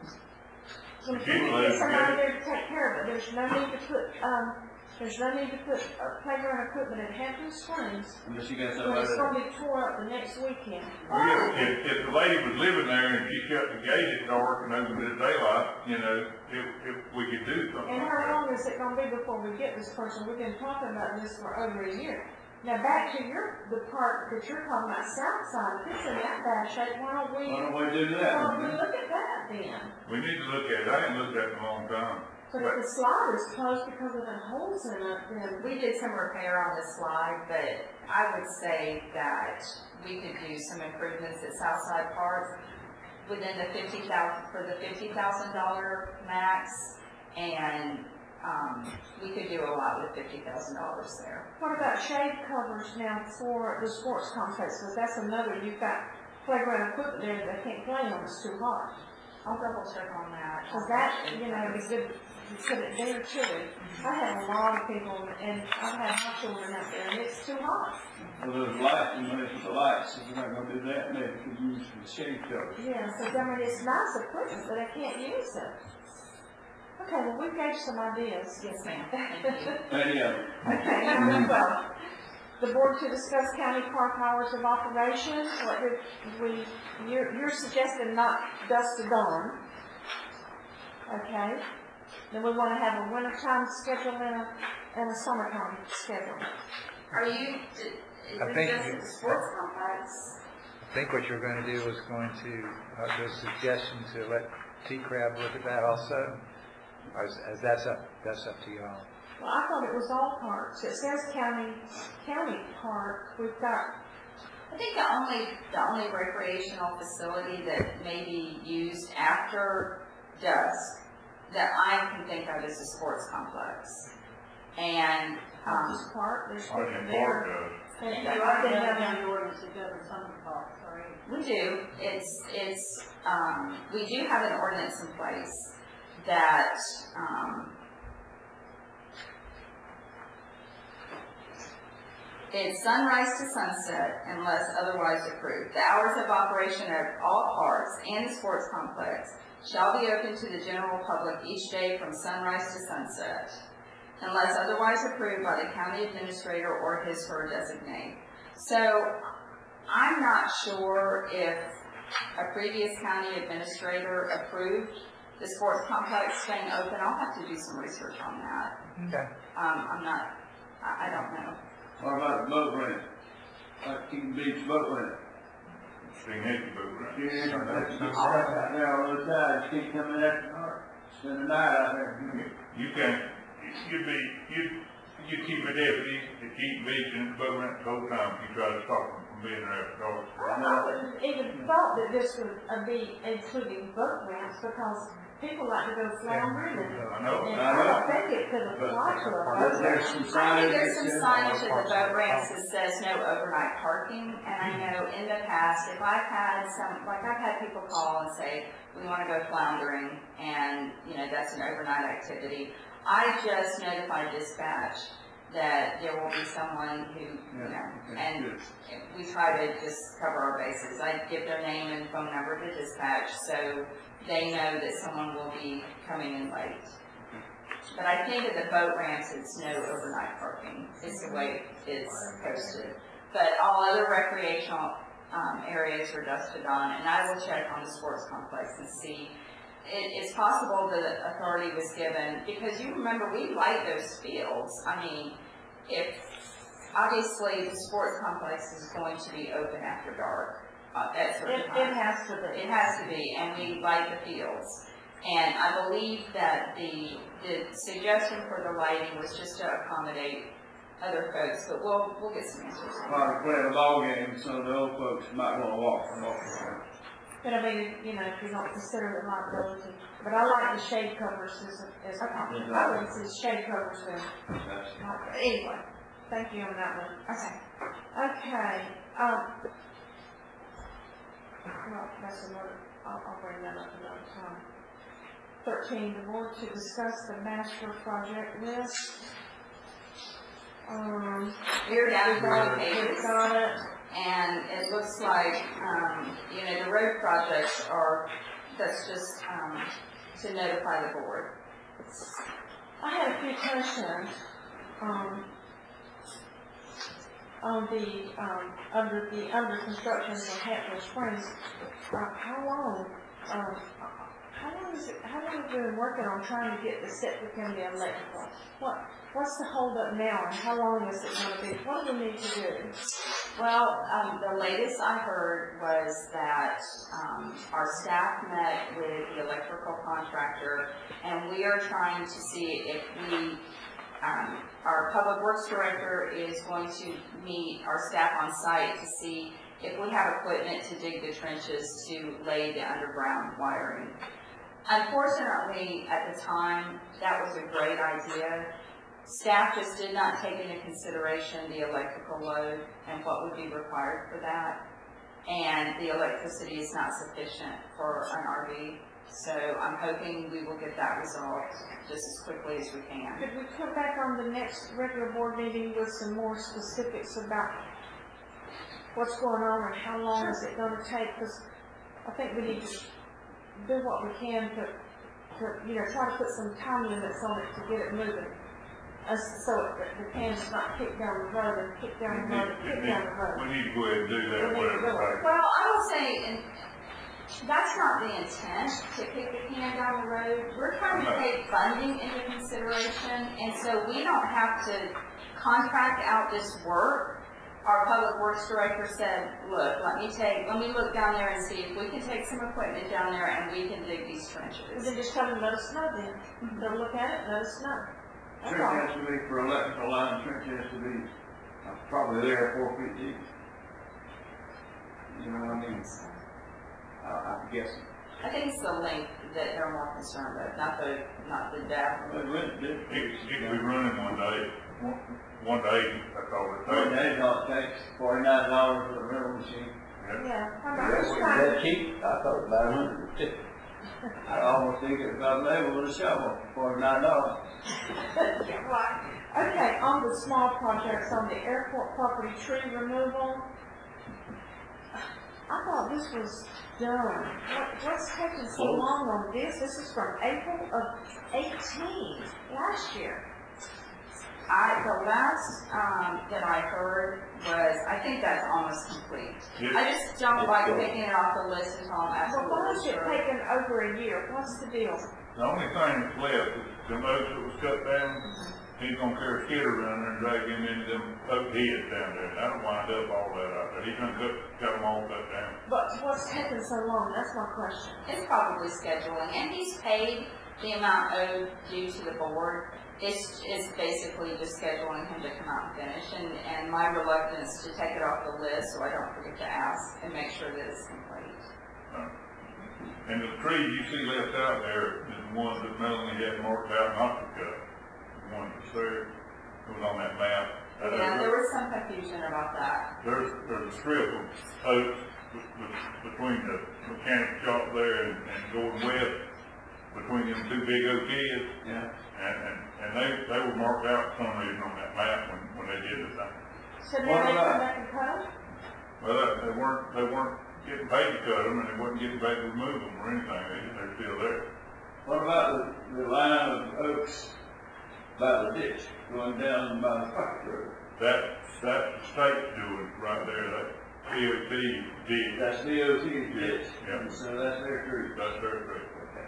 So if If you we let get it somebody get- there to take care of it, there's no need to put, um, there's no need to put uh, playground equipment at Hampton Springs Unless you got when somebody it's that. gonna be tore up the next weekend. Well, yeah, if, if the lady was living there and she shut the gate at dark and opened it at daylight, you know, if, if we could do something And like how that. long is it gonna be before we get this person? We've been talking about this for over a year. Now, back to your, the part that you're talking about, south side, if it's in that bad shape, why don't we, Why don't we do why that? don't we look at that then? We need to look at it, I ain't looked at it in a long time. But if the slide is closed because of the holes in it, then We did some repair on the slide, but I would say that we could do some improvements at Southside Park within the fifty thousand, for the fifty thousand dollar max, and, um, we could do a lot with fifty thousand dollars there. what about shade covers now for the sports complex? Because that's another, you've got playground equipment there that they can't play on, it's too hot. I'll double check on that. Because that, you know, is good, you put it there too. I have a lot of people, and I've had my children out there, and it's too hot. Well, those lights, you know, if the lights, if we're not gonna do that, maybe we could use the shade cover. Yeah, so I mean, it's nice equipment, but I can't use it. Okay, well, we gave some ideas. Yes, ma'am. Thank you. Any of them. Okay, number twelve. The board to discuss county park hours of operation. What did we, you're, you're suggesting not dusk to dawn. Okay. Then we want to have a wintertime schedule and a, and a summertime schedule. Are you, is I this think just you- the sports complex? I think what you're going to do is going to, uh, the suggestion to let T-Crab look at that also, as, as that's up, that's up to y'all. Well, I thought it was all parks. It says county, county park. We've got, I think the only, the only recreational facility that may be used after dusk that I can think of is the sports complex. And, um, this park, there's I different can park, there. uh, And you I've already been have down the ordinance that governs some of the parks, already. we do, it's, it's, um, we do have an ordinance in place that, um, it's sunrise to sunset unless otherwise approved. The hours of operation of all parks and the sports complex shall be open to the general public each day from sunrise to sunset, unless otherwise approved by the county administrator or his or her designate. So, I'm not sure if a previous county administrator approved the sports complex staying open. I'll have to do some research on that. Okay. Um, I'm not, I, I don't know. What about the boat rent? Like King Beach boat rent? Sting Hickey boat rent. Yeah, that's the out there all the time, you can't come in after dark, spend the night out there. You can't, you'd be, you'd, you keep a deputy to keep beaching the boat ramp the whole time, you try to stop them from being there after dark. I wouldn't even thought that this would uh, be including boat ramps because people like to go floundering and, I know. and I I know. don't think it could apply to a boat There's ramp. some I signage. think there's some that says- signage at the boat ramps that says no overnight parking, and I know in the past, if I've had some, like I've had people call and say, we wanna go floundering, and, you know, that's an overnight activity. I just notify dispatch that there will be someone who, you know, and we try to just cover our bases. I give their name and phone number to dispatch, so they know that someone will be coming in late. But I think at the boat ramps, it's no overnight parking. It's the way it's posted. But all other recreational um, areas are dusted on, and I will check on the sports complex and see. It, it's possible that the authority was given, because you remember, we light those fields. I mean, if, obviously, the sports complex is going to be open after dark. Uh, at certain It, times. it has to be. It has to be, and we light the fields. And I believe that the, the suggestion for the lighting was just to accommodate other folks, but we'll, we'll get some answers. While they're playing a ball game, some of the old folks might wanna walk, walk around. But I mean, you know, if you don't consider it liability. But I like the shade covers as a, as a, I would say shade covers than, like, anyway. Thank you on that one. Okay. Okay, um, well, that's another, I'll, I'll bring that up another time. Thirteen, the board to discuss the master project list. Um, We're down to four we pages. got it. And it looks like, um, you know, the road projects are, that's just, um, to notify the board. I had a few questions, um, on the, um, under the, under construction of Hatfield Springs. Uh, how long, um, how long is it, how long have you been working on trying to get the septic and the electrical? What, what's the holdup now, and how long is it gonna be? What do we need to do? Well, um, the latest I heard was that, um, our staff met with the electrical contractor, and we are trying to see if we, um, our public works director is going to meet our staff on site to see if we have equipment to dig the trenches to lay the underground wiring. Unfortunately, at the time, that was a great idea. Staff just did not take into consideration the electrical load and what would be required for that. And the electricity is not sufficient for an R V. So I'm hoping we will get that resolved just as quickly as we can. Could we come back on the next regular board meeting with some more specifics about what's going on and how long is it gonna take? Because I think we need to do what we can to, to, you know, try to put some time limits on it to get it moving. Uh, so it, the can's not kicked down the road and kicked down the road and kicked down the road. We need to go ahead and do that, We need to whatever do it it. takes. Well, I will say, and that's not the intent, to kick the can down the road. We're trying to take funding into consideration, and so we don't have to contract out this work. Our public works director said, look, let me take, let me look down there and see if we can take some equipment down there and we can dig these And trenches. then just tell them, let us know then. They'll look at it, let us know. That's Trench all. has to be, for electrical line, trench has to be uh, probably there four feet deep. You know what I mean? Uh, I'm guessing. I think it's the length that they're more concerned with, not the, not the depth. But when, It, it could be running one day, one, one day, that's all it One takes. day, all it takes forty-nine dollars for the rental machine. Yeah, I'm Yeah, just was trying that cheap? I thought it was about a hundred and fifty. I almost think it was about labeled with a shovel for forty-nine dollars. Yeah, right. Okay, on the small projects, on the airport property tree removal, I thought this was done. What, what's taking so long on this? This is from April of eighteen, last year. I, the last, um, that I heard was, I think that's almost complete. Yes. I just don't like picking it off the list until I'm Well, why absolutely is it sure. taking over a year? What's the deal? The only thing that's left is the most that was cut down, he's gonna carry a skidder around there and drag him into them oak heads down there. That'll wind up all that out there. He's gonna cut, cut them all cut down. But what's taking so long? That's my question. It's probably scheduling, and he's paid the amount owed due to the board. It's, it's basically just scheduling him to come out and finish, and, and my reluctance to take it off the list so I don't forget to ask and make sure that it's complete. Uh, And the tree you see left out there is the one that Melanie had marked out not to cut. The one that's there, it was on that map. Uh, Yeah, there was some confusion about that. There's, there's a strip of oaks be- be- between the mechanic shop there and, and going west, between them two big oak heads. Yeah. And, and, and they, they were marked out for some reason on that map when, when they did the thing. So now they come back and cut them? Well, that- they weren't, they weren't getting paid to cut them, and they wasn't getting paid to remove them or anything. They, they're still there. What about the, the line of oaks by the ditch, going down by the pocket road? That, that's the state's doing right there, that D O T did. That's D O T's ditch. Yeah. So that's their tree. That's their tree.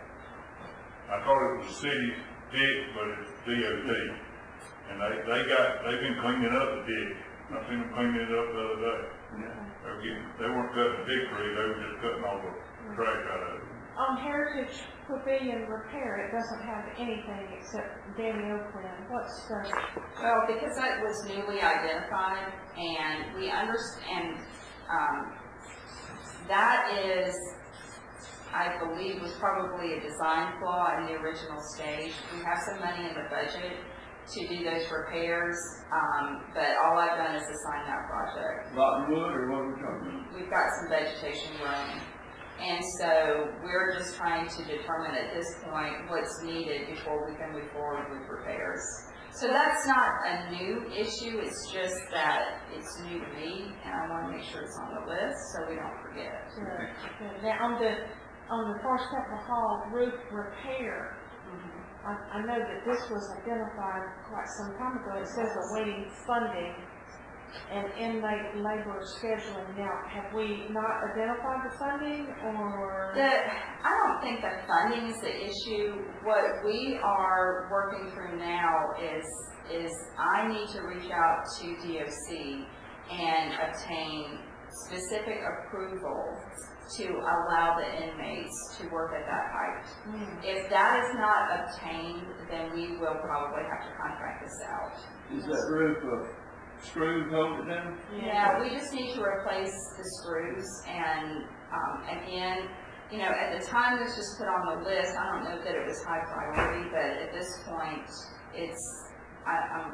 I thought it was the city's ditch, but it's D O T. And they, they got, they've been cleaning up the ditch. I seen them cleaning it up the other day. Yeah. They were getting, they weren't cutting the big tree, they were just cutting all the trash out of it. On Heritage Pavilion Repair, it doesn't have anything except Danny Oakland. What's the, Well, because that was newly identified, and we understand, um, that is, I believe, was probably a design flaw in the original stage. We have some money in the budget to do those repairs, um, but all I've done is assign that project. Rotten wood, or what are we talking about? We've got some vegetation growing. And so we're just trying to determine at this point what's needed before we can move forward with repairs. So that's not a new issue, it's just that it's new to me, and I want to make sure it's on the list so we don't forget. the, now on the, on the Forest Capital Hall roof repair, I, I know that this was identified quite some time ago. It says awaiting funding and inmate labor scheduling. Now, have we not identified the funding, or? The, I don't think that funding is the issue. What we are working through now is, is I need to reach out to D O C and obtain specific approval to allow the inmates to work at that height. Mm. If that is not obtained, then we will probably have to contract this out. Is that roof of screws holding it down? Yeah, we just need to replace the screws, and um, again, you know, at the time this was put on the list, I don't know that it was high priority, but at this point, it's, I, I'm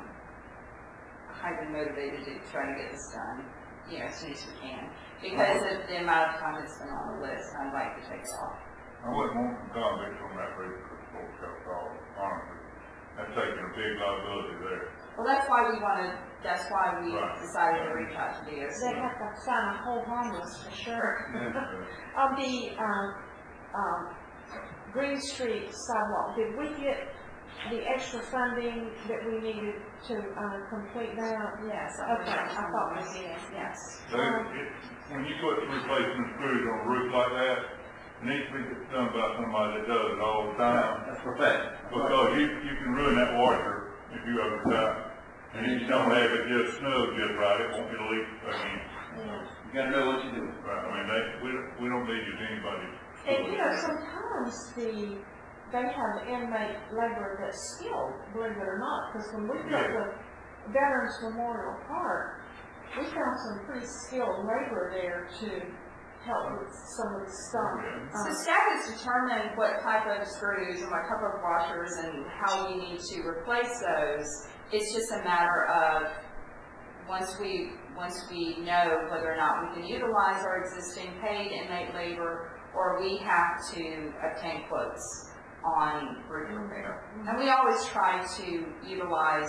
highly motivated to try to get this done, you know, as soon as we can, because of the amount of time it's been on the list, I'd like to take it off. I wouldn't want some convicts on that roof for the Forest Capital Hall, honestly. That's taking a big liability there. Well, that's why we wanted, that's why we Right. decided to reach out to D O C. They have to sign a whole harmless for sure. Yeah. On the, um, um, Green Street sidewalk, did we get the extra funding that we needed to, uh, complete that? Yes. Okay, I thought we did. Yes. They, it, when you put replacement screws on a roof like that, it needs to be done by somebody that does it all the time. That's perfect. Because you, you can ruin that washer if you overtime. And if you don't have it just snug just right, it won't get a leak. I mean, Yeah. You gotta know what you're doing. right, I mean, they, we, don't- we don't need just anybody. And you know, sometimes the, they have inmate labor that's skilled, believe it or not, because when we built the Veterans Memorial Park, we found some pretty skilled labor there to help with some of the stuff. So Um, staff has determined what type of screws and what type of washers and how we need to replace those. It's just a matter of, once we, once we know whether or not we can utilize our existing paid inmate labor, or we have to obtain quotes on roof repair. And we always try to utilize,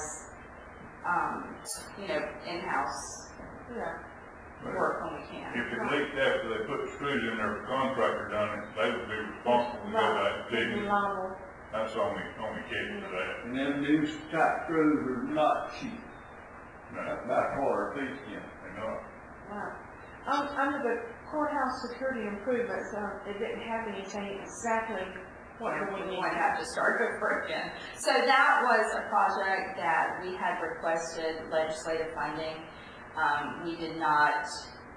um, you know, in-house yeah. work when we can. If it leaks after they put the screws in there, the contractor done it, they would be responsible to go back and dig it. Liable. That's the only, only catch to that. And them new type screws are not cheap. No, About a quarter a piece, yeah. they know. Wow. Um, under the courthouse security improvements, uh, it didn't have anything exactly what do we We need. might have to start over again. So that was a project that we had requested legislative funding. Um, we did not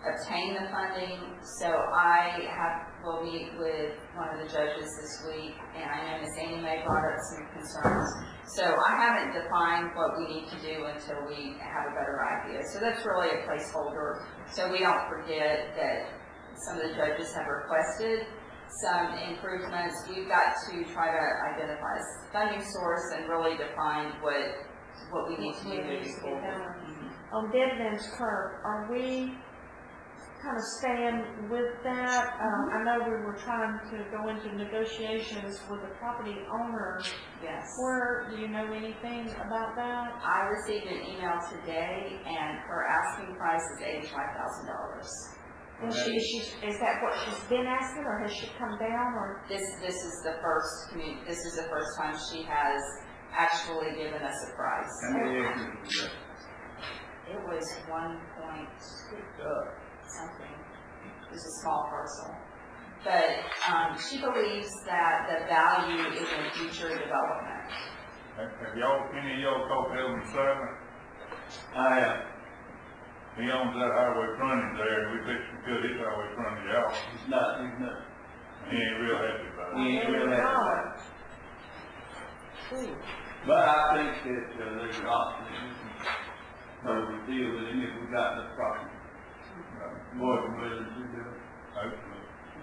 obtain the funding. So I have, will meet with one of the judges this week, and I know Miss Amy May brought up some concerns. So I haven't defined what we need to do until we have a better idea. So that's really a placeholder, so we don't forget that some of the judges have requested some improvements. We've got to try to identify a funding source and really define what what we need to do moving forward. Mm-hmm. On Dead Man's Curve, are we kind of staying with that? Um, I know we were trying to go into negotiations with the property owner. Yes. Where, do you know anything about that? I received an email today, and her asking price is eighty-five thousand dollars. And she, is, she, is that what she's been asking, or has she come down, or? This this is the first commu- This is the first time she has actually given us a price. How many acres is that? It was one point something. It was a small parcel, but um, she believes that the value is in future development. Have have y'all, any of y'all called Elvin Simon? I have. He owns that highway frontage there, and we fixed to cut his highway frontage out. He's not, he's not. He ain't real happy about it. He ain't real happy about it. But I think that uh, there's an option that we can probably deal with him if we got the property. More than willing to do it. Hopefully.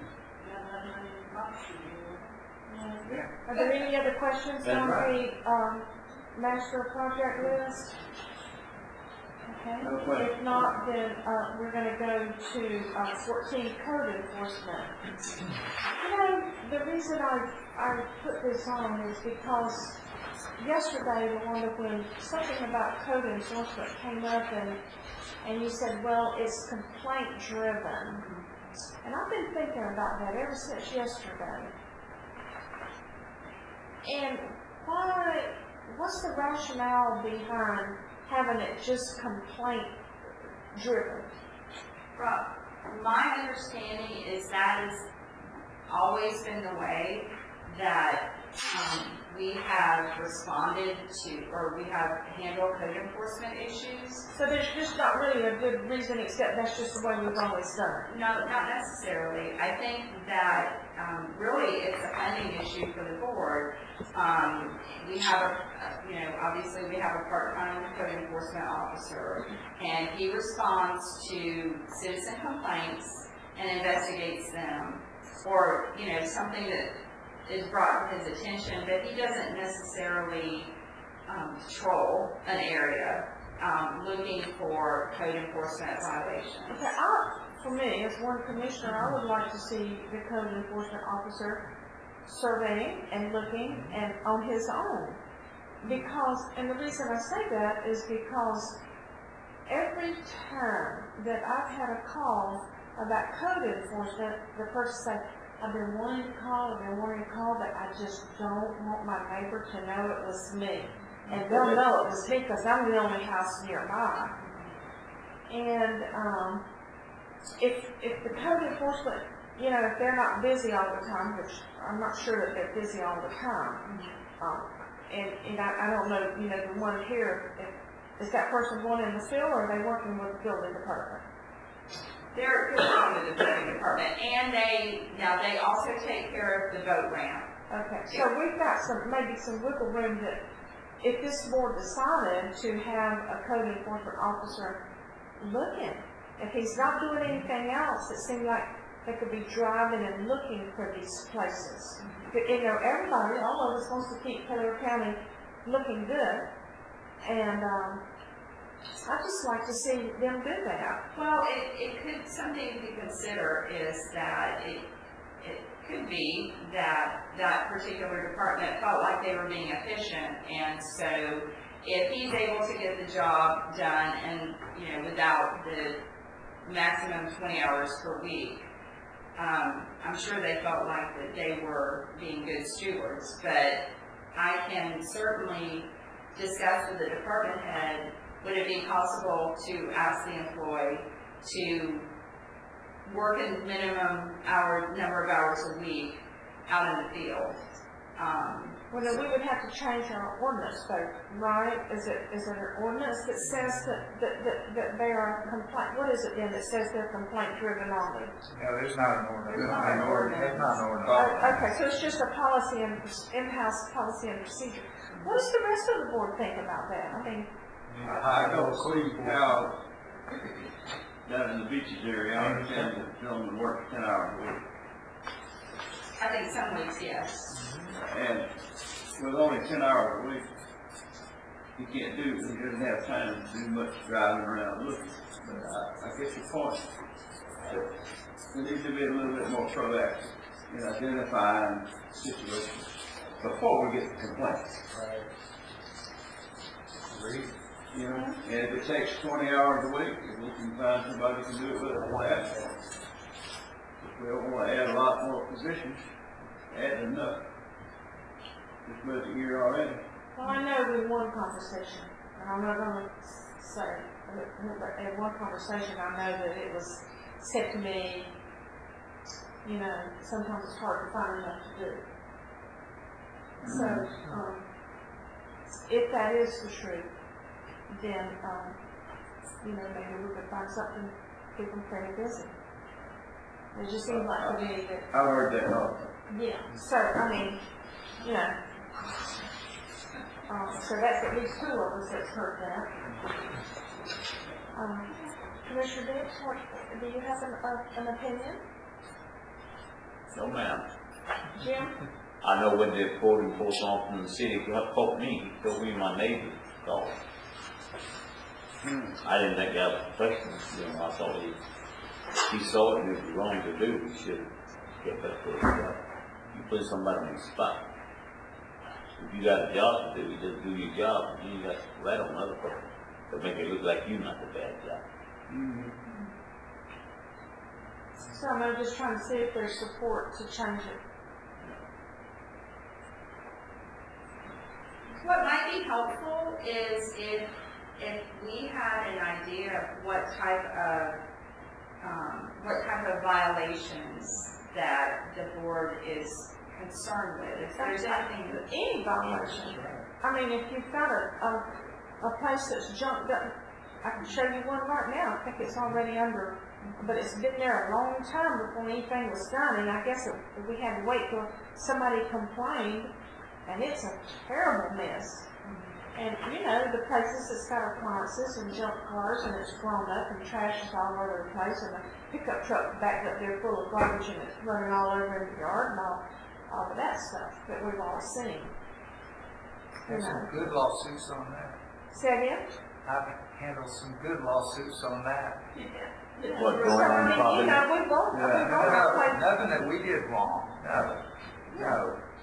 Yeah. Are there any other questions That's on right. the um, master project list? Okay. No question. If not, then uh, we're going to go to uh, fourteen, code enforcement. You know, the reason I, I put this on is because yesterday, the one that when something about code enforcement came up, and and you said, well, it's complaint driven. And I've been thinking about that ever since yesterday. And why, what's the rationale behind having it just complaint driven? Rob, my understanding is that has always been the way that um, we have responded to, or we have handled code enforcement issues. So there's just not really a good reason, except that's just the way we've always done it. No, not necessarily. I think that um, really it's a funding issue for the board. Um, we have a, you know, obviously we have a part-time code enforcement officer, and he responds to citizen complaints and investigates them, or, you know, something that is brought to his attention, but he doesn't necessarily um, patrol an area um, looking for code enforcement violations. Okay, I, for me, as one commissioner, I would like to see the code enforcement officer surveying and looking and on his own. Because, and the reason I say that is because every time that I've had a call about code enforcement, the person says, I've been wanting to call, I've been wanting to call, but I just don't want my neighbor to know it was me. And they'll know it was me because I'm the only house nearby. And um, if if the code enforcement, you know, if they're not busy all the time, which I'm not sure that they're busy all the time, um, and, and I, I don't know, you know, the one here, if, is that person going in the field, or are they working with the building department? They're working with the building department, and they, now they also take care of the boat ramp. Okay, so we've got some, maybe some wiggle room that if this board decided to have a code enforcement officer looking, if he's not doing anything else, it seems like they could be driving and looking for these places. But, you know, everybody, all of us wants to keep Taylor County looking good, and um, I'd just like to see them do that. Well, it, it could, something to consider is that it, it could be that that particular department felt like they were being efficient, and so if he's able to get the job done and, you know, without the maximum twenty hours per week, um, I'm sure they felt like that they were being good stewards, but I can certainly discuss with the department head, would it be possible to ask the employee to work a minimum hour, number of hours a week out in the field? um, Well, then we would have to change our ordinance though, right? Is it, is it an ordinance that says that, that, that, that they are complaint, what is it then that says they're complaint driven only? No, there's not an ordinance. There's not an ordinance. There's not an Oh, ordinance. okay, so it's just a policy and, in-house policy and procedure. What does the rest of the board think about that? I mean, I don't see how, down in the beaches area, I understand that gentlemen work ten hours a week. I think some weeks, yes. And with only ten hours a week, he can't do, he doesn't have time to do much driving around looking. But I, I get your point. That we need to be a little bit more proactive in identifying situations before we get the complaints. Right. Agreed. You know, and if it takes twenty hours a week, if we can find somebody who can do it with us, if we don't want to add a lot more positions, add enough. This budget year already. well, I know we one conversation, and I'm not gonna say, but in one conversation, I know that it was said to me, you know, sometimes it's hard to find enough to do. So, um, if that is the truth, then, um, you know, maybe we could find something to keep them pretty busy. It just seems like to me that, I've heard that all. yeah, so, I mean, you know, um, so that's at least two of us that's heard that. Um, Commissioner Dix, what, do you have an, uh, an opinion? No, ma'am. Jim? I know when the code enforcement officer in the city called me, he told me my neighbor called. I didn't think that was professional, you know, I thought he, he saw it and it was wrong to do, he should have kept up with it. You put somebody on the spot. If you got a job to do, you just do your job, and you got to rat on other people to make it look like you're not the bad guy. Mm-hmm. So I'm just trying to see if there's support to change it. What might be helpful is if, if we had an idea of what type of, um, what type of violations that the board is concerned with. If there's anything that Any violation. I mean, if you've got a, a, a place that's junked up, I can show you one right now. I think it's already under, but it's been there a long time before anything was done. And I guess if we had to wait till somebody complained, and it's a terrible mess. And, you know, the places that's got appliances and junk cars, and it's grown up, and trash is all over the place, and the pickup truck backed up there full of garbage, and it's running all over in the yard, and all, all of that stuff that we've all seen. There's some good lawsuits on that. Say again? I've handled some good lawsuits on that. Yeah. What, So, going on I mean, property? you know, we both, we Yeah, both no, played. nothing that we did wrong. No, no.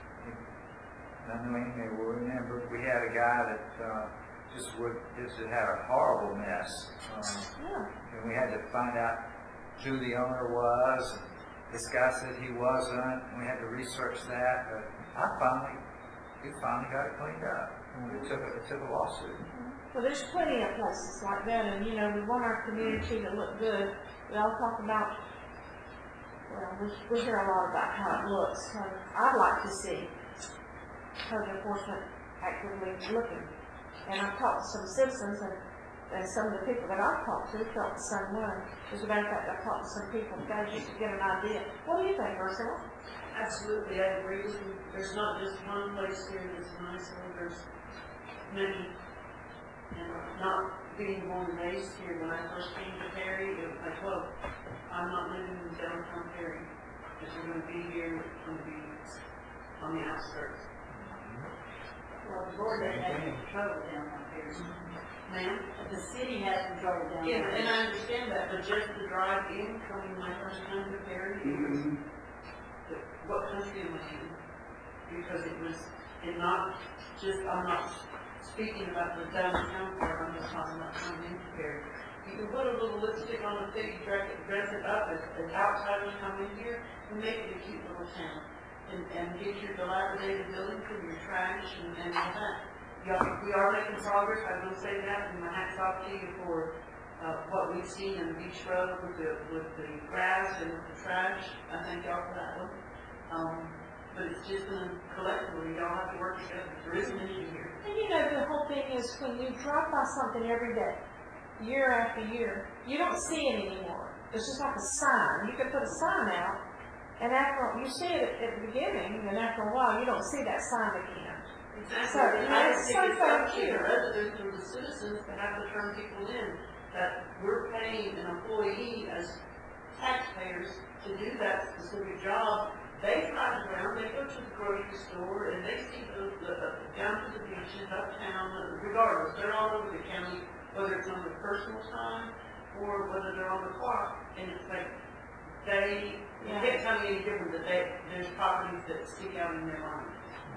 I mean, we remember we had a guy that uh, just would just had a horrible mess, um, Yeah. and we had to find out who the owner was. This guy said he wasn't, and we had to research that. But I finally, we finally got it cleaned up. It took a, it took a lawsuit. Well, there's plenty of places like that, and you know, we want our community to look good. We all talk about, well, we, we hear a lot about how it looks. So I'd like to see code enforcement actively looking. And I've talked to some citizens, and, and some of the people that I've talked to felt the same way. As a matter of fact, I've talked to some people today just to get an idea. What do you think, Ursula? Absolutely, I agree with you. There's not just one place here that's nice, and there's many. And not being born and raised here, when I first came to Perry, it was like, whoa, I'm not living in downtown Perry. If we're going to be here, it's going to be on the outskirts. Well, the board doesn't have any control downtown Perry. Ma'am? The city has control downtown. Yeah, and I understand that, but just the drive in, coming my first time to Perry, it was, what country am I in? Because it was, and not just, I'm not speaking about the downtown part, I'm just talking about coming into Perry. You can put a little lipstick on the city, dress it, dress it up as, as outsiders come in here, and make it a cute little town. And, and get your dilapidated buildings and your trash and, and all that. Y'all, we are making progress, I will say that, and my hat's off to you for uh, what we've seen in Beach Road with the, with the grass and with the trash. I thank y'all for that one. Um, but it's just gonna collectively, y'all have to work together. There is an issue here. And you know, the whole thing is when you drive by something every day, year after year, you don't see it anymore. It's just like a sign. You can put a sign out, and after, you see it at, at the beginning, and after a while, you don't see that sign again. Exactly. So, And I it's think so it's up to the here. residents or the citizens to have to turn people in, that we're paying an employee as taxpayers to do that specific job. They drive around, they go to the grocery store, and they see the, the, the down to the beaches, uptown, regardless, they're all over the county, whether it's on their personal time or whether they're on the clock, and it's like, they, you Yeah. can't tell me any different, that they, there's properties that stick out in their mind.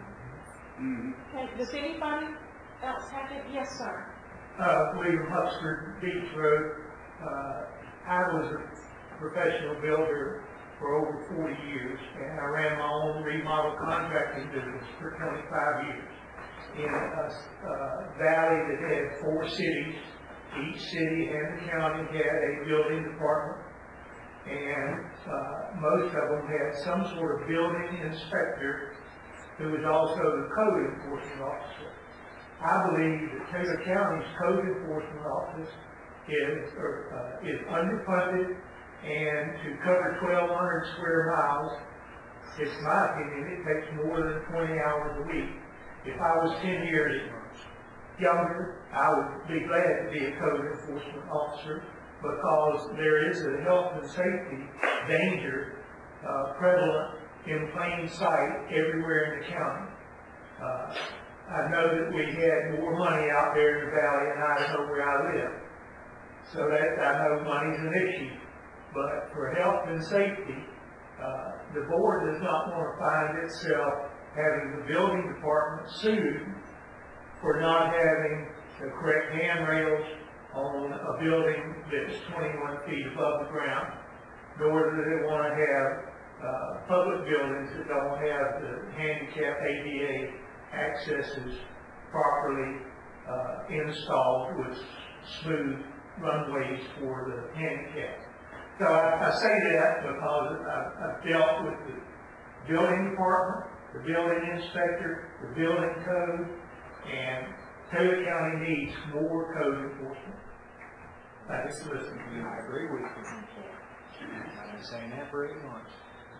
Okay, does anybody else have it? Yes, sir. Uh, William Huxford, Beach Road. Uh, I was a professional builder for over forty years, and I ran my own remodel contracting business for twenty-five years in a uh, valley that had four cities. Each city and the county had a building department, and uh, most of them had some sort of building inspector who was also the code enforcement officer. I believe that Taylor County's code enforcement office is, or, uh, is underfunded, and to cover twelve hundred square miles, it's my opinion, it takes more than twenty hours a week. If I was ten years younger, I would be glad to be a code enforcement officer, because there is a health and safety danger uh, prevalent in plain sight everywhere in the county. Uh, I know that we had more money out there in the valley in Idaho where I live. So that, I know money's an issue. But for health and safety, uh, the board does not want to find itself having the building department sued for not having the correct handrails on a building that's twenty-one feet above the ground, nor do they want to have uh, public buildings that don't have the handicap A D A accesses properly uh, installed with smooth runways for the handicapped. So I, I say that because I've, I've dealt with the building department, the building inspector, the building code, and Taylor County needs more code enforcement. Thanks for listening to me. I agree with you. I've been saying that for eight months.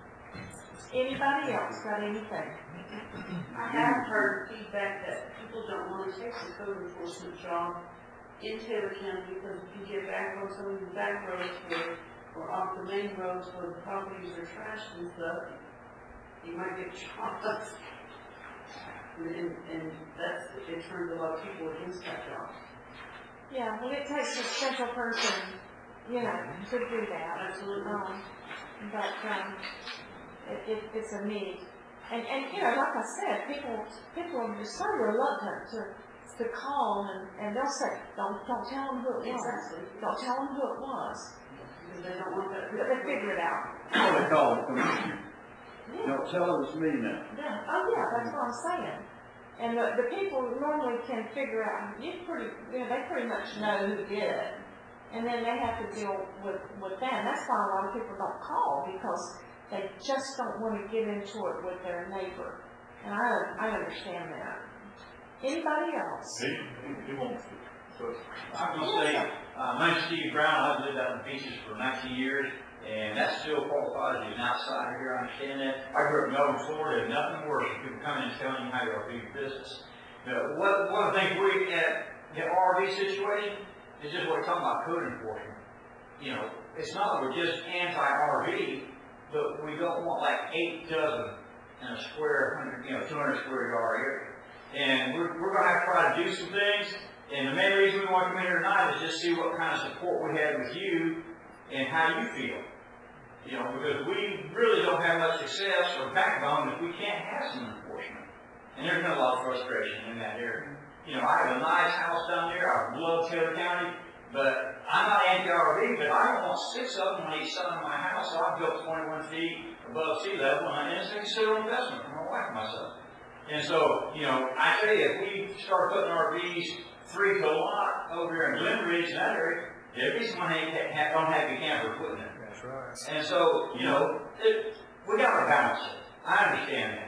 Anybody else got anything? I have heard feedback that people don't want to take the code enforcement job in Taylor County because if you get back on some of the back roads where, or off the main roads where the properties are trashed and stuff, you might get shot. And, and that's, it turns a lot of people against that job. Yeah, well, it takes a special person, you know, to do that. Absolutely. Um, but, um, it, it, it's a need. And, and, you know, like I said, people, people are just so reluctant to, to call and, and they'll say, don't, don't tell them who it was. Exactly. Don't tell them who it was. Because they don't want that. But they figure it out. What they call it, commissioner. Don't tell them it's me now. Yeah. Oh, yeah, that's what I'm saying. And the, the people normally can figure out, you pretty, you know, they pretty much know who did it. And then they have to deal with, with that. And that's why a lot of people don't call, because they just don't want to get into it with their neighbor. And I, I understand that. Anybody else? He, he wants to. So, I'm gonna say, uh, my name's Steve Brown. I've lived out in the Beaches for nineteen years, and that still qualifies as an outsider here. I understand that. I grew up in Melbourne, Florida, and nothing worse than people coming and telling you how you do your business. You know, what, one of the things we at the R V situation is just what we're talking about, code enforcement. You know, it's not that we're just anti-R V, but we don't want like eight dozen in a square, you know, two hundred square yard area. And we're, we're going to have to try to do some things. And the main reason we want to come in here tonight is just see what kind of support we have with you and how you feel. You know, because we really don't have much success or backbone if we can't have some enforcement. And there's been a lot of frustration in that area. You know, I have a nice house down there. I love Taylor County. But I'm not anti-R V, but I don't want six of them on each side of my house. So I built twenty-one feet above sea level, and it's a considerable investment for my wife and myself. And so, you know, I tell you, if we start putting R Vs three to a lot over here in Glen Ridge and that area, there'd be some unhappy campers putting it. That's right. And so, you know, it, we got to balance it. I understand that.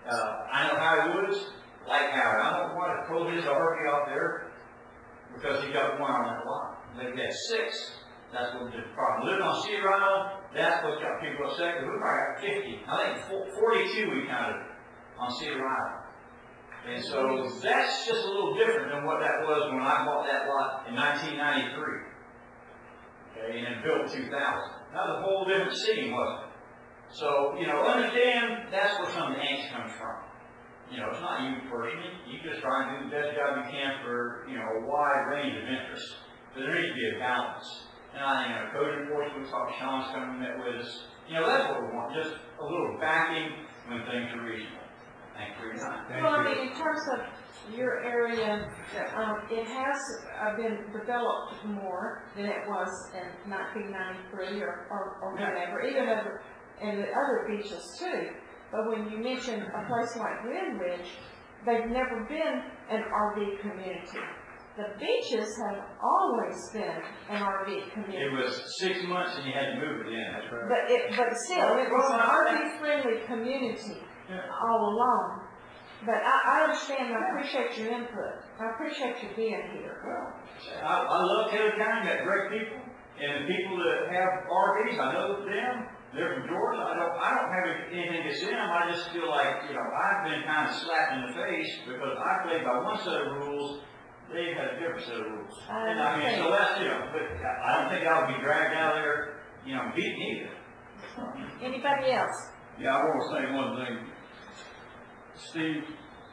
Uh, I know Howard Woods, like Howard. I don't want to pull his R V out there because he got one on that lot. Maybe he had six. That's what the problem. Living on Cedar Island, that's what got people upset. Because we probably got fifty. I think forty-two we counted on Cedar Island. And so that's just a little different than what that was when I bought that lot in nineteen ninety-three. Okay, and then built in two thousand. That was a whole different scene, wasn't it? So, you know, understand that's where some of the angst comes from. You know, it's not you personally. You just try and do the best job you can for, you know, a wide range of interests. But there needs to be a balance. And I think, you know, code enforcement, we talked, Sean's coming and met with us. You know, that's what we want, just a little backing when things are reasonable. Thank you for your time. Well, I mean, in terms of your area, um, it has uh, been developed more than it was in nineteen ninety-three or, or, or whatever, even over in the other beaches too. But when you mention a place like Glen Ridge, they've never been an R V community. The beaches have always been an R V community. It was six months and you had to move it in. That's right. But it, but still, it was an R V-friendly community all along. But I, I understand and I appreciate your input. I appreciate you being here. Well, I, I love Taylor County, got great people. And the people that have R Vs, I know them. They're from Georgia. I don't, I don't have anything against them. I just feel like, you know, I've been kind of slapped in the face because I played by one set of rules. They had a different set of rules. I and I mean, so that's, you know, but I don't think I would be dragged out there, you know, beaten either. Anybody else? Yeah, I want to say one thing. Steve,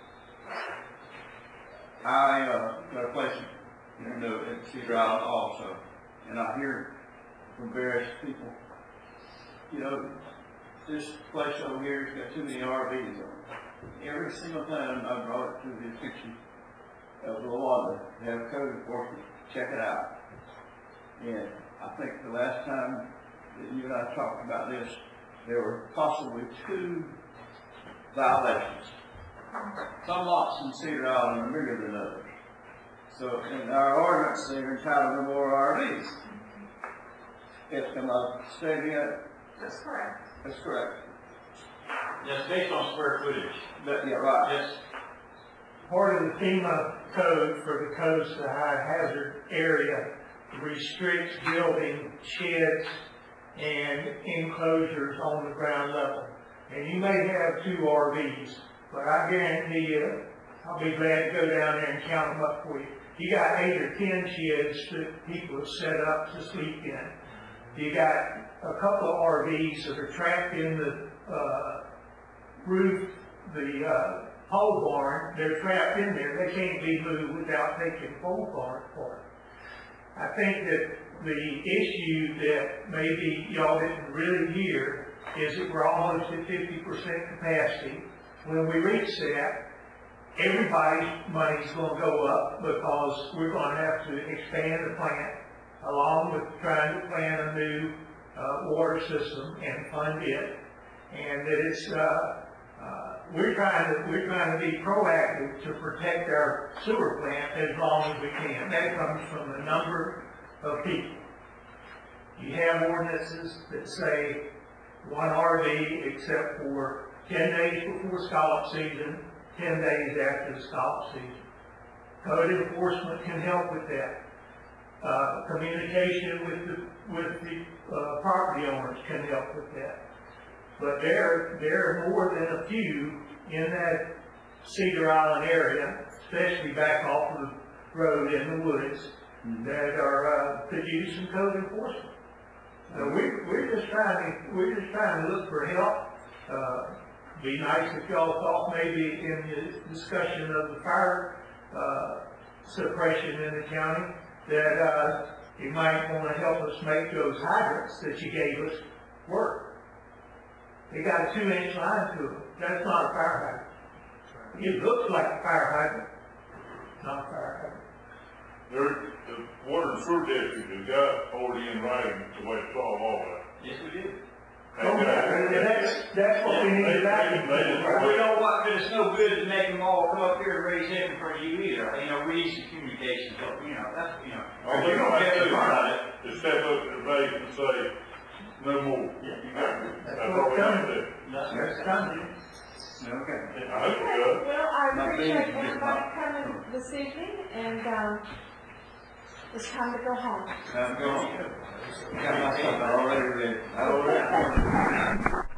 I uh, got a place in the in Cedar Island also, and I hear from various people, you know, this place over here has got too many R Vs on it. Every single time I brought it to the attention of the water, to have code enforcement check it out. And I think the last time that you and I talked about this, there were possibly two violations. Some lots in Cedar Island are bigger than others. So in our ordinance, they're entitled to more R Vs. If am I stating it? That's correct. That's correct. That's based on square footage. That, yeah, right. Yes. Part of the FEMA code for the coast of high hazard area restricts building sheds and enclosures on the ground level. And you may have two R Vs, but I guarantee you, I'll be glad to go down there and count them up for you. You got eight or ten sheds that people have set up to sleep in. You got a couple of R Vs that are trapped in the uh, roof, the uh, pole barn. They're trapped in there. They can't be moved without taking pole barn apart. I think that the issue that maybe y'all didn't really hear is that we're almost at fifty percent capacity. When we reach that, everybody's money's going to go up because we're going to have to expand the plant along with trying to plan a new uh, water system and fund it. And that it's, uh, uh, we're trying to, we're trying to be proactive to protect our sewer plant as long as we can. That comes from the number of people. You have ordinances that say one R V except for ten days before scallop season, ten days after the scallop season. Code enforcement can help with that. Uh, communication with the with the uh, property owners can help with that. But there there are more than a few in that Cedar Island area, especially back off of the road in the woods, mm-hmm. that are uh, could use some code enforcement. So we we're just trying to we're just trying to look for help. Uh, be nice if y'all thought maybe in the discussion of the fire uh, suppression in the county that uh, you might want to help us make those hydrants that you gave us work. They got a two inch line to them. That's not a fire hydrant. It looks like a fire hydrant, not a fire hydrant. There, the water and sewer district has got already in writing the way to solve all that. Yes, we do. Oh, that's, that's what we need to do. We don't want, but it's no good to make them all come up here and raise hell in front of you either. You know, we need some communication. So, you know, that's, you know. All they don't have to do is step up to the base and say, no more. Yeah. That's all we have to do. That's coming. Okay. I hope it does. Well, I My appreciate baby's getting everybody hot. coming this evening, and, um, it's time to go home. Now, go on. Got my stuff already ready. I already.